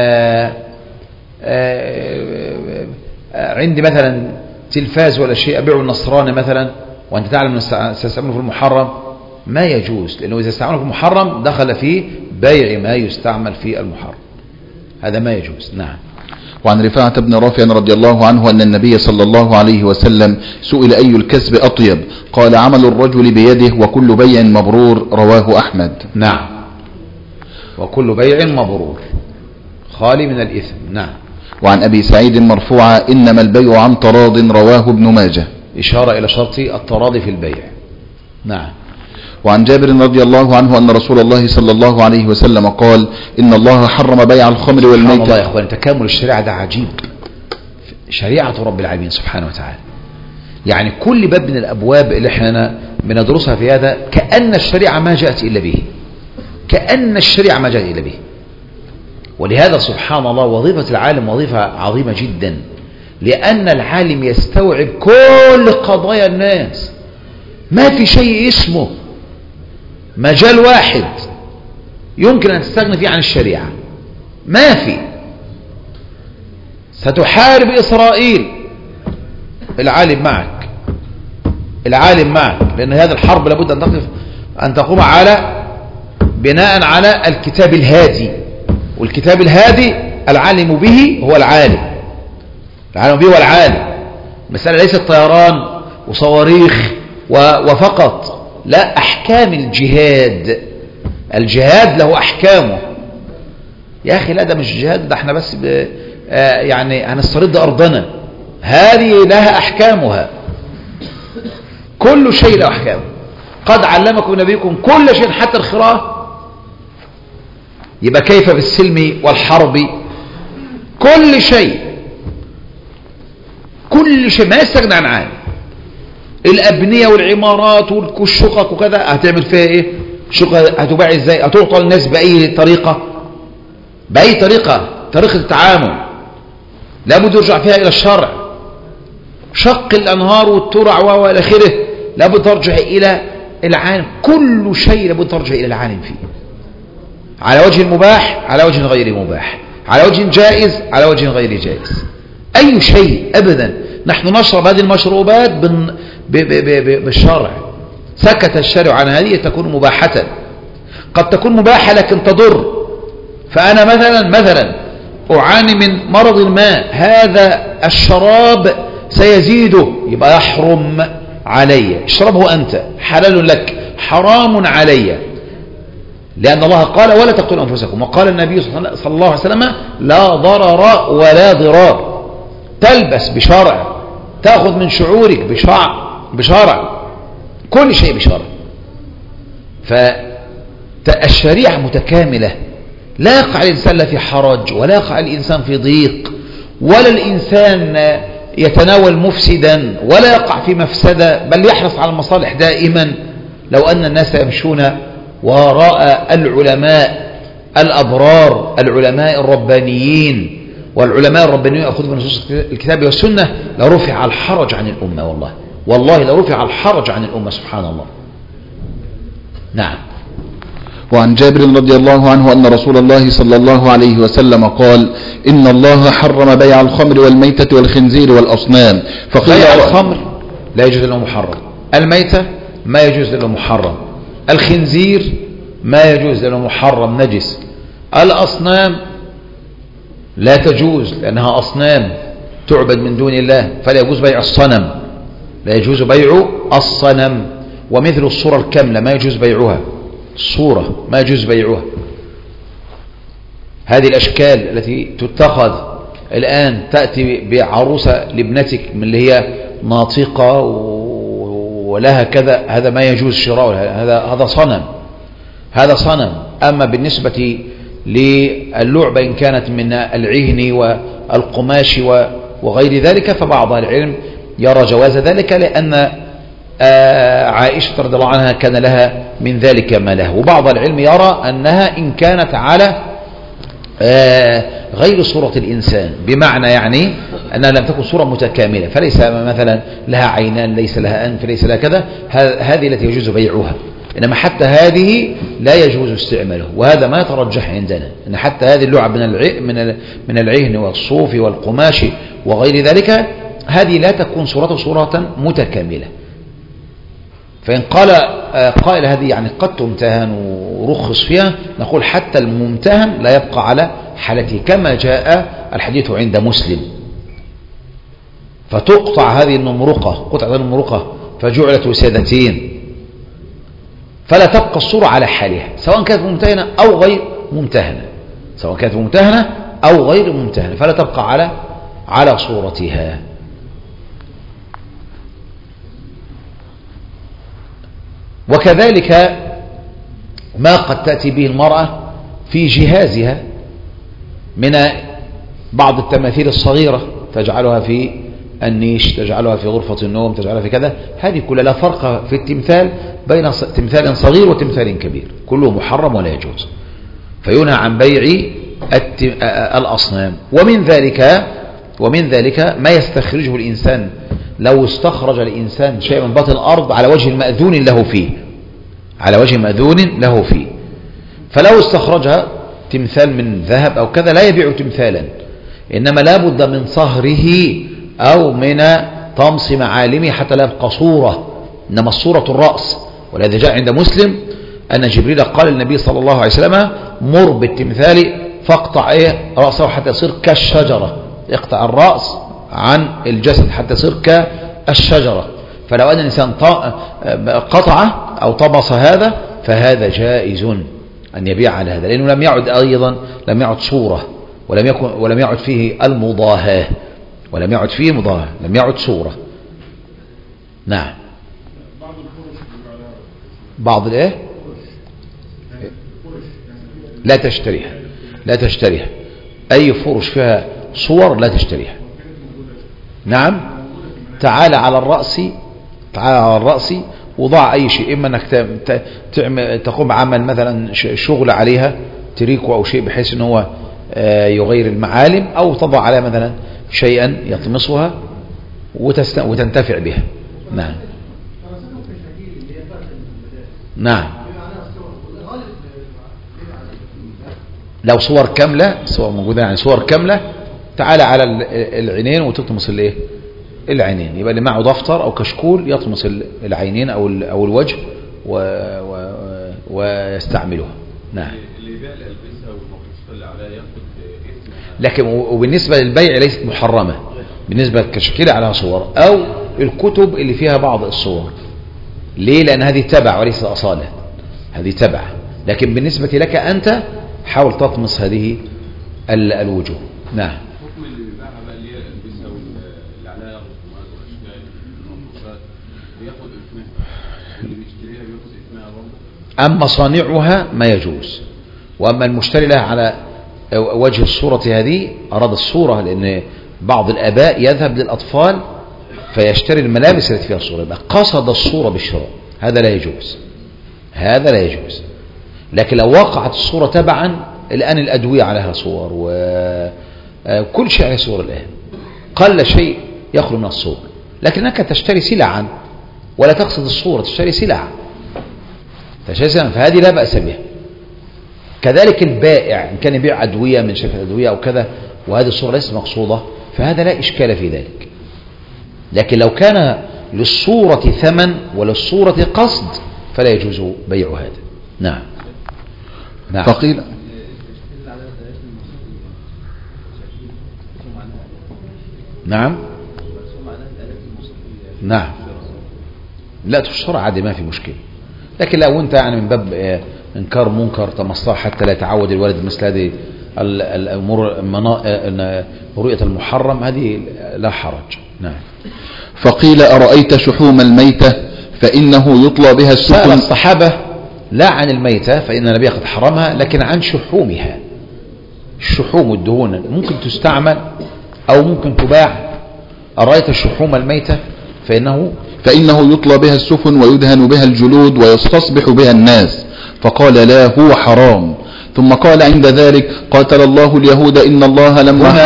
عندي مثلا تلفاز ولا شيء أبيعه النصراني مثلا، وأنت تعلم أن سيستعمله في المحرم، ما يجوز، لأنه إذا استعمله في المحرم دخل فيه بيع ما يستعمل في المحرم، هذا ما يجوز. نعم. وعن رفاعة بن رافع رضي الله عنه أن النبي صلى الله عليه وسلم سئل أي الكسب أطيب، قال عمل الرجل بيده وكل بيع مبرور، رواه أحمد. نعم، وكل بيع مبرور خالي من الإثم. نعم. وعن أبي سعيد مرفوعا إنما البيع عن تراض، رواه ابن ماجه، إشارة إلى شرط التراضي في البيع. نعم. وعن جابر رضي الله عنه أن رسول الله صلى الله عليه وسلم قال إن الله حرم بيع الخمر والميتة. سبحان الله يا إخوان، تكامل الشريعة ده عجيب، شريعة رب العالمين سبحانه وتعالى. يعني كل باب من الأبواب اللي احنا بندرسها في هذا كأن الشريعة ما جاءت إلا به، كأن الشريعة ما جاءت إلا به. ولهذا سبحان الله وظيفة العالم وظيفة عظيمة جدا، لأن العالم يستوعب كل قضايا الناس. ما في شيء اسمه مجال واحد يمكن أن تستغني فيه عن الشريعة، ما في. ستحارب إسرائيل، العالم معك، العالم معك، لأن هذه الحرب لابد أن تقوم على بناء على الكتاب الهادي، والكتاب الهادي العالم به هو العالم، العالم به هو العالم. مسألة ليست طيران وصواريخ وفقط، لا، أحكام الجهاد، الجهاد له أحكامه. يا أخي لا، ده مش جهاد، ده احنا بس يعني هنسترد أرضنا، هذه لها أحكامها، كل شيء له أحكامه. قد علمكم نبيكم كل شيء حتى الخراء. يبقى كيف بالسلم والحرب؟ كل شيء، كل شيء ما يستغنى عن عالم. الأبنية والعمارات والشقق وكذا هتعمل فيها ايه؟ شقق هتباع ازاي؟ هتعطى الناس بأي طريقة؟ بأي طريقة؟ طريقة التعامل لابد يرجع فيها إلى الشرع. شق الأنهار والترع وإلى آخره لابد ترجع إلى العالم، كل شيء لابد ترجع إلى العالم فيه، على وجه مباح، على وجه غير مباح، على وجه جائز، على وجه غير جائز، أي شيء أبدا. نحن نشرب هذه المشروبات بالشرع، سكت الشرع عن هذه تكون مباحة. قد تكون مباحة لكن تضر. فأنا مثلا أعاني من مرض الماء، هذا الشراب سيزيده، يبقى يحرم علي. اشربه أنت، حلال لك، حرام علي، لأن الله قال ولا تقتلوا أنفسكم، وقال النبي صلى الله عليه وسلم لا ضرر ولا ضرار. تلبس بشرع، تأخذ من شعورك بشرع، كل شيء بشرع. فالشريعة متكاملة، لا يقع الإنسان لا في حرج، ولا يقع الإنسان في ضيق، ولا الإنسان يتناول مفسدا، ولا يقع في مفسدة، بل يحرص على المصالح دائما. لو أن الناس يمشون وراء العلماء الأبرار، العلماء الربانيين، والعلماء الربانيين يأخذون بنصوص الكتاب والسنة، لرفع الحرج عن الأمة، والله لرفع الحرج عن الأمة، سبحان الله. نعم. وعن جابر رضي الله عنه أن رسول الله صلى الله عليه وسلم قال إن الله حرم بيع الخمر والميتة والخنزير والأصنام. بيع الخمر لا يجوز له محرم، الميتة ما يجوز له محرم، الخنزير ما يجوز له محرم نجس، الأصنام لا تجوز لأنها أصنام تعبد من دون الله، فلا يجوز بيع الصنم، لا يجوز بيع الصنم. ومثل الصورة الكاملة ما يجوز بيعها، الصورة ما يجوز بيعها. هذه الأشكال التي تتخذ الآن، تأتي بعروسة لابنتك من اللي هي ناطقة ولها كذا، هذا ما يجوز شراؤها، هذا صنم، هذا صنم. أما بالنسبة للعبة إن كانت من العهن والقماش وغير ذلك، فبعض العلم يرى جواز ذلك، لأن عائشة رضي الله عنها كان لها من ذلك ما له. وبعض العلم يرى أنها إن كانت على غير صورة الإنسان، بمعنى يعني أنها لم تكن صورة متكاملة، فليس مثلا لها عينان، ليس لها أنف، ليس لها كذا، هذه التي يجوز بيعها. إنما حتى هذه لا يجوز استعماله، وهذا ما ترجح عندنا، أن حتى هذه اللعب من العهن والصوف والقماش وغير ذلك، هذه لا تكون صورته صورة متكاملة. فإن قال هذه يعني قد تمتهن ورخص فيها، نقول حتى الممتهن لا يبقى على حالته، كما جاء الحديث عند مسلم. فتقطع هذه النمرقة، قطعة النمرقة فجعلت وسادتين، فلا تبقى الصورة على حالها سواء كانت ممتهنة أو غير ممتهنة، سواء كانت ممتهنة أو غير ممتهنة، فلا تبقى على صورتها. وكذلك ما قد تأتي به المرأة في جهازها من بعض التماثيل الصغيرة، تجعلها في النيش، تجعلها في غرفة النوم، تجعلها في كذا، هذه كلها لا فرق في التمثال بين تمثال صغير وتمثال كبير، كله محرم ولا يجوز، فينهى عن بيع الأصنام. ومن ذلك ما يستخرجه الإنسان، لو استخرج الإنسان شيء من باطن الأرض على وجه المأذون له فيه، على وجه مأذون له فيه، فلو استخرجها تمثال من ذهب أو كذا لا يبيع تمثالا، إنما لا بد من صهره أو من طمس معالمه حتى لا يبقى صورة، إنما الصورة الرأس. ولهذا جاء عند مسلم أن جبريل قال للنبي صلى الله عليه وسلم: مر بالتمثال فاقطع رأسه حتى يصير كالشجرة، يقطع الرأس عن الجسد حتى يصير كالشجرة. فلو أن الإنسان قطعه أو طمس هذا فهذا جائز أن يبيع على هذا، لأنه لم يعد أيضا لم يعد صورة، ولم يعد فيه المضاهاة، ولم يعد فيه مضاهاة، لم يعد صورة. نعم. بعض الايه؟ لا تشتريها، لا تشتريها، أي فرش فيها صور لا تشتريها. نعم. تعال على الرأس، تعال على الرأس وضع أي شيء، إما أنك تقوم عمل مثلا شغل عليها تريكو أو شيء بحيث أنه يغير المعالم، أو تضع عليها مثلا شيئا يطمسها وتنتفع بها. نعم. نعم. لو صور كاملة، صور موجودة يعني صور كاملة، تعال على العينين وتطمس الايه؟ العينين، يبقى اللي معه دفتر او كشكول يطمس العينين او الوجه ويستعملها. نعم. اللي يبيع الألبسة والمقصود اللي عليها ياخد اسمها، لكن وبالنسبة للبيع ليست محرمة، بالنسبة للكشكيل على صور او الكتب اللي فيها بعض الصور. ليه؟ لأن هذه تبع وليس أصالة، هذه تبع، لكن بالنسبة لك أنت حاول تطمس هذه الوجوه. نعم. حكم اللي بيبيعها بقى اللي هي الألبسة واللي عليها رسومات وأشكال ومنقوشات بياخد اسمها، اللي بيشتريها بياخد اسمها برضه. أما صانعها ما يجوز، وأما المشتري لها على وجه الصورة هذه أراد الصورة، لأن بعض الآباء يذهب للأطفال فيشتري الملابس التي فيها الصورة، يبقى قصد الصورة بالشراء، هذا لا يجوز، هذا لا يجوز. لكن لو وقعت الصورة تبعا، الآن الأدوية عليها صور وكل شيء عليه صور، الآن قل شيء يخلو من الصور، لكنك تشتري سلعا ولا تقصد الصورة، تشتري سلعا، فهذه لا بأس بها. كذلك البائع إن كان يبيع أدوية من شركة أدوية أو كذا وهذه الصورة ليست مقصودة فهذا لا إشكال في ذلك. لكن لو كان للصورة ثمن وللصورة قصد فلا يجوز بيع هذا. نعم. نعم. فقيل نعم. نعم. لا تشترى عادي ما في مشكلة، لكن لو انت يعني من باب انكار منكر تمصار حتى لا يتعود الولد مثل هذه الامور رؤية المحرم هذه لا حرج. نعم. فقيل أرأيت شحوم الميتة فإنه يطلى بها سأل السفن. الصحابة لا عن الميتة فإن النبي قد حرمها، لكن عن شحومها. الشحوم الدهون ممكن تستعمل أو ممكن تباع. أرأيت شحوم الميتة فإنه يطلى بها السفن ويدهن بها الجلود ويستصبح بها الناس، فقال لا هو حرام. ثم قال عند ذلك قاتل الله اليهود إن الله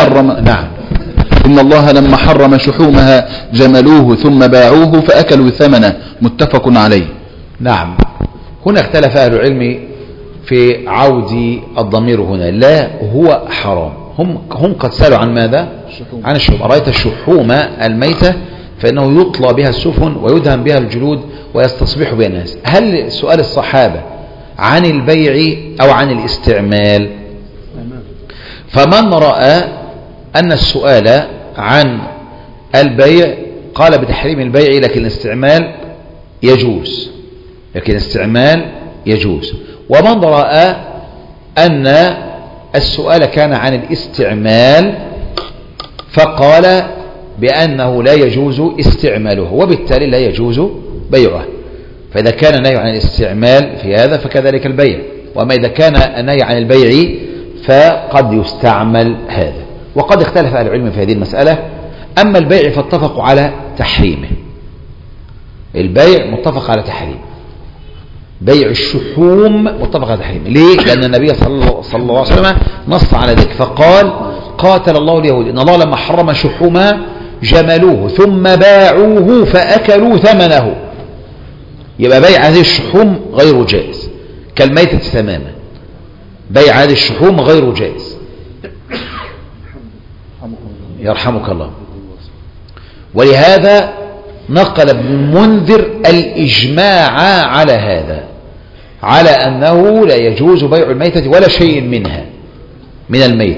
لما حرم شحومها جملوه ثم باعوه فأكلوا ثمنه، متفق عليه. نعم. هنا اختلف أهل العلم في عود الضمير هنا، لا هو حرام. هم قد سألوا عن ماذا؟ عن الشحوم. أرأيت الشحوم الميتة فإنه يطلى بها السفن ويدهن بها الجلود ويستصبح بها الناس. هل سؤال الصحابة عن البيع أو عن الاستعمال؟ فمن رأى أن السؤال عن البيع قال بتحريم البيع لكن الاستعمال يجوز، ومن رأى أن السؤال كان عن الاستعمال فقال بأنه لا يجوز استعماله وبالتالي لا يجوز بيعه. فإذا كان النهي عن الاستعمال في هذا فكذلك البيع، وأما إذا كان النهي عن البيع فقد يستعمل هذا. وقد اختلف أهل العلم في هذه المسألة. أما البيع فاتفقوا على تحريمه، البيع متفق على تحريمه، بيع الشحوم متفق على تحريمه. ليه؟ لأن النبي صلى الله عليه وسلم نص على ذلك فقال قاتل الله اليهود إن الله لما حرم شحومها جملوه ثم باعوه فأكلوا ثمنه. يبقى بيع هذه الشحوم غير جائز كالميتة تماما، بيع هذه الشحوم غير جائز. يرحمك الله. ولهذا نقل ابن المنذر الإجماع على هذا، على أنه لا يجوز بيع الميتة ولا شيء منها من الميت.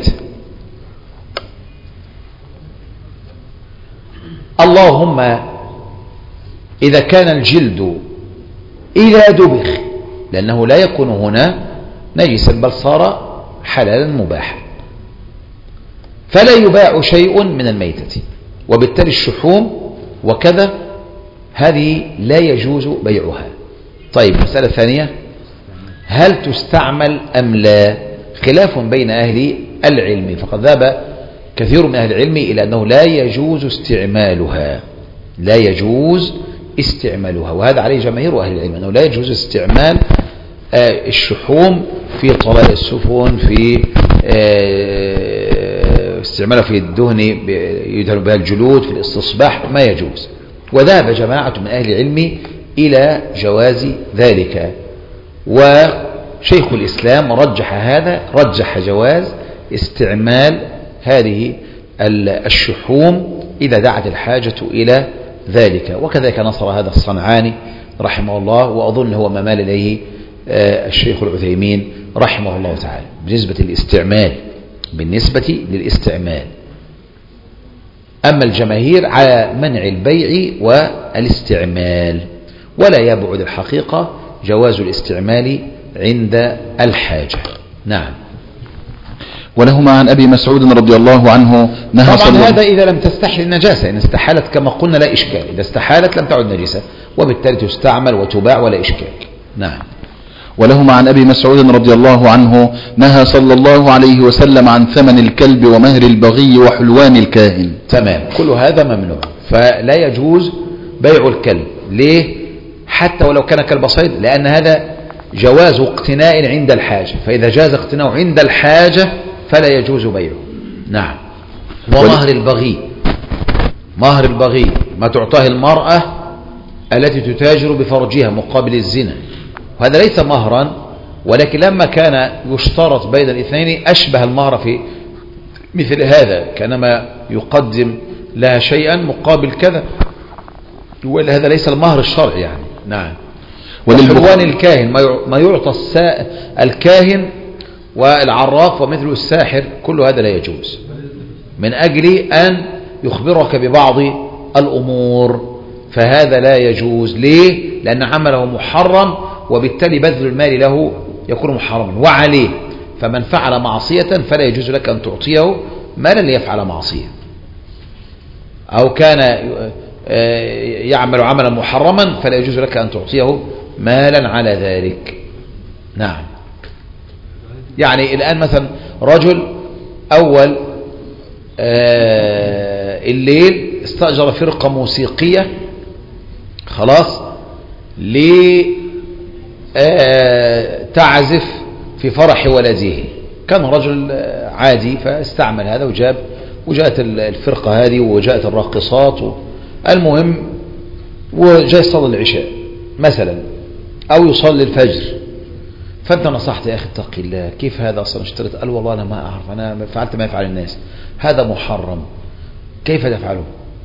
اللهم إذا كان الجلد إذا دبخ، لأنه لا يكون هنا نجسا بل صار حلالا مباحا، فلا يباع شيء من الميتة، وبالتالي الشحوم وكذا هذه لا يجوز بيعها. طيب مسألة ثانية، هل تستعمل أم لا؟ خلاف بين أهل العلم، فقد ذهب كثير من أهل العلم إلى أنه لا يجوز استعمالها، وهذا عليه جماهير أهل العلم أنه لا يجوز استعمال الشحوم في طلاء السفن، في استعمالها في الدهن يدهن بها الجلود، في الاستصباح ما يجوز. وذهب جماعة من أهل العلم إلى جواز ذلك، وشيخ الإسلام رجح هذا، رجح جواز استعمال هذه الشحوم إذا دعت الحاجة إلى ذلك. وكذلك نصر هذا الصنعاني رحمه الله، وأظن هو ما مال إليه الشيخ العثيمين رحمه الله تعالى بالنسبة للاستعمال. أما الجماهير على منع البيع والاستعمال، ولا يبعد الحقيقة جواز الاستعمال عند الحاجة. نعم. ولهما عن أبي مسعود رضي الله عنه نهى طبعا هذا إذا لم تستحل النجاسة، إن استحالت كما قلنا لا إشكال، إذا استحالت لم تعد نجسة وبالتالي تستعمل وتباع ولا إشكال. نعم. ولهما عن أبي مسعود رضي الله عنه نهى صلى الله عليه وسلم عن ثمن الكلب ومهر البغي وحلوان الكاهن. تمام، كل هذا ممنوع، فلا يجوز بيع الكلب. ليه؟ حتى ولو كان كلب صيد، لأن هذا جواز اقتناء عند الحاجة، فإذا جاز اقتناء عند الحاجة فلا يجوز بيعه. نعم. ومهر البغي، مهر البغي ما تعطاه المرأة التي تتاجر بفرجها مقابل الزنا، وهذا ليس مهرا، ولكن لما كان يشترط بين الاثنين أشبه المهر في مثل هذا، كانما يقدم لها شيئا مقابل كذا، وهذا ليس المهر الشرعي يعني. نعم. وحلوان الكاهن ما يعطى الكاهن والعراف ومثل الساحر، كل هذا لا يجوز، من أجل أن يخبرك ببعض الأمور، فهذا لا يجوز. ليه؟ لأن عمله محرم، وبالتالي بذل المال له يكون محرما وعليه، فمن فعل معصية فلا يجوز لك أن تعطيه مالا ليفعل معصية، أو كان يعمل عملا محرما فلا يجوز لك أن تعطيه مالا على ذلك. نعم. يعني الآن مثلا رجل أول الليل استأجر فرقة موسيقية خلاص لتعزف في فرح ولده، كان رجل عادي فاستعمل هذا وجاءت الفرقة هذه وجاءت الراقصات، المهم وجاء يصلي العشاء مثلا أو يصلي الفجر، فأنت نصحت يا أخي اتق الله، كيف هذا أصلا اشتريت؟ قال والله أنا ما أعرف، أنا فعلت ما يفعل الناس، هذا محرم، كيف تفعله؟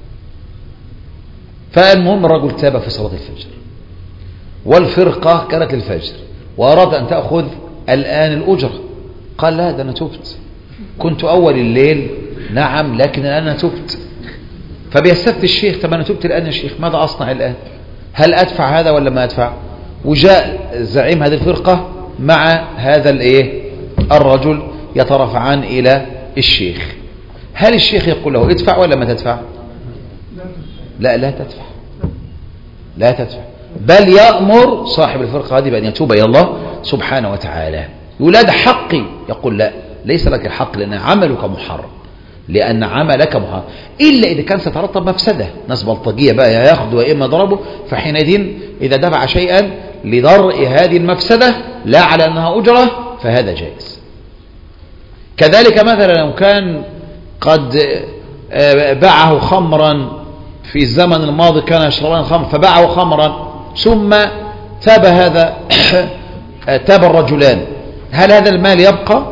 فالمهم الرجل تاب في صلاة الفجر، والفرقة كانت للفجر، وأراد أن تأخذ الآن الأجرة، قال لا ده أنا تبت، كنت أول الليل نعم لكن الآن أنا تبت. فبيستفتي الشيخ طب أنا تبت الآن يا شيخ ماذا أصنع الآن؟ هل أدفع هذا ولا ما أدفع؟ وجاء زعيم هذه الفرقة مع هذا الإيه الرجل يترفعان إلى الشيخ. هل الشيخ يقول له ادفع ولا ما تدفع؟ لا تدفع، لا تدفع، بل يأمر صاحب الفرقة هذه بأن يتوب إلى الله سبحانه وتعالى. يقول هذا حقي، يقول لا ليس لك الحق لأن عملك محرم، لأن عملك محرم إلا إذا كان سترتب مفسدة، ناس بلطجية بقى ياخذ وإما ضربه، فحينئذ إذا دفع شيئا لضرء هذه المفسدة لا على أنها أجرة فهذا جائز. كذلك مثلا لو كان قد باعه خمرا في الزمن الماضي كان يشربان خمر فباعه خمرا ثم تاب هذا تاب الرجلان، هل هذا المال يبقى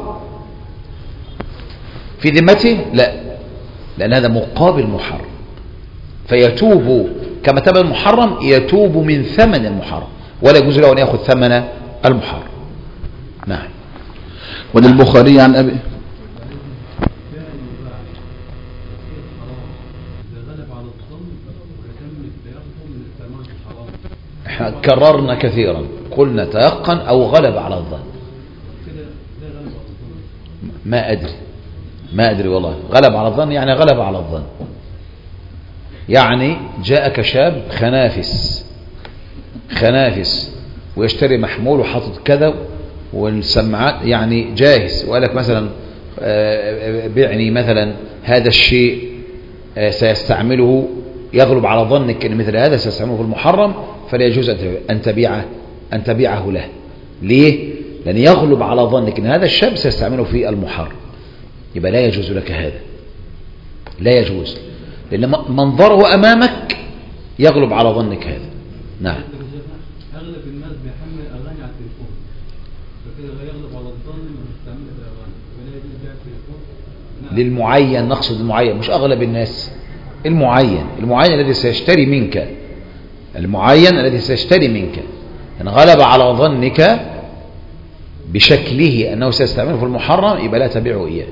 في ذمته؟ لا، لأن هذا مقابل محرم، فيتوب كما تاب المحرم يتوب من ثمن المحرم، ولا يجوز له أن يأخذ ثمن المحرم. نعم. وللبخاري عن أبي كررنا كثيرا قلنا تيقن أو غلب على الظن. ما أدري والله. غلب على الظن يعني غلب على الظن، يعني جاءك شاب خنافس ويشتري محمول وحاطط كذا والسماعات يعني جاهز، وقال لك مثلا بيعني مثلا هذا الشيء سيستعمله، يغلب على ظنك ان مثل هذا سيستعمله في المحرم، فلا يجوز أن تبيعه له. ليه؟ لأن يغلب على ظنك ان هذا الشاب سيستعمله في المحرم، يبقى لا يجوز لك هذا، لا يجوز، لأن منظره أمامك يغلب على ظنك هذا. نعم. أغلب الناس بيحمل أغاني على التليفون، فكده يغلب على الظن ويستعمل الأغاني، فلا يجوز بيع التليفون. للمعين، نقصد المعين مش أغلب الناس، المعين الذي سيشتري منك، المعين الذي سيشتري منك إن غلب على ظنك بشكله أنه سيستعمله في المحرم يبقى لا تبيعه إياه.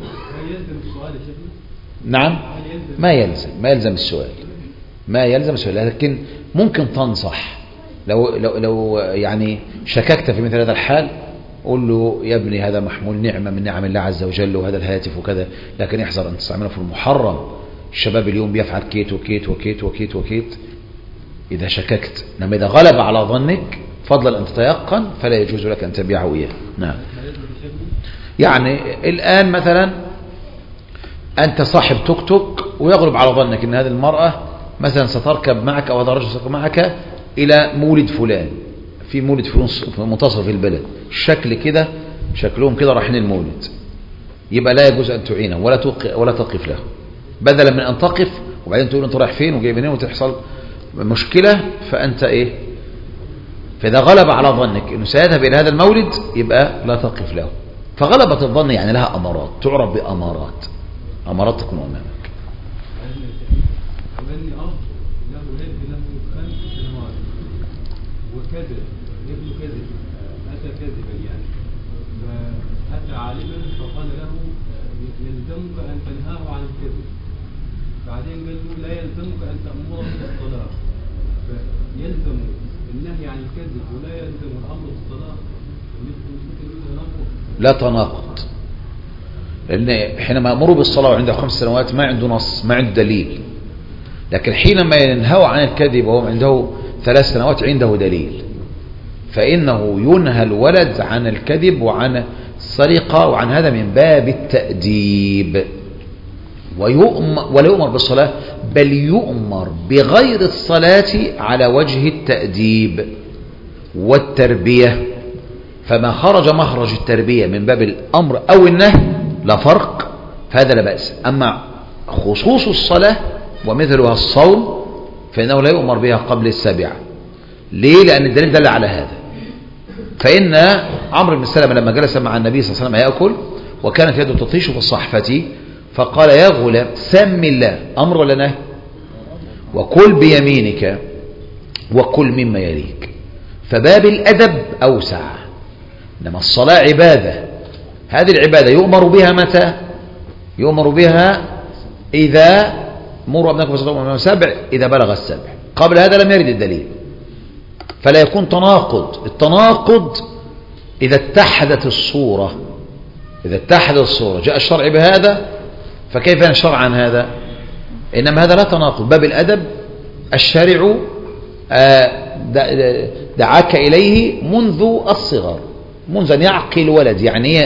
نعم. ما يلزم السؤال، لكن ممكن تنصح لو يعني شككت في مثل هذا الحال، قول له يا ابني هذا محمول نعمة من نعم الله عز وجل وهذا الهاتف وكذا، لكن احذر أن تستعمله في المحرم، الشباب اليوم بيفعل كيت وكيت وكيت وكيت وكيت. إذا شككت، إنما إذا غلب على ظنك فضلا أن تتيقن فلا يجوز لك أن تبيعه إياه. نعم. يعني الآن مثلا أنت صاحب توك توك ويغلب على ظنك أن هذه المرأة مثلا ستركب معك أو هذا الرجل سيركب معك إلى مولد فلان، في مولد في منتصف البلد، شكلهم كده رايحين المولد، يبقى لا يجوز أن تعينه ولا تقف له، بدلا من أن تقف وبعدين تقول أنت رايح فين وجاي منين وتحصل مشكلة. فأنت إيه؟ فإذا غلب على ظنك أنه سيذهب إلى هذا المولد يبقى لا تقف له. فغلبة الظن يعني لها أمارات، تعرف بأمارات، أمارات تكون أمامك. وكذب ابن كذب أتى كذبا يعني، فأتى عالما فقال له يلزمك أن تنهاه عن الكذب، بعدين قال له لا يلزمك أن تأمره بالصلاة، فيلزم النهي عن الكذب ولا يلزم الأمر بالصلاة، لا تناقض، لأن حينما يأمره بالصلاة وعنده 5 سنوات ما عنده نص، ما عنده دليل، لكن حينما ينهى عن الكذب وهو عنده 3 سنوات عنده دليل، فإنه ينهى الولد عن الكذب وعن السرقة وعن هذا من باب التأديب، ولا يؤمر بالصلاة بل يؤمر بغير الصلاة على وجه التأديب والتربية، فما خرج مخرج التربية من باب الأمر أو النهي لا فرق، فهذا لا بأس. أما خصوص الصلاة ومثلها الصوم فإنه لا يؤمر بها قبل 7. ليه؟ لأن الدليل دل على هذا. فإن عمرو بن سلمة لما جلس مع النبي صلى الله عليه وسلم يأكل وكانت يده تطيش في الصحفة فقال يا غلام سم الله، أمر ولا نهي؟ وكل بيمينك وكل مما يليك، فباب الأدب أوسع. إنما الصلاة عبادة، هذه العبادة يؤمر بها متى؟ يؤمر بها إذا مروا أبناءكم فاستطيعوا سبع إذا بلغ السبع. قبل هذا لم يرد الدليل، فلا يكون تناقض. التناقض إذا اتحدت الصورة، إذا اتحدت الصورة جاء الشرع بهذا فكيف ينهى الشرع عن هذا؟ إنما هذا لا تناقض. باب الأدب الشارع دعاك إليه منذ الصغر، منذ أن يعقل ولد يعني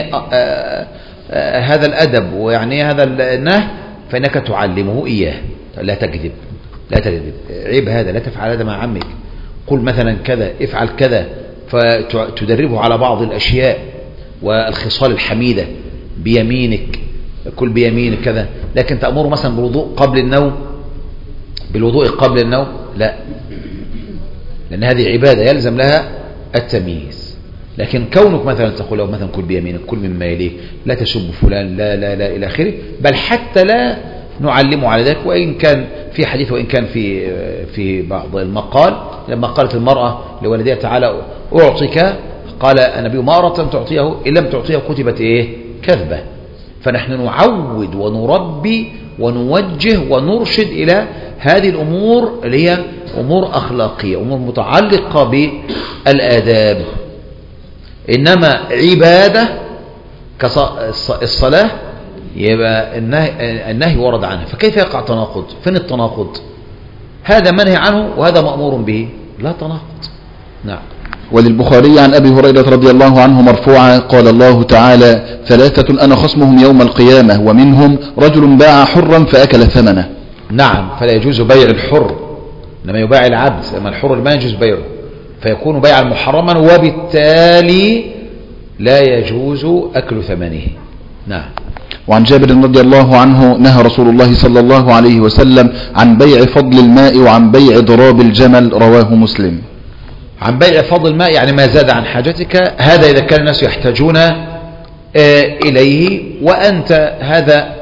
هذا الأدب ويعني هذا النهي، فإنك تعلمه إياه. لا تكذب، لا تكذب، عيب هذا، لا تفعل هذا مع عمك، قل مثلا كذا، افعل كذا، فتدربه على بعض الأشياء والخصال الحميدة. بيمينك، كل بيمينك كذا، لكن تأمره مثلا بالوضوء قبل النوم، بالوضوء قبل النوم، لا، لأن هذه عبادة يلزم لها التمييز. لكن كونك مثلا تقول له مثلا كل بيمينك، كل مما يليك، لا تسب فلان، لا لا لا إلى آخره، بل حتى لا نعلمه على ذلك. وإن كان في حديث، وإن كان في بعض المقال، لما قالت المرأة لولدها تعالى أعطيك، قال النبي ما أردت أن تعطيه، إن لم تعطيه كتبت إيه؟ كذبة. فنحن نعود ونربي ونوجه ونرشد إلى هذه الأمور اللي هي أمور أخلاقية، أمور متعلقة بالآداب. إنما عبادة كالصلاة يبقى النهي ورد عنها، فكيف يقع تناقض؟ فين التناقض؟ هذا منهي عنه وهذا مأمور به، لا تناقض. نعم. وللبخاري عن أبي هريرة رضي الله عنه مرفوعا قال الله تعالى: ثلاثة أنا خصمهم يوم القيامة ومنهم رجل باع حرا فأكل ثمنه. نعم، فلا يجوز بيع الحر، لما يباع العبد، أما الحر ما يجوز بيعه، فيكون بيعا محرما، وبالتالي لا يجوز أكل ثمنه. نعم. وعن جابر رضي الله عنه نهى رسول الله صلى الله عليه وسلم عن بيع فضل الماء وعن بيع ضراب الجمل، رواه مسلم. عن بيع فضل الماء يعني ما زاد عن حاجتك، هذا إذا كان الناس يحتاجون إليه، وأنت هذا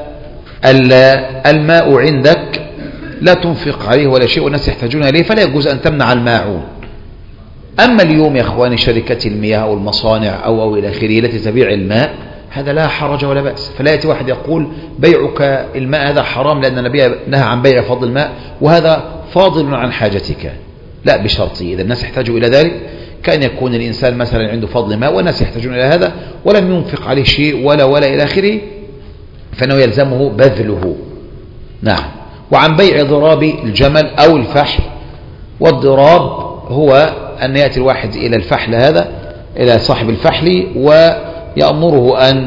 الماء عندك لا تنفق عليه ولا شيء والناس يحتاجون إليه، فلا يجوز أن تمنع الماعون. أما اليوم يا أخواني شركة المياه أو المصانع أو إلى آخره التي تبيع الماء، هذا لا حرج ولا بأس. فلا يأتي واحد يقول بيعك الماء هذا حرام لأن النبي نهى عن بيع فضل الماء وهذا فاضل عن حاجتك، لا، بشرط إذا الناس يحتاجوا إلى ذلك، كأن يكون الإنسان مثلا عنده فضل ماء والناس يحتاجون إلى هذا ولم ينفق عليه شيء ولا إلى آخره، فإنه يلزمه بذله. نعم. وعن بيع ضراب الجمل أو الفحل، والضراب هو أن يأتي الواحد إلى الفحل هذا، إلى صاحب الفحل، ويأمره أن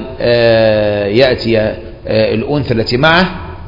يأتي الأنثى التي معه،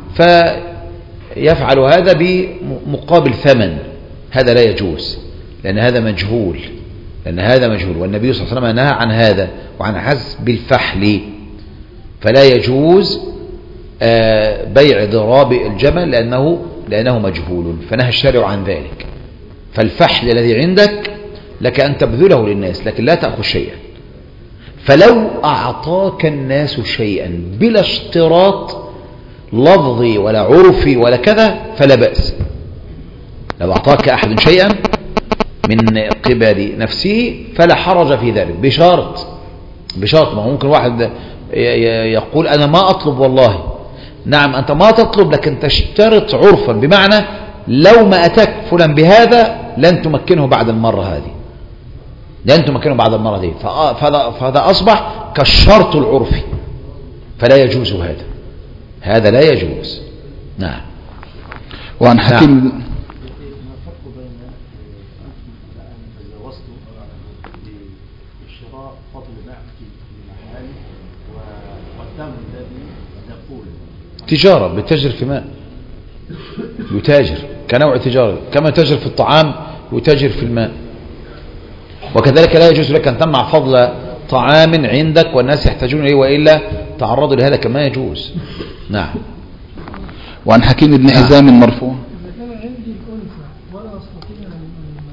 فيفعل هذا بمقابل ثمن. هذا لا يجوز لأن هذا مجهول، والنبي صلى الله عليه وسلم نهى عن هذا وعن حسب الفحل، فلا يجوز بيع ضراب الجمل لأنه مجهول، فنهى الشارع عن ذلك. فالفحل الذي عندك لك أن تبذله للناس، لكن لا تأخذ شيئا. فلو أعطاك الناس شيئا بلا اشتراط لفظي ولا عرفي ولا كذا فلا بأس. لو أعطاك أحد شيئا من قبل نفسه فلا حرج في ذلك، بشرط ما ممكن واحد يقول أنا ما أطلب والله. نعم، أنت ما تطلب لكن تشترط عرفا، بمعنى لو ما أتاك فلان بهذا لن تمكنه بعد المرة هذه، فهذا أصبح كالشرط العرفي، فلا يجوز هذا لا يجوز. نعم. وعن حكيم نعم. تجارة، بتجر في ماء، يتاجر كنوع تجارة، كما تجر في الطعام وتجر في الماء. وكذلك لا يجوز لك أن تمنع فضل طعام عندك والناس يحتاجون إليه وإلا تعرضوا لهذا كما يجوز. نعم. وعن حكيم بن حزام مرفوع: إذا كان عندي الأنثى ولا أستطيع أن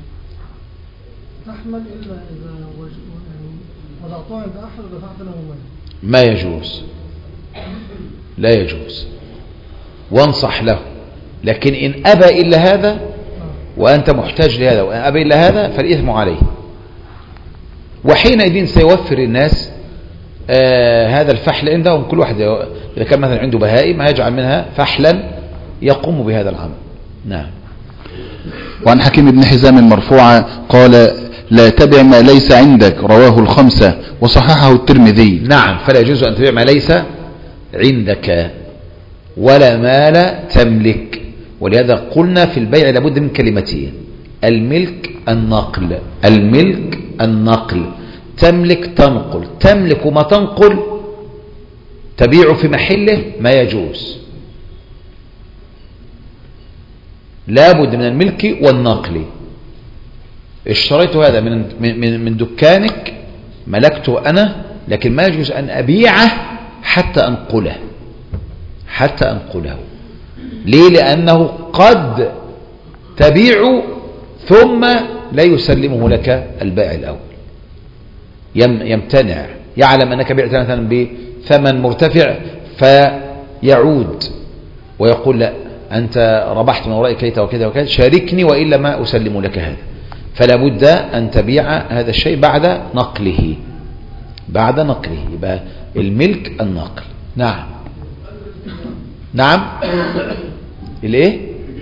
تحمل إلا إذا وضعتها عند أحد ودفعت له مال، ما يجوز، لا يجوز، وانصح له. لكن إن أبى إلا هذا وأنت محتاج لهذا وأن أبى إلا هذا فالإثم عليه، وحينئذ سيوفر الناس هذا الفحل عندهم كل واحد إذا كان مثلا عنده بهائم هيجعل منها فحلا يقوم بهذا العمل. نعم. وعن حكيم بن حزام مرفوعا قال لا تبع ما ليس عندك، رواه الخمسة وصححه الترمذي. نعم، فلا يجوز أن تبيع ما ليس عندك ولا مال تملك. ولهذا قلنا في البيع لابد من كلمتين: الملك النقل. الملك النقل، تملك تنقل، تملك ما تنقل تبيع في محله ما يجوز. لابد من الملك والنقل. اشتريت هذا من دكانك، ملكته أنا، لكن ما يجوز أن أبيعه حتى أنقله. حتى أنقله. ليه؟ لأنه قد تبيع ثم لا يسلمه لك البائع الأول، يمتنع، يعلم أنك بعت مثلا بثمن مرتفع فيعود ويقول لا أنت ربحت من ورائي كذا وكذا وكذا، شاركني وإلا ما أسلم لك هذا. فلا بد أن تبيع هذا الشيء بعد نقله. بعد نقله يبقى الملك النقل. نعم. نعم. الايه؟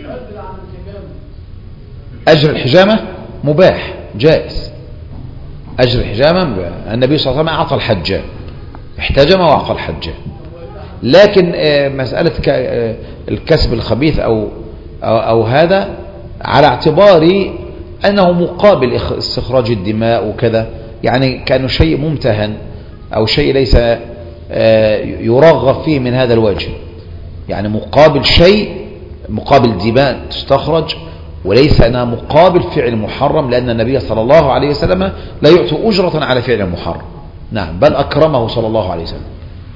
أجر الحجامة مباح جائز. أجر الحجامة مباح. النبي صلى الله عليه وسلم أعطى الحجام، احتجم وأعطى الحجام. لكن مسألة الكسب الخبيث أو هذا على اعتبار أنه مقابل استخراج الدماء وكذا، يعني كأنه شيء ممتهن أو شيء ليس يرغب فيه من هذا الوجه، يعني مقابل شيء، مقابل دماء تستخرج، وليس أنها مقابل فعل محرم، لأن النبي صلى الله عليه وسلم لا يعطي أجرة على فعل محرم. نعم، بل أكرمه صلى الله عليه وسلم.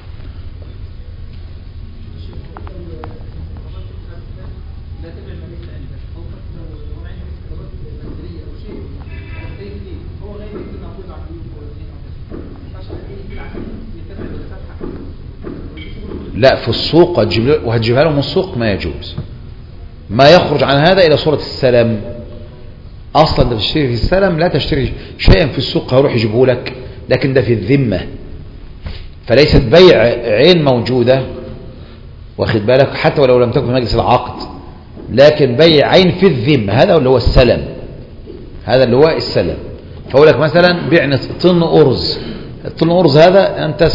لا، في السوق وهتجيبها له من السوق ما يجوز. ما يخرج عن هذا إلى صورة السلم. أصلا أنت تشتري في السلم، لا تشتري شيئا في السوق هيروح يجيبه لك، لكن ده في الذمة، فليست بيع عين موجودة، واخد بالك، حتى ولو لم تكن في مجلس العقد، لكن بيع عين في الذمة، هذا اللي هو السلم. هذا اللي هو السلم. فأقول لك مثلا بيعني طن أرز، الطن أرز هذا أنت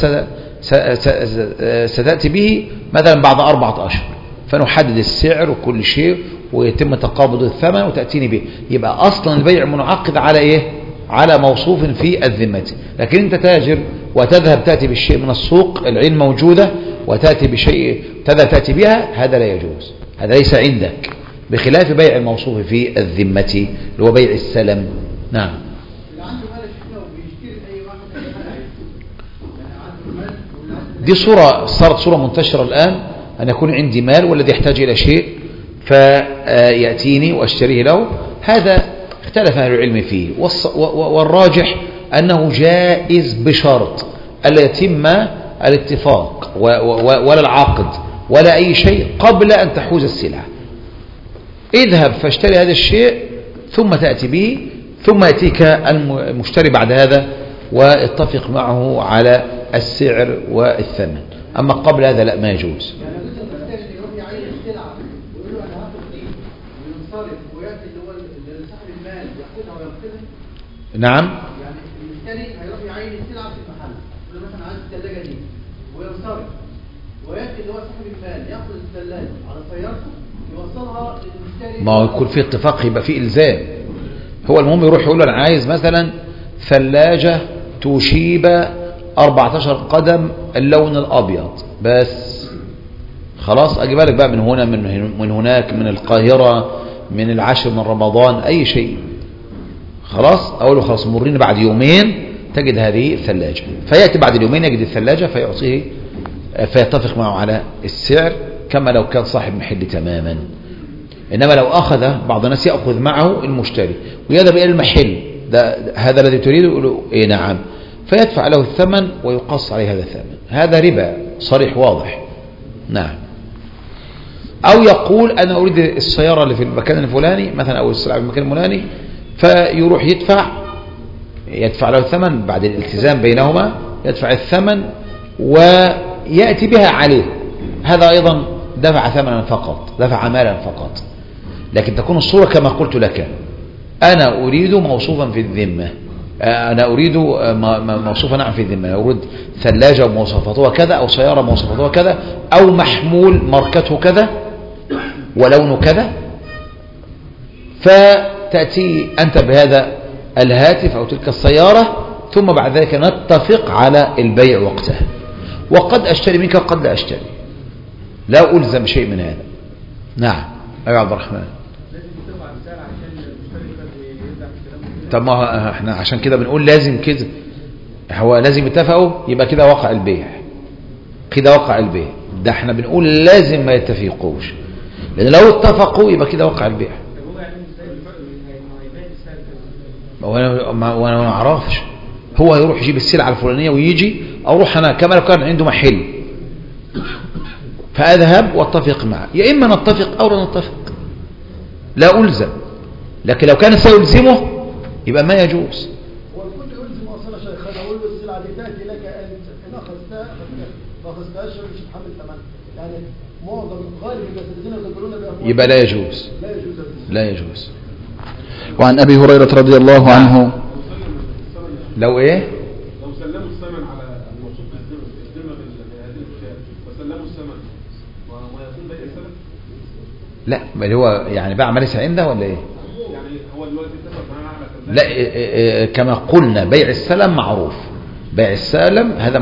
ستأتي به مثلا بعد 4 أشهر، فنحدد السعر وكل شيء ويتم تقابض الثمن وتأتيني به. يبقى أصلا البيع منعقد على إيه؟ على موصوف في الذمة. لكن أنت تاجر وتذهب تأتي بالشيء من السوق، العين موجودة، وتأتي بشيء تذهب تأتي بها، هذا لا يجوز، هذا ليس عندك، بخلاف بيع الموصوف في الذمة اللي هو بيع السلم. نعم. دي صارت صورة منتشرة الآن، أن يكون عندي مال والذي يحتاج إلى شيء فيأتيني وأشتريه له. هذا اختلف أهل العلم فيه، والراجح أنه جائز بشرط ألا يتم الاتفاق ولا العقد ولا أي شيء قبل أن تحوز السلعة. اذهب فاشتري هذا الشيء ثم تأتي به، ثم يأتيك المشتري بعد هذا واتفق معه على السعر والثمن. أما قبل هذا لا، ما يجوز. يعني مثل المستشفى يروح يعين السلعة ويقول له أنا هاخد دي وينصرف ويأتي اللي هو صاحب المال ياخدها وينقذها. نعم. يعني المشتري هيروح يعين السلعة في المحل، يقول له مثلا عايز الثلاجة دي وينصرف، ويأتي اللي هو صاحب المال ياخد الثلاجة على سيارته يوصلها للمشتري. ما هو يكون في اتفاق، يبقى في إلزام. هو المهم يروح يقول له أنا عايز مثلا ثلاجة توشيبا 14 قدم اللون الأبيض بس، خلاص أجيبها لك بقى من هنا من هناك، من القاهرة، من العاشر من رمضان، أي شيء. خلاص أقول له خلاص مريني بعد يومين تجد هذه الثلاجة، فيأتي بعد اليومين يجد الثلاجة فيعطيه، فيتفق معه على السعر كما لو كان صاحب محل تماما. إنما لو أخذ، بعض الناس يأخذ معه المشتري ويذهب إلى المحل، هذا الذي تريده، يقول له إيه نعم، فيدفع له الثمن ويقص عليه هذا الثمن. هذا ربا صريح واضح. نعم. أو يقول أنا أريد السيارة اللي في المكان الفلاني مثلا، أو السلعة في المكان الفلاني، فيروح يدفع له الثمن بعد الالتزام بينهما، يدفع الثمن ويأتي بها عليه، هذا أيضا دفع ثمنا فقط، دفع مالا فقط. لكن تكون الصورة كما قلت لك، أنا أريد موصوفا في الذمة، أنا أريد موصوفا نعم في الذمة، أريد ثلاجة مواصفاتها كذا، أو سيارة مواصفاتها كذا، أو محمول ماركته كذا ولونه كذا، فتأتي أنت بهذا الهاتف أو تلك السيارة، ثم بعد ذلك نتفق على البيع وقتها. وقد أشتري منك وقد لا أشتري، لا ألزم شيء من هذا. نعم أيها عبد الرحمن. طب ما احنا عشان كده بنقول لازم كده، هو لازم يتفقوا، يبقى كده وقع البيع، كده وقع البيع. ده احنا بنقول لازم ما يتفقوش، لأن لو اتفقوا يبقى كده وقع البيع. وانا ما اعرفش، هو هيروح يجيب السلعة الفلانية ويجي، اروح انا كما لو كان عنده محل، فاذهب واتفق معه، يا اما نتفق او لا نتفق، لا الزم. لكن لو كان سيلزمه يبقى ما يجوز. والكل يلزم اصلا شيخنا، اقول له السلعه دي تاتي لك انت، ان اخذتها ما اخذتهاش مش هتحمل ثمنها. يعني معظم غالب الناس الذين يتاجرون باموال يبقى لا يجوز، لا يجوز، لا يجوز. وعن أبي هريرة رضي الله عنه لو ايه؟ لو سلموا الثمن على الموصوف بالذمه بهذه الاشياء وسلموا الثمن ويكون بيع السلم؟ لا، بل هو يعني باع ما ليس عنده ولا ايه؟ يعني هو دلوقتي اتفق معاه على لا، كما قلنا بيع السلم معروف، بيع السلم هذا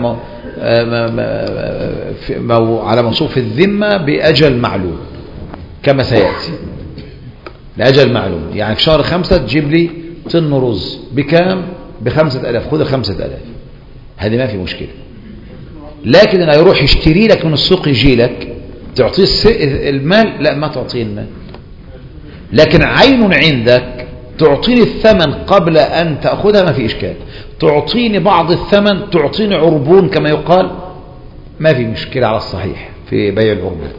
على موصوف الذمة بأجل معلوم كما سيأتي، لأجل معلوم. يعني في شهر 5 تجيب لي طن رز بكام؟ ب5000، خذ 5000، هذه ما في مشكلة. لكن أنا يروح يشتري لك من السوق، يجي لك تعطيه المال، لا ما تعطيه المال. لكن عين عندك تعطيني الثمن قبل أن تأخذها ما في إشكال، تعطيني بعض الثمن، تعطيني عربون كما يقال، ما في مشكلة على الصحيح في بيع العربون.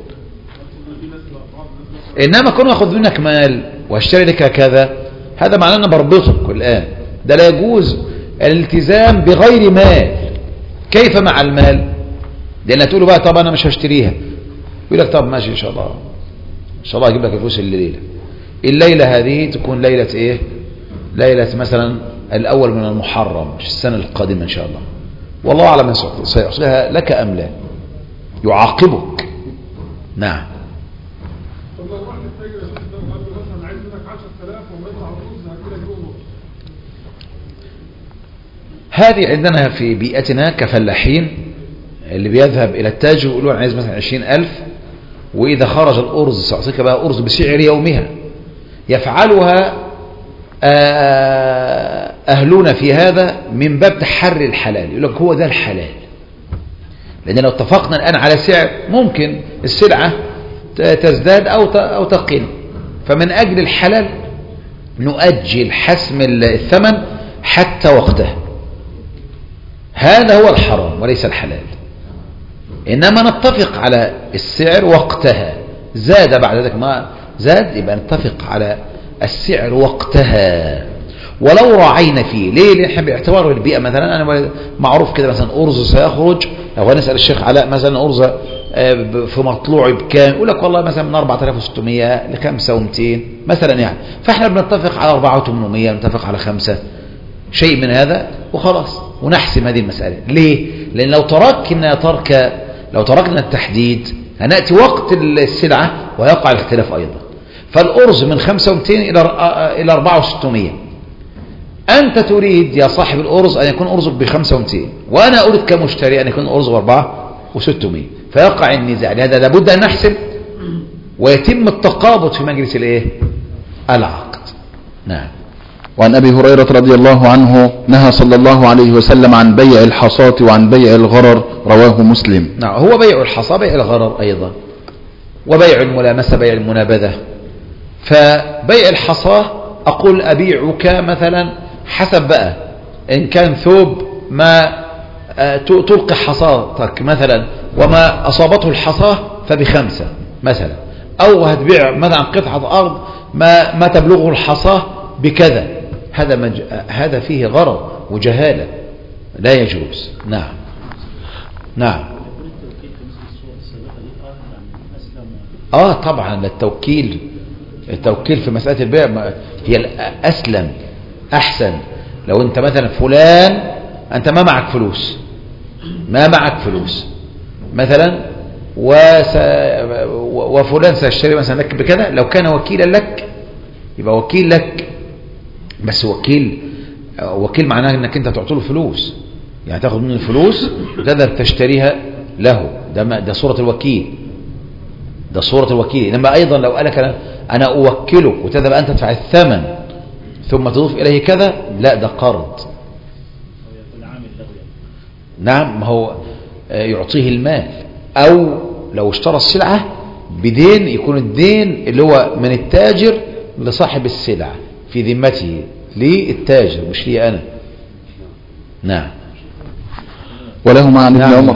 إنما كون أخذ منك مال واشتري لك كذا، هذا معناه أنا بربطك الآن، ده لا يجوز الالتزام بغير مال. كيف مع المال؟ لأن تقول له بقى طب أنا مش هشتريها، يقول لك طب ماشي إن شاء الله، إن شاء الله أجيب لك الفلوس الليلة هذه تكون ليلة إيه؟ ليلة مثلا الأول من المحرم السنة القادمة إن شاء الله، والله أعلم سيحصلها لك أم لا، يعاقبك. نعم. طب لو واحد تاجر مثلا عايز منك 10,000 ومطلع الرز هكذا جوه، هذه عندنا في بيئتنا كفلاحين اللي بيذهب إلى التاجر يقولون عايز مثلا 20,000، وإذا خرج الأرز سأعطيك بقى أرز بسعر يومها، يفعلها أهلنا في هذا من باب تحري الحلال، يقول لك هو ده الحلال. لأن لو اتفقنا الآن على سعر ممكن السلعة تزداد أو تقل، فمن أجل الحلال نؤجل حسم الثمن حتى وقته، هذا هو الحرام وليس الحلال. إنما نتفق على السعر وقتها، زاد بعد ذلك ما زاد يبقى نتفق على السعر وقتها، ولو راعينا فيه. ليه؟ لأن احنا باعتبار البيئة مثلا أنا معروف كده مثلا أرز سيخرج، لو نسأل الشيخ علاء مثلا أرز في مطلوع بكام، يقول لك والله مثلا من 4600 ل 5200 مثلا يعني، فاحنا بنتفق على 4800، نتفق على 5 شيء من هذا وخلاص، ونحسم هذه المسألة. ليه؟ لأن لو تركنا التحديد هنأتي وقت السلعة ويقع الاختلاف أيضا. فالأرز من 5200 إلى 4600، أنت تريد يا صاحب الأرز أن يكون أرزك ب5200، وأنا أريد كمشتري أن يكون أرز ب4600، فيقع النزاع. لهذا لابد أن نحسب ويتم التقابض في مجلس العقد. نعم. وعن أبي هريرة رضي الله عنه نهى صلى الله عليه وسلم عن بيع الحصاة وعن بيع الغرر، رواه مسلم. نعم، هو بيع الحصاة بيع الغرر أيضا، وبيع الملامسة بيع المنابذة. فبيع الحصاة أقول أبيعك مثلا حسب بقى، إن كان ثوب ما تلقي حصاتك مثلا وما أصابته الحصاة ب5 مثلا، أو هتبيع مثلا قطعة أرض ما تبلغه الحصاة بكذا، هذا فيه غرر وجهالة، لا يجوز. نعم نعم. طبعا التوكيل في مسألة البيع هي الأسلم أحسن. لو أنت مثلا فلان أنت ما معك فلوس مثلا وفلان سيشتري مثلا لك بكذا، لو كان وكيلا لك يبقى وكيل لك، بس وكيل معناه أنك أنت تعطيله فلوس، يعني تاخذ منه الفلوس وتذهب تشتريها له. ده صورة الوكيل، ده صورة الوكيل. إنما أيضا لو قالك أنا أوكلك وتذهب أنت تدفع الثمن ثم تضيف إليه كذا، لا ده قرض. نعم، ما هو يعطيه المال، أو لو اشترى السلعة بدين يكون الدين اللي هو من التاجر لصاحب السلعة في ذمته للتاجر مش لي أنا. نعم. وله مع ابن عمر.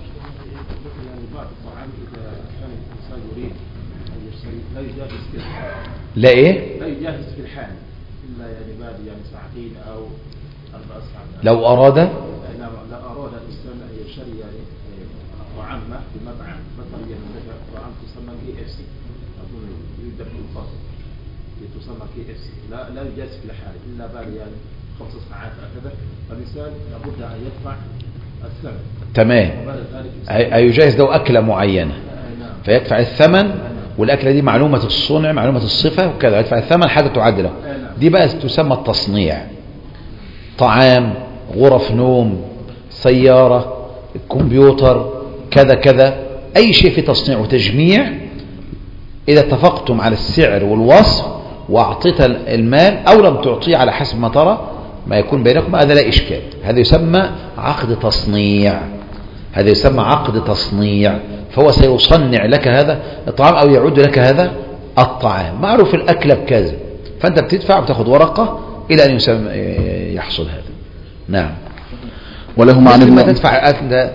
لا ايه؟ لا يجهز في الحال الا يعني بعد يعني ساعتين او 4 ساعات. لو اراد لا اراد الانسان ان يشتري يعني طعام في مطعم مثلا يعني طعام تسمى KFC، اظن يبدا بالفصل تسمى KFC، لا يجهز في الحال الا بعد يعني 5 ساعات هكذا، فالانسان لابد ان يدفع الثمن. تمام. يجهز له اكله معينه فيدفع الثمن، والأكلة دي معلومة الصنع معلومة الصفة وكذا، يدفع الثمن حاجة تعد له. دي بقى تسمى التصنيع. طعام، غرف نوم، سيارة، كمبيوتر، كذا كذا، أي شيء في تصنيع وتجميع. إذا اتفقتم على السعر والوصف وأعطيت المال أو لم تعطيه على حسب ما ترى ما يكون بينكم، هذا لا إشكال. هذا يسمى عقد تصنيع، هذا يسمى عقد تصنيع. فهو سيصنع لك هذا الطعام أو يعد لك هذا الطعام، معروف الأكلة بكذا، فأنت بتدفع وتأخذ ورقة إلى أن يحصل هذا. نعم. وله معنى ما تدفع أكلة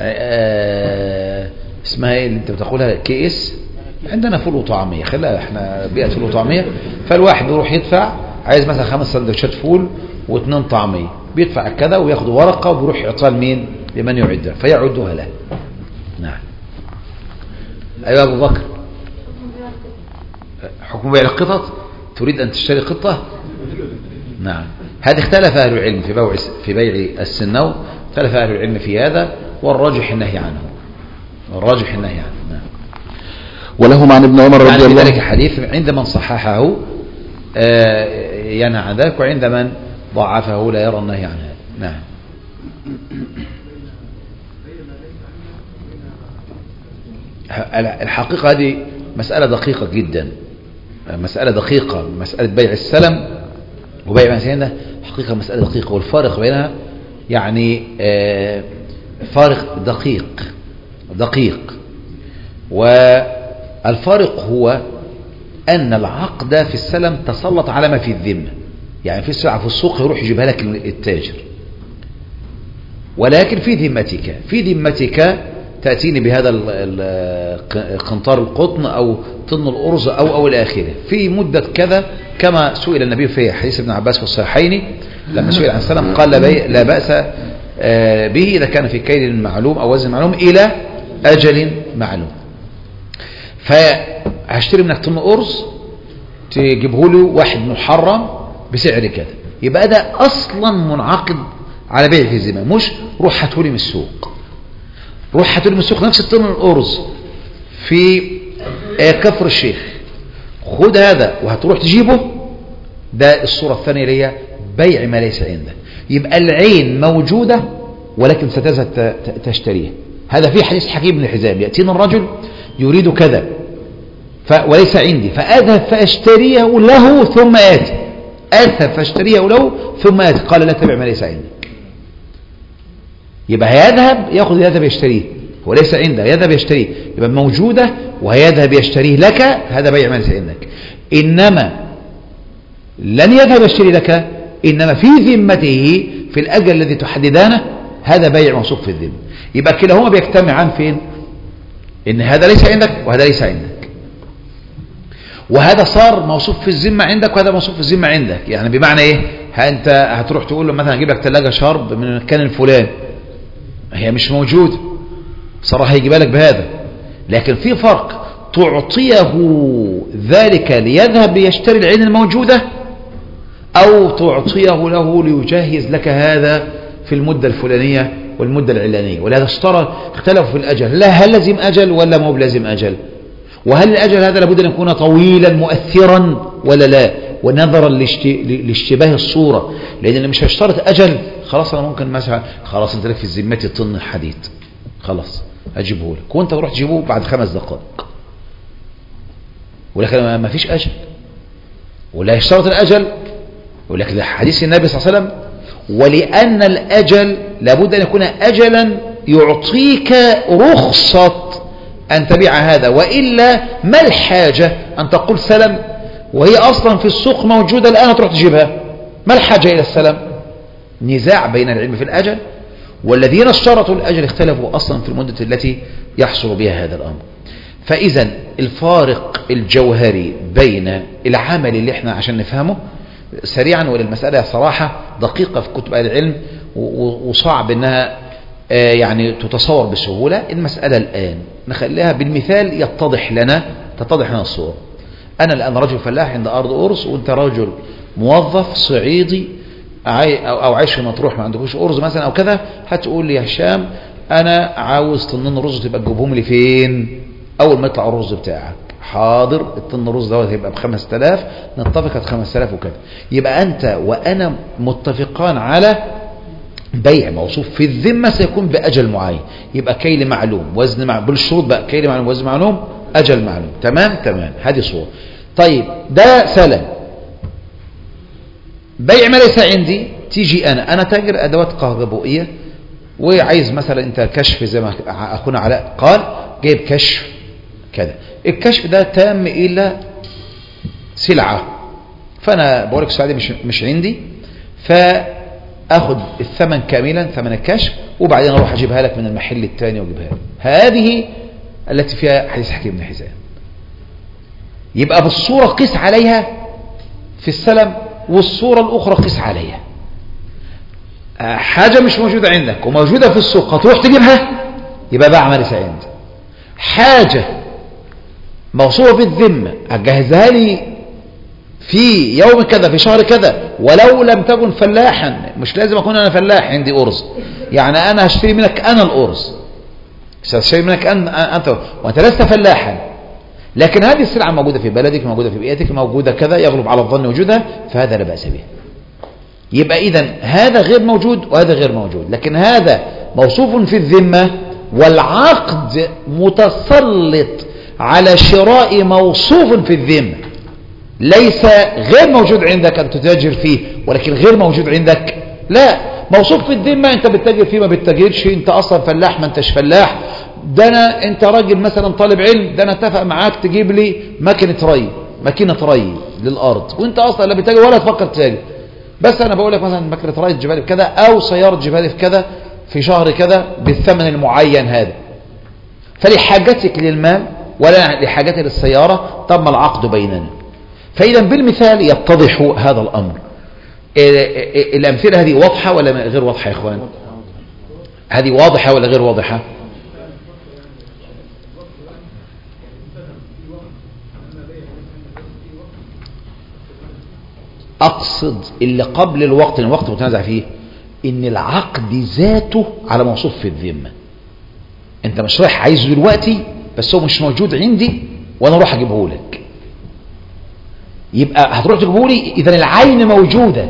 اسمها ايه اللي انت بتقولها كيس؟ عندنا فول وطعمية، خليها احنا بيئة فول وطعمية. فالواحد يروح يدفع، عايز مثلا 5 سندوتشات فول و2 طعمية، بيدفع كذا وياخد ورقة وبيروح يعطيها لمين؟ لمن يعدها فيعدها له. نعم. أيها أبو بكر، حكم بيع القطط، تريد أن تشتري قطة؟ نعم. هذه اختلف أهل العلم في بيع السنو، اختلف أهل العلم في هذا، والراجح النهي عنه، والراجح النهي عنه. نعم. وله عن ابن عمر رضي الله عنه ذلك حديث عند من صححه ينهى عن ذلك، وعند من ضعفه لا يرى النهي عن هذا. نعم. الحقيقة هذه مسألة دقيقة جدا، مسألة دقيقة، مسألة بيع السلم وبيع مسينة، حقيقة مسألة دقيقة، والفارق بينها يعني فارق دقيق. والفارق هو أن العقد في السلم تسلط على ما في الذمة، يعني في السلعة في السوق يروح يجيبها لك التاجر، ولكن في ذمتك تأتيني بهذا قنطار القطن أو طن الأرز أو إلى آخره في مدة كذا، كما سئل النبي في حديث ابن عباس في الصحيحين لما سئل عن السلم قال لا بأس به إذا كان في كيل معلوم أو وزن معلوم إلى أجل معلوم. فهشتري منك طن أرز تجيبه له واحد محرم بسعر كذا، يبقى ده أصلا منعقد على بيع في الذمة، مش روح هاتولي من السوق، روح هاتولي من السوق نفس الطن الأرز في كفر الشيخ، خد هذا وهتروح تجيبه. ده الصورة الثانية اللي هي بيع ما ليس عندك، يبقى العين موجودة ولكن ستذهب تشتريها. هذا في حديث حكيم بن حزام، يأتينا الرجل يريد كذا وليس عندي فأذهب فأشتريه له ثم آتي، أذهب فأشتريه له ثم آتي، قال لا تبع ما ليس عندك. يبقى هيذهب يأخذ يشتريه وليس عنده، يذهب يشتريه، يبقى موجودة وهيذهب يشتريه لك، هذا بيع ما ليس عندك. إنما لن يذهب يشتري لك، إنما في ذمته في الأجل الذي تحددانه، هذا بيع موثوق في الذمة. يبقى كلاهما بيجتمعان فين؟ إن هذا ليس عندك وهذا ليس عندك. وهذا صار موصوف في الذمة عندك وهذا موصوف في الذمة عندك. يعني بمعنى ايه؟ انت هتروح تقول له مثلا هجيب لك ثلاجة شرب من المكان الفلاني، هي مش موجودة صراحة، هيجيبها لك بهذا، لكن في فرق تعطيه ذلك ليذهب ليشتري العين الموجودة، أو تعطيه له ليجهز لك هذا في المدة الفلانية والمدة العلانية. ولهذا اختلفوا في الأجل، لا هل لازم أجل ولا مو بلازم أجل، وهل الأجل هذا لابد أن يكون طويلا مؤثرا ولا لا، ونظرا لاشتباه الصورة. لأن اللي مش هيشترط أجل خلاص أنا ممكن مثلا خلاص أنت لك في ذمتي طن حديد خلاص أجيبه لك، وأنت تروح تجيبه بعد 5 دقائق، ولكن ما فيش أجل ولا يشترط الأجل. ولكن حديث النبي صلى الله عليه وسلم ولأن الأجل لابد أن يكون أجلا يعطيك رخصة أن تبيع هذا، وإلا ما الحاجة أن تقول سلم وهي أصلا في السوق موجودة الآن تروح تجيبها؟ ما الحاجة إلى السلم؟ نزاع بين العلم في الأجل، والذين اشترطوا الأجل اختلفوا أصلا في المدة التي يحصل بها هذا الأمر. فإذا الفارق الجوهري بين العمل اللي احنا عشان نفهمه سريعا، وللمسألة صراحة دقيقة في كتب أهل العلم وصعب أنها يعني تتصور بسهولة. المسألة الآن نخليها بالمثال تتضح لنا الصورة. أنا الآن رجل فلاح عند أرض أرز، وأنت رجل موظف صعيدي أو عايش في مطروح ما عندكوش أرز مثلا أو كذا، هتقول لي يا هشام أنا عاوز طنين رز تبقى تجيبهم لي فين؟ أول ما يطلع الرز بتاعك. حاضر، الطن الرز دوت هيبقى ب5000، نتفق 5000 وكذا. يبقى أنت وأنا متفقان على بيع موصوف في الذمة سيكون بأجل معين، يبقى كيل معلوم وزن معلوم بالشروط بقى، كيل معلوم وزن معلوم أجل معلوم. تمام، هذه صورة. طيب ده سلم. بيع ما ليس عندي، تيجي أنا تاجر أدوات كهربائية وعايز مثلا أنت كشف زي ما أخونا علاء قال، جايب كشف كذا، الكشف ده تام إلى سلعة، فأنا بقولك السلعة دي مش عندي، فأخذ الثمن كاملا، ثمن الكشف، وبعدين أروح أجيبها لك من المحل الثاني وأجيبها لك. هذه التي فيها حديث حكيم بن حزام. يبقى بالصورة قس عليها في السلم، والصورة الأخرى قس عليها. حاجة مش موجودة عندك وموجودة في السوق هتروح تجيبها، يبقى باع ما ليس عندك. حاجة موصوفة في الذمة هتجهزها لي في يوم كذا في شهر كذا، ولو لم تكن فلاحا، مش لازم أكون أنا فلاح عندي أرز، يعني أنا هشتري منك أنا الأرز، هشتري منك أنت وأنت لست فلاحا، لكن هذه السلعة موجودة في بلدك، موجودة في بيئتك، موجودة كذا، يغلب على الظن وجودها، فهذا لا بأس به. يبقى إذن هذا غير موجود وهذا غير موجود، لكن هذا موصوف في الذمة، والعقد متسلط على شراء موصوف في الذمة، ليس غير موجود عندك أن تتاجر فيه، ولكن غير موجود عندك لا، موصوف في الذمة أنت بتتاجر فيه ما بتتاجرش، أنت أصلا فلاح ما أنتش فلاح، ده أنت راجل مثلا طالب علم، ده أنا اتفق معاك تجيب لي ماكينة ري للأرض، وأنت أصلا لا بتتاجر ولا تفكر تتاجر، بس أنا بقول لك مثلا ماكينة ري جبالي بكذا، أو سيارة جبالي في كذا في شهر كذا بالثمن المعين هذا، فلحاجتك للمال ولا لحاجتك للسيارة تم العقد بيننا. فإذا بالمثال يتضح هذا الأمر. الأمثلة هذه واضحة ولا غير واضحة يا إخوان؟ هذه واضحة ولا غير واضحة؟ أقصد اللي قبل الوقت، الوقت متنازع فيه، إن العقد ذاته على موصوف في الذمة. أنت مش رايح عايزه دلوقتي، بس هو مش موجود عندي وأنا أروح أجيبه لك، يبقى هتروح تجيبه لي، إذن العين موجودة،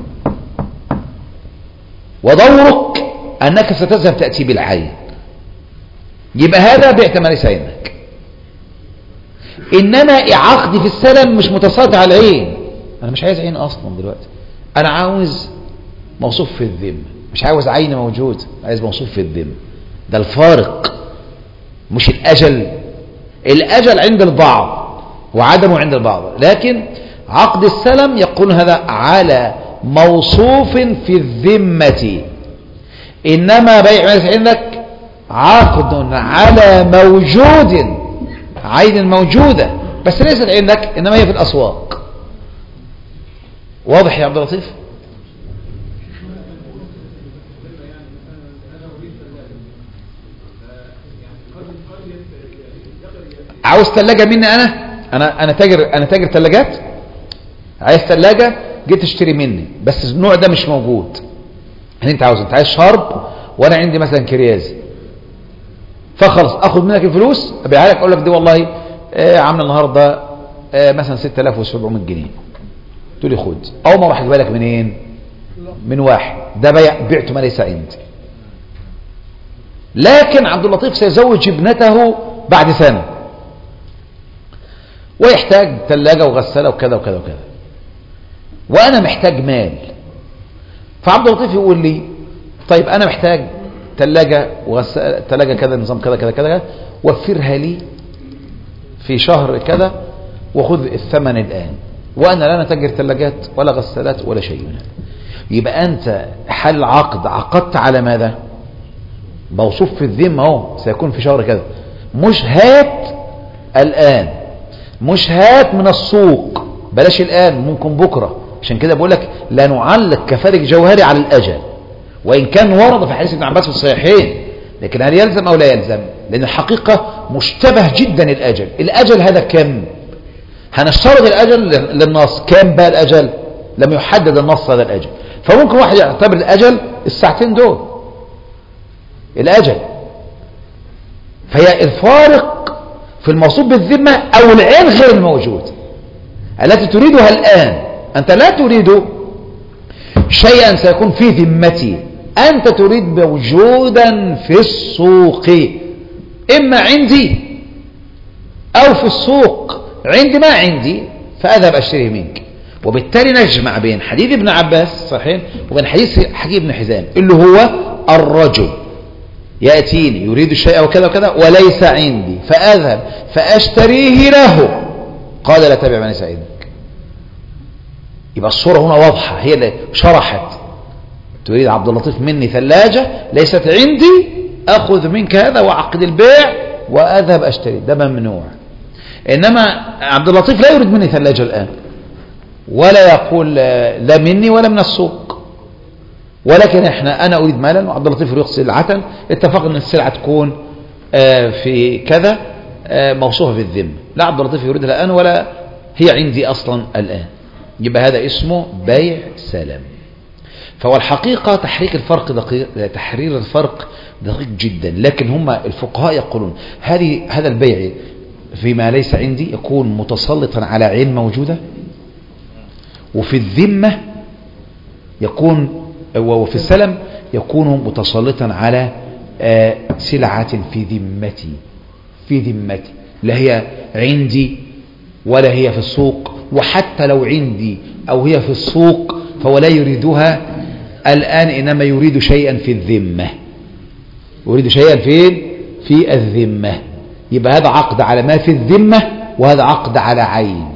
ودورك أنك ستذهب تأتي بالعين، يبقى هذا بعت ما ليس عندك. إنما عقدي في السلم مش متسلط على العين، أنا مش عايز عين أصلا دلوقتي، أنا عاوز موصوف في الذمة، مش عاوز عين موجود، عايز موصوف في الذمة. ده الفارق، مش الأجل عند البعض وعدمه عند البعض، لكن عقد السلم يقول هذا على موصوف في الذمة، إنما بيع عندك عقد على موجود، عين موجودة، بس ليست عندك، إنما هي في الأسواق. واضح يا عبد اللطيف؟ عاوز ثلاجة مني أنا تاجر ثلاجات، عايز ثلاجة، جيت تشتري مني بس النوع ده مش موجود. يعني انت عايز شرب وانا عندي مثلا كرياز، فخلص اخد منك الفلوس ابيعها لك، اقول لك دي والله عامله النهارده مثلا 6700 جنيه، تقول لي خد. او ما راح اجيبها لك منين؟ من واحد، ده بعته ما ليس عندي. لكن عبد اللطيف سيزوج ابنته بعد سنه ويحتاج ثلاجه وغساله وكذا وكذا وكذا، وانا محتاج مال. فعبد اللطيف يقول لي طيب انا محتاج ثلاجه وغساله، ثلاجه كذا نظام كذا كذا كذا، وفرها لي في شهر كذا وخذ الثمن الان، وانا لا اتاجر ثلاجات ولا غسالات ولا شيء من هذا. يبقى انت حل عقد عقدت على ماذا؟ موصوف في الذمه اهو، سيكون في شهر كذا، مش هات الان، مش هات من السوق، بلاش الان، ممكن بكره. عشان كده بقول لك لا نعلق كفارق جوهري على الاجل، وان كان ورد في حديث ابن عباس في الصحيحين، لكن هل يلزم او لا يلزم؟ لان الحقيقه مشتبه جدا الاجل. الاجل هذا كم؟ هنشترط الاجل للنص، كم بقى الاجل؟ لم يحدد النص هذا الاجل. فممكن واحد يعتبر الاجل الساعتين دول الاجل. فهي الفارق في الموصوف بالذمه او العين غير الموجود التي تريدها الان. انت لا تريد شيئا سيكون في ذمتي، انت تريد موجودا في السوق، اما عندي او في السوق. عندي ما عندي فاذهب اشتريه منك. وبالتالي نجمع بين حديث ابن عباس صحيح وبين حديث حكيم بن حزام اللي هو الرجل يأتيني يريد الشيء وكذا وكذا وليس عندي، فأذهب فأشتريه له، قال لا تبع ما ليس عندك. يبقى الصورة هنا واضحة، هي اللي شرحت. تريد عبد اللطيف مني ثلاجة ليست عندي، أخذ منك هذا وعقد البيع وأذهب أشتري، ده ممنوع. إنما عبد اللطيف لا يريد مني ثلاجة الآن، ولا يقول لا مني ولا من السوق، ولكن أنا أريد مالا وعبد اللطيف يريد سلعة، اتفقنا أن السلعة تكون في كذا موصوفة بالذمة، لا عبد اللطيف يريدها الآن ولا هي عندي أصلا الآن. يبقى هذا اسمه بيع سلم. فهو الحقيقة تحرير الفرق دقيق جدا، لكن هم الفقهاء يقولون هذا البيع فيما ليس عندي يكون متسلطا على عين موجودة، وفي الذمة يكون، وفي السلم يكون متسلطا على سلعة في ذمتي لا هي عندي ولا هي في السوق. وحتى لو عندي أو هي في السوق فهو لا يريدها الآن، إنما يريد شيئا في الذمة، يريد شيئا في الذمة. يبقى هذا عقد على ما في الذمة، وهذا عقد على عين،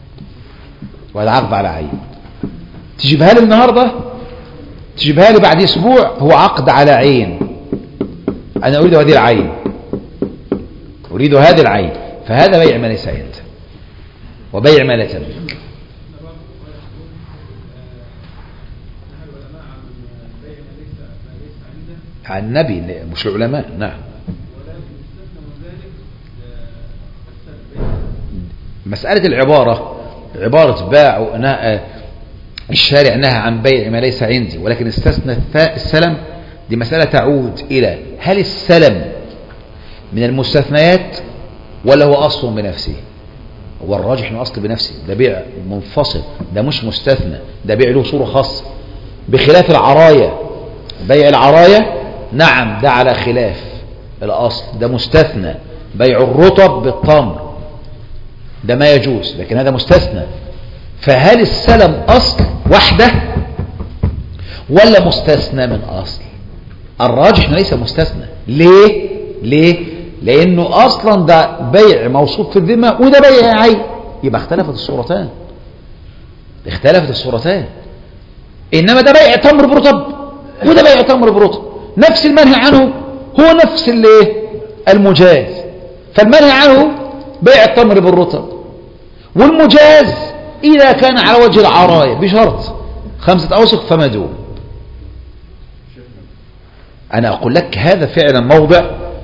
تجيبها لي النهاردة، تجيبها لي بعد أسبوع، هو عقد على عين. أنا أريد هذه العين، فهذا بيع ما ليس عندي وبيع ما لا تملك. عن النبي مش العلماء. نعم. مسألة عبارة باع الشارع نهى عن بيع ما ليس عندي ولكن استثنى السلم، دي مسألة تعود إلى هل السلم من المستثنيات ولا هو أصل بنفسه؟ هو الراجح انه اصل بنفسه، ده بيع منفصل، ده مش مستثنى، ده بيع له صورة خاصة، بخلاف العراية. بيع العراية نعم ده على خلاف الاصل، ده مستثنى. بيع الرطب بالتمر ده ما يجوز، لكن هذا مستثنى. فهل السلم اصل وحده ولا مستثنى من اصل؟ الراجح انه ليس مستثنى. ليه؟ لانه اصلا ده بيع موصوف في الذمه وده بيع عين، يبقى اختلفت الصورتان. انما ده بيع تمر برطب وده بيع تمر برطب، نفس المنهي عنه هو نفس المجاز. فالمنهي عنه بيع التمر بالرطب، والمجاز إذا كان على وجه العراية بشرط 5 أوسق فما دون. أنا أقول لك هذا فعلا موضع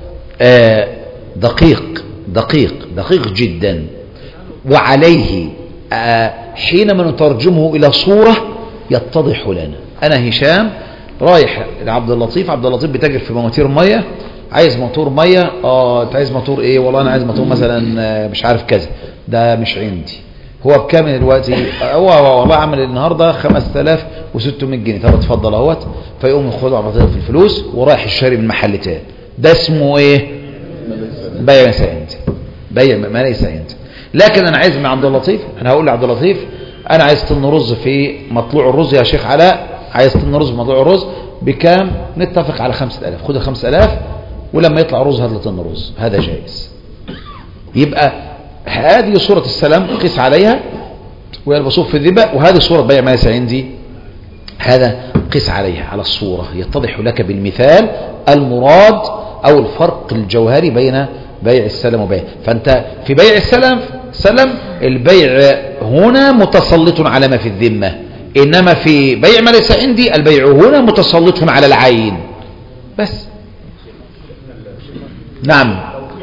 دقيق جدا، وعليه حينما نترجمه إلى صورة يتضح لنا. أنا هشام رايح لعبد اللطيف، عبد اللطيف بتاجر في مواتير مية، عايز موتور مية. انت عايز موتور ايه؟ والله انا عايز موتور مثلا مش عارف كذا، ده مش عندي. هو بكام دلوقتي؟ هو والله عمل النهارده 5600 جنيه. طب اتفضل اهوت. فيقوم ياخدوا على في الفلوس ورايح الشاري من محل تاني. ده اسمه ايه؟ بيع ليس عندي، بيع ما ليس عندي. لكن انا عايز من عبد اللطيف، انا هقول لعبد اللطيف انا عايز طن رز في مطلوع الرز يا شيخ علاء، عايز طن رز في مطلوع الرز بكام؟ نتفق على 5000. خد ال 5000 ولما يطلع رز هات لي طن رز. هذا جائز. يبقى هذه صورة السلام قيس عليها ويلبسوه في الذبة، وهذه صورة بيع ما ليس عندي، هذا قيس عليها على الصورة. يتضح لك بالمثال المراد أو الفرق الجوهري بين بيع السلم وبيع. فأنت في بيع السلم البيع هنا متسلط على ما في الذمة، إنما في بيع ما ليس عندي البيع هنا متسلط على العين بس. نعم.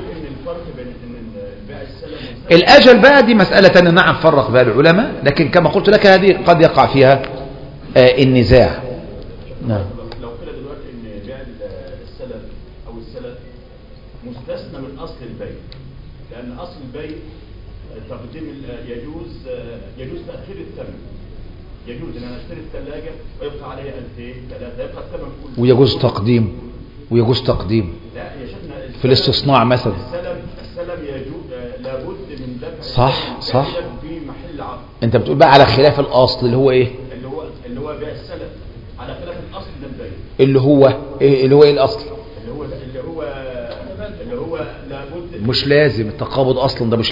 الأجل بقى دي مسألة تانية، نعم فرق بها العلماء، لكن كما قلت لك هذه قد يقع فيها النزاع. نعم. لو قيل دلوقتي ان بيع السلف او السلف مستثنى من اصل البيع، لان اصل البيع تقديم يجوز تأخير الثمن. يجوز ان انا اشتري الثلاجة ويبقى عليها 2000 3 يبقى الثمن كله، ويجوز تقديم لا يا شيخنا في الاستصناع مثلا. السلم يجوز لابد من دفع صح في محل عقد. انت بتقول بقى على خلاف الاصل اللي هو ايه؟ اللي هو بيع السلف على خلاف الاصل من البيع اللي هو ايه الاصل؟ اللي هو لابد مش لازم التقابض اصلا، ده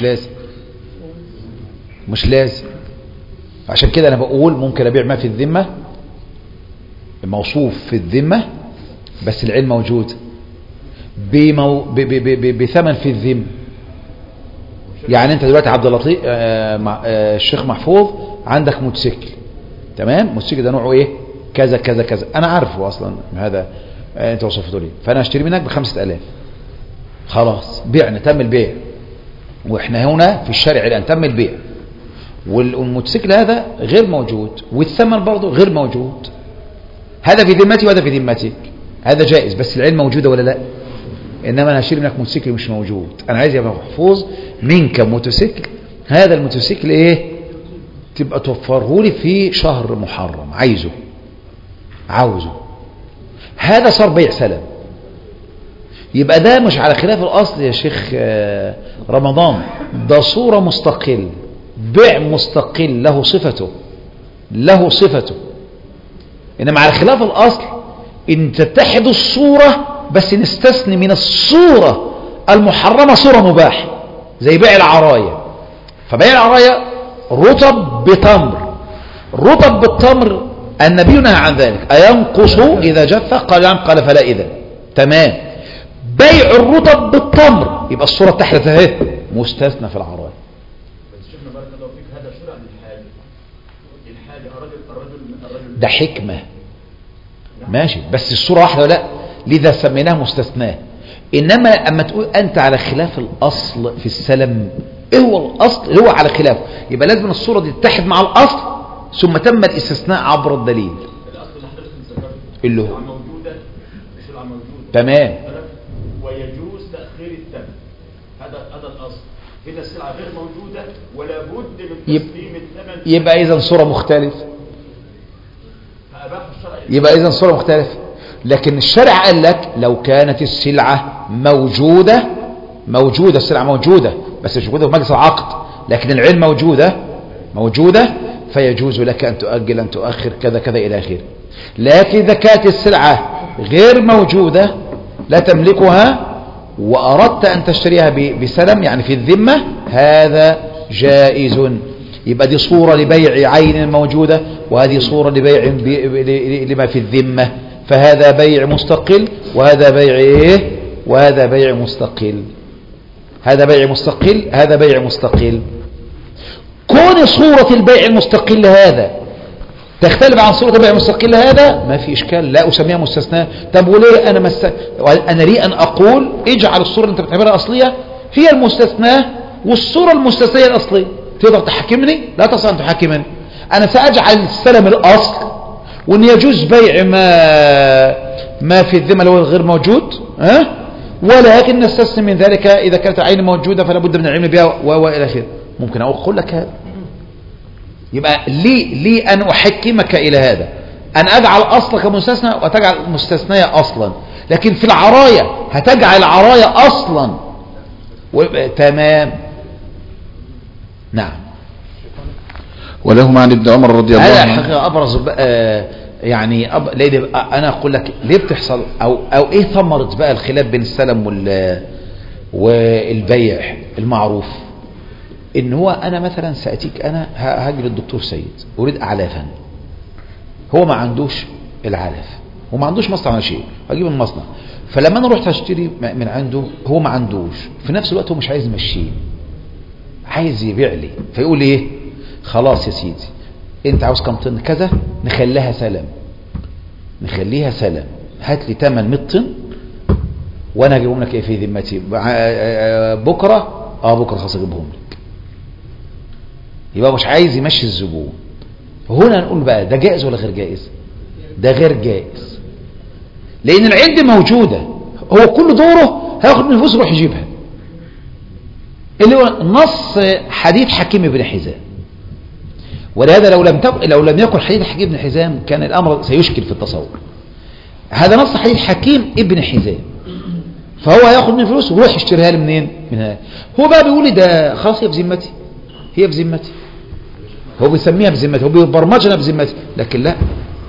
مش لازم. عشان كده انا بقول ممكن ابيع ما في الذمة موصوف في الذمة بس العين موجود بثمن في الذمة. يعني انت دلوقتي عبد اللطيف الشيخ محفوظ عندك موتوسيكل، تمام؟ موتوسيكل ده نوعه ايه؟ كذا كذا كذا، انا عارفه اصلا هذا انت وصفته لي، فانا اشتري منك ب5000. خلاص بعنا، تم البيع، واحنا هنا في الشارع الان تم البيع، والموتوسيكل هذا غير موجود والثمن برضه غير موجود. هذا في ذمتي وهذا في ذمتك، هذا جائز، بس العين موجودة ولا لا؟ انما انا اشتري منك موتوسيكل مش موجود، انا عايز يا محفوظ منك موتوسيكل، هذا الموتوسيكل ايه؟ تبقى توفره لي في شهر محرم، عاوزه. هذا صار بيع سلم. يبقى ده مش على خلاف الاصل يا شيخ رمضان، ده صورة مستقل، بيع مستقل له صفته. انما على خلاف الاصل ان تتحد الصورة بس نستثني من الصورة المحرمة صورة مباح، زي بيع العراية. فبيع العراية رطب بالتمر النبي نهى عن ذلك، أينقص إذا جف؟ قال نعم، قال فلا إذا. تمام. بيع الرطب بالتمر يبقى الصورة تحت اهي مستثنى في العراية. بس شيخنا بارك الله فيك، هذا شرع للحاجة الرجل ده حكمة ماشي، بس الصورة واحدة ولا لا؟ لذا سميناه مستثناه. إنما أما تقول أنت على خلاف الأصل في السلم، إيه هو الأصل اللي هو على خلافه؟ يبقى لازم الصورة دي تتحد مع الأصل ثم تم الاستثناء عبر الدليل. الأصل اللي حضرتك ذكرته اللي هو موجودة، تمام، ويجوز تأخير الثمن. هذا الأصل. إذا السلعة غير موجودة ولا بد من تسليم الثمن، يبقى إذا صورة مختلف. يبقى إذا صورة مختلفة. لكن الشرع قال لك لو كانت السلعة موجودة السلعة موجودة بس مش موجودة في مجلس العقد، لكن العلم موجودة فيجوز لك أن تؤجل أن تؤخر كذا كذا إلى آخره. لكن إذا كانت السلعة غير موجودة لا تملكها وأردت أن تشتريها بسلم يعني في الذمة، هذا جائز. يبقى دي صورة لبيع عين موجودة وهذه صورة لبيع لما في الذمة، فهذا بيع مستقل وهذا بيع ايه؟ وهذا بيع مستقل. هذا بيع مستقل. كون صورة البيع المستقل هذا تختلف عن صورة البيع المستقل هذا ما في إشكال، لا أسميها مستثنى. طب وليه أنا لي أن أقول اجعل الصورة اللي أنت بتعتبرها أصلية هي المستثنى والصورة المستثنية الأصلية؟ تقدر تحكمني؟ لا تستطيع أن تحكمني. أنا سأجعل السلم الأصل وأن يجوز بيع ما في الذمة اللي هو غير موجود، ولكن نستثني من ذلك إذا كانت العين موجودة فلا بد من العلم بها وإلى آخره. ممكن أقول لك هذا. يبقى لي أن أحكمك إلى هذا، أن أجعل أصلك مستثنى وتجعل المستثنية أصلا. لكن في العراية هتجعل العراية أصلا تمام. نعم. ولهما عن ابن عمر رضي الله عنه. هذا الحقيقة أبرز يعني أنا أقول لك ليه بتحصل أو إيه ثمرة بقى الخلاف بين السلم والبيع المعروف. إن هو أنا مثلا سأتيك أنا هاجي للدكتور سيد أريد أعلافا، هو ما عندوش العلف وما عندوش مصنع ولا شيء، هجيب المصنع. فلما أنا رحت أشتري من عنده هو ما عندوش، في نفس الوقت هو مش عايز يمشيه، عايز يبيع لي. فيقول لي إيه؟ خلاص يا سيدي أنت عاوز كم طن كذا، نخليها سلم، هات لي 800 طن وأنا هجيبهم لك إيه في ذمتي بكرة. بكرة خلاص أجيبهم لك. يبقى مش عايز يمشي الزبون. هنا نقول بقى ده جائز ولا غير جائز؟ ده غير جائز، لأن العين دي موجودة، هو كل دوره هياخد من الفلوس يروح يجيبها. اللي هو نص حديث حكيم بن حزام. ولهذا لو لم يكن حديث حكيم بن حزام كان الأمر سيشكل في التصور. هذا نص حديث حكيم ابن حزام، فهو هياخد من الفلوس ويروح يشتريها لي منين؟ منها. هو بقى بيقول لي ده خلاص هي بذمتي، هو بيسميها بذمتي، هو بيبرمجنا بذمتي. لكن لا،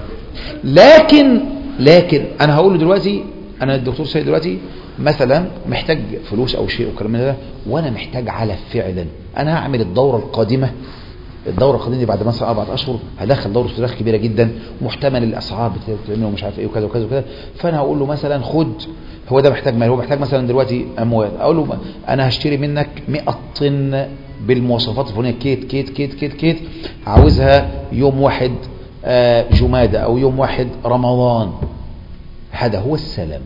لكن انا هقول له دلوقتي، انا الدكتور سيد دلوقتي مثلا محتاج فلوس او شيء وكلام من ده، وانا محتاج علف فعلا. انا هعمل الدوره القادمه دي بعد مثلا 4 اشهر، هدخل دوره فراخ كبيره جدا، محتمل الاسعار بتعمل ومش عارف ايه وكذا وكذا وكذا. فانا هقول له مثلا خد، هو ده محتاج مال، هو محتاج مثلا دلوقتي اموال. اقول له انا هشتري منك 100 طن بالمواصفات الفلانيه، كيت عاوزها يوم 1 جمادة او يوم 1 رمضان. هذا هو السلام.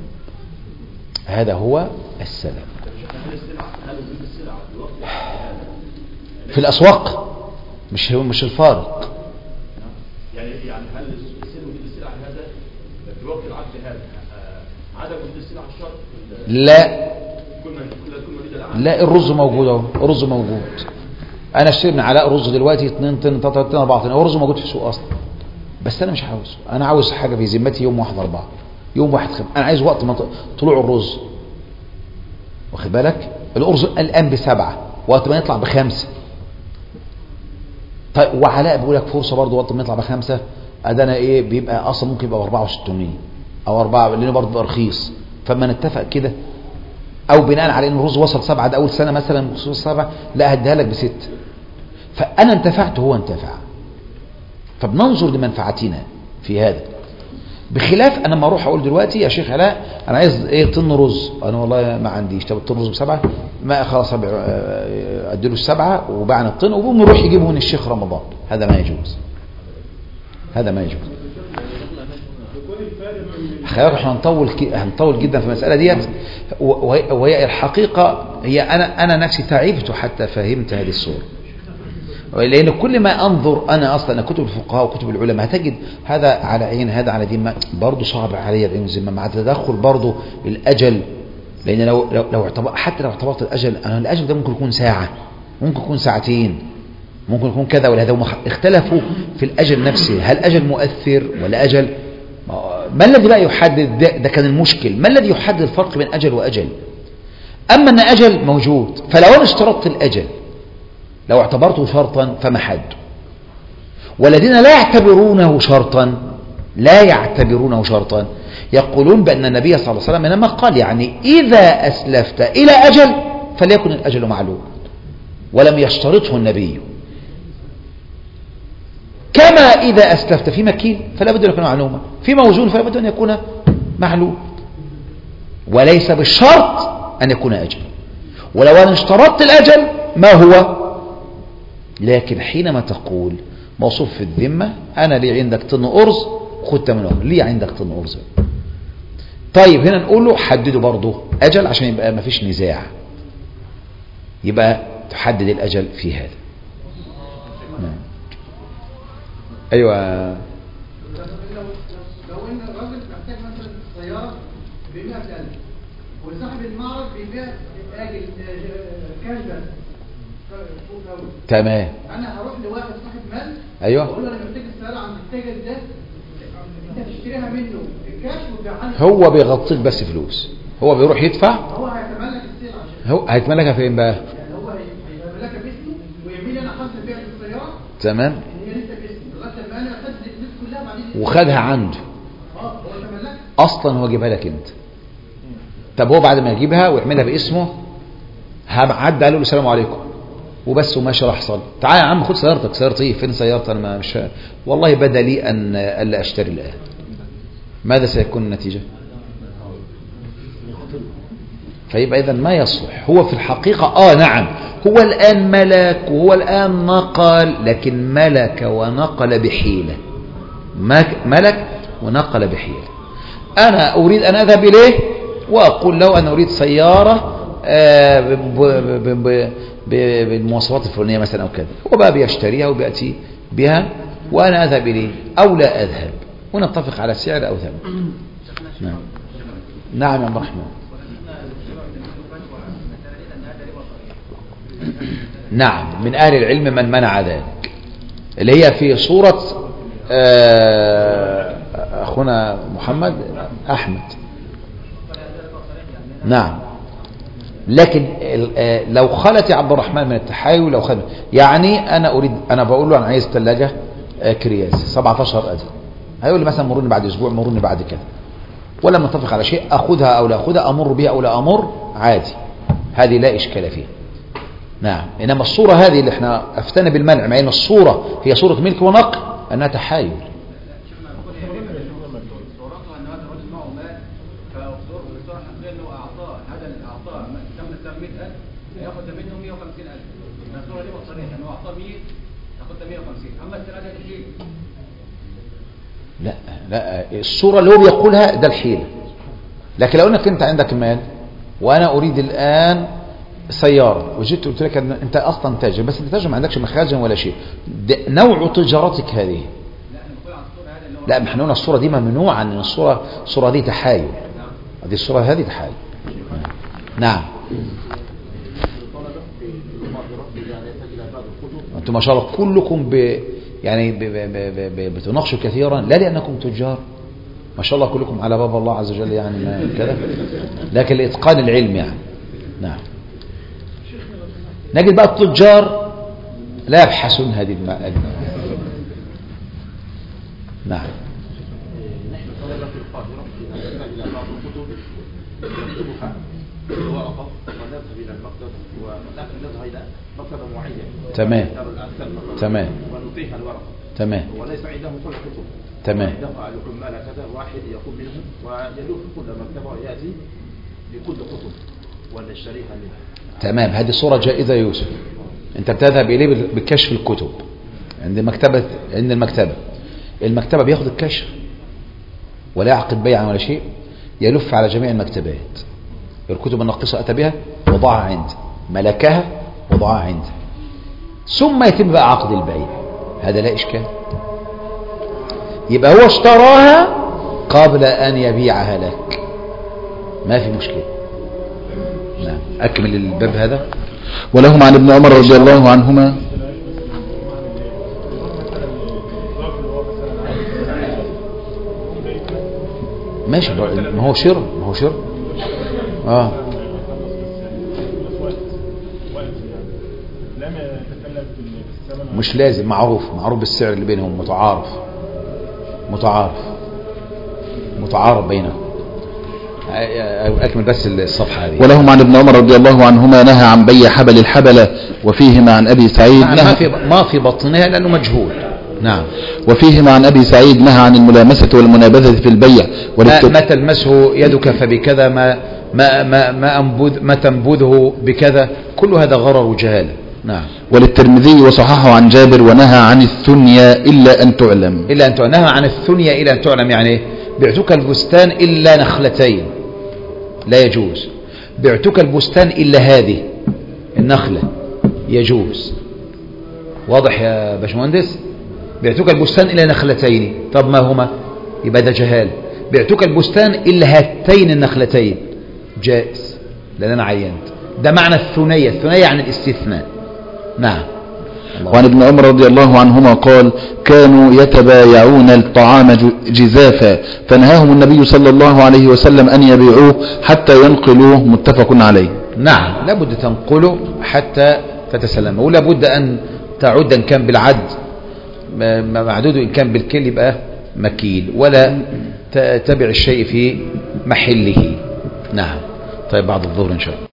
في الاسواق مش الفارق. يعني هل السلم وجود السلع هذا في وقت العقد هذا عدم وجود السلع الشرط؟ لا الرز موجود اهو، الرز موجود. انا اشتري من علاء رز دلوقتي 2 طن 3 طن 4 طن، هو الرز موجود في السوق اصلا، بس انا مش عاوزه. انا عاوز حاجه في ذمتي يوم 1/4 يوم 1/5. انا عايز وقت ما طلوع الرز، واخد بالك؟ الارز الان ب7 وقت ما يطلع ب5. طيب وعلاء بيقول لك فرصه برضه وقت ما يطلع ب5 ادانا ايه بيبقى اصلا ممكن يبقى ب4600 او 4 لانه برضه رخيص. فما نتفق كده او بناء على ان الرز وصل 7 ده اول سنه مثلا بخصوص 7 لا هديها لك ب6. فانا انتفعت وهو انتفع، فبننظر لمنفعتنا في هذا. بخلاف انا لما اروح اقول دلوقتي يا شيخ علاء انا عايز ايه طن رز، انا والله ما عنديش. طب الطن رز ب7 ما خلاص اديله ال7 وباعنا الطن وبقوم نروح يجيبه من الشيخ رمضان. هذا ما يجوز، احنا هنطول جدا في المساله ديت. وهي الحقيقه هي انا نفسي تعبت حتى فهمت هذه الصوره، لان كل ما انظر انا اصلا كتب الفقهاء وكتب العلماء هتجد هذا على عين هذا على دين، برضه صعب علي العين والذمه مع تدخل برضه الاجل. لان لو اعتبرت الاجل ده ممكن يكون ساعه، ممكن يكون ساعتين، ممكن يكون كذا ولا هذا. اختلفوا في الاجل نفسه، هل اجل مؤثر ولا اجل؟ ما الذي بقى يحدد ده كان المشكل. ما الذي يحدد الفرق بين اجل واجل؟ اما ان اجل موجود، فلو انا اشترطت الاجل لو اعتبرته شرطا فما حد. والذين لا يعتبرونه شرطا يقولون بأن النبي صلى الله عليه وسلم إنما قال يعني إذا أسلفت إلى أجل فليكن الأجل معلوم، ولم يشترطه النبي. كما إذا أسلفت في مكيل فلا بد أن يكون معلوما، في موزون فلا بد أن يكون معلوم، وليس بالشرط أن يكون أجل. ولو أن اشترطت الأجل ما هو لكن حينما تقول موصوف في الذمة أنا لي عندك طن أرز خد 8 وجه، لي عندك طن أرز. طيب هنا نقول له حدده برضه أجل عشان يبقى ما فيش نزاع، يبقى تحدد الأجل في هذا. نعم. أيوة. لو ان الراجل محتاج مثلا سياره ب 100,000 وصاحب المعرض بيبيع اجل كاش بس فوق قوي، تمام. انا هروح لواحد صاحب مال أيوة. اقول له انا محتاج السياره عند التاجر ده، انت تشتريها منه الكاش وتبيعها لي. هو بيغطيك بس فلوس، هو بيروح يدفع، هو هيتملك السلعه عشان هو هيتملكها فين بقى؟ يعني هو هيتملكها باسمه ويعمل لي انا حسب بيع السياره تمام. ان هي لسه باسمي لغايه لما انا اخد الفلوس كلها بعدين وخدها عنده هو تملكها اصلا، هو جيبها لك انت. طب هو بعد ما يجيبها ويعملها باسمه هعدي قال له السلام عليكم وبس وماشي راح صلي. تعالى يا عم خد سيارتك. سيارتي ايه؟ فين سيارتي؟ انا ما مش والله بدا لي ان الا اشتري الان. ماذا سيكون النتيجه؟ فيبقى اذا ما يصلح. هو في الحقيقه نعم هو الان ملك وهو الان نقل، لكن ملك ونقل بحيله. ملك ونقل بحيله. أنا أريد أن أذهب إليه وأقول له أنا أريد سيارة بالمواصفات الفلانية مثلا أو كذا، هو بقى بيشتريها وبيأتي بها وأنا أذهب إليه أو لا أذهب ونتفق على سعر أو ثمن. نعم. نعم يا عبد الرحمن. نعم من أهل العلم من منع ذلك، اللي هي في صورة أخونا محمد أحمد. نعم. لكن لو خلت يا عبد الرحمن من التحايل، لو خلت يعني أنا بقول له أنا عايز ثلاجة كرياس 17 أدي، هيقول لي مثلا مروني بعد أسبوع، مروني بعد كده، ولا متفق على شيء، أخذها أو لا أخذها، أمر بها أو لا أمر، عادي، هذه لا إشكال فيها. نعم. إنما الصورة هذه اللي احنا أفتنا بالمنع، مع أن الصورة هي صورة ملك ونقل، أنها تحايل. لا الصورة اللي هو بيقولها ده الحيلة. لكن لو انك انت عندك مال وانا اريد الان سيارة وجيت قلت لك انت اصلا تاجر، بس انت تاجر ما عندكش مخازن ولا شيء، نوع تجارتك هذه. لا ما احنا قلنا الصورة دي ممنوعة، ان الصورة دي تحايل، هذه الصورة هذه تحايل. نعم. انتم ما شاء الله كلكم يعني بتناقشوا كثيرا، لا لأنكم تجار، ما شاء الله كلكم على باب الله عز وجل يعني كذا، لكن لإتقان العلم يعني. نعم. نجد بقى التجار لا يبحثون هذه الماء. نعم. نحن طلبة في القاهرة إذا إلى بعض الكتب نكتبها ورقة ونذهب إلى المكتب، ولكن نذهب إلى مكتبة معينة. تمام. تمام. ونعطيها الورقة. تمام. وليس عنده كل الكتب. تمام. عنده العمال كذا واحد يقوم منه ويلوح كل مكتبة ويأتي بكل كتب ونشتريها منه. تمام. هذه صورة جائزة يا يوسف. أنت بتذهب إليه بكشف الكتب عند المكتبة بياخد الكشف ولا يعقد بيعا ولا شيء، يلف على جميع المكتبات، الكتب الناقصة أتى بها وضعها عنده، ملكها وضعها عنده، ثم يتم بقى عقد البيع. هذا لا إشكال. يبقى هو اشتراها قبل أن يبيعها لك، ما في مشكلة. نعم. أكمل الباب هذا. ولهم عن ابن عمر رضي الله عنهما ماشي، ما هو شر مش لازم، معروف بالسعر اللي بينهم، متعارف بينهم. أكمل بس الصفحة هذه. ولهم عن ابن عمر رضي الله عنهما نهى عن بيع حبل الحبلة، وفيهما عن أبي سعيد ما في بطنها لأنه مجهول. نعم. وفيهما عن أبي سعيد نهى عن الملامسة والمنابذة في البيع، ما تلمسه يدك فبكذا، ما تنبذه بكذا، كل هذا غرر وجهالة. نعم. وللترمذي وصححه عن جابر ونهى عن الثنيا إلا أن تعلم. إلا أن تعلم. نهى عن الثنيا إلا أن تعلم يعني إيه؟ بعتك البستان إلا نخلتين لا يجوز، بعتك البستان إلا هذه النخلة يجوز. واضح يا باشمهندس؟ بعتك البستان إلا نخلتين، طب ما هما؟ يبقى ده جهال. بعتك البستان إلا هاتين النخلتين جائز لأن أنا عينت. ده معنى الثنية. الثنية عن الاستثناء. نعم. وعن ابن عمر رضي الله عنهما قال كانوا يتبايعون الطعام جزافا فنهاهم النبي صلى الله عليه وسلم أن يبيعوه حتى ينقلوه، متفق عليه. نعم، لابد تنقله حتى تتسلمه، ولابد أن تعد إن كان بالعد معدود، إن كان بالكيل يبقى مكيل، ولا تبع الشيء في محله. نعم. طيب بعد الظهر إن شاء الله.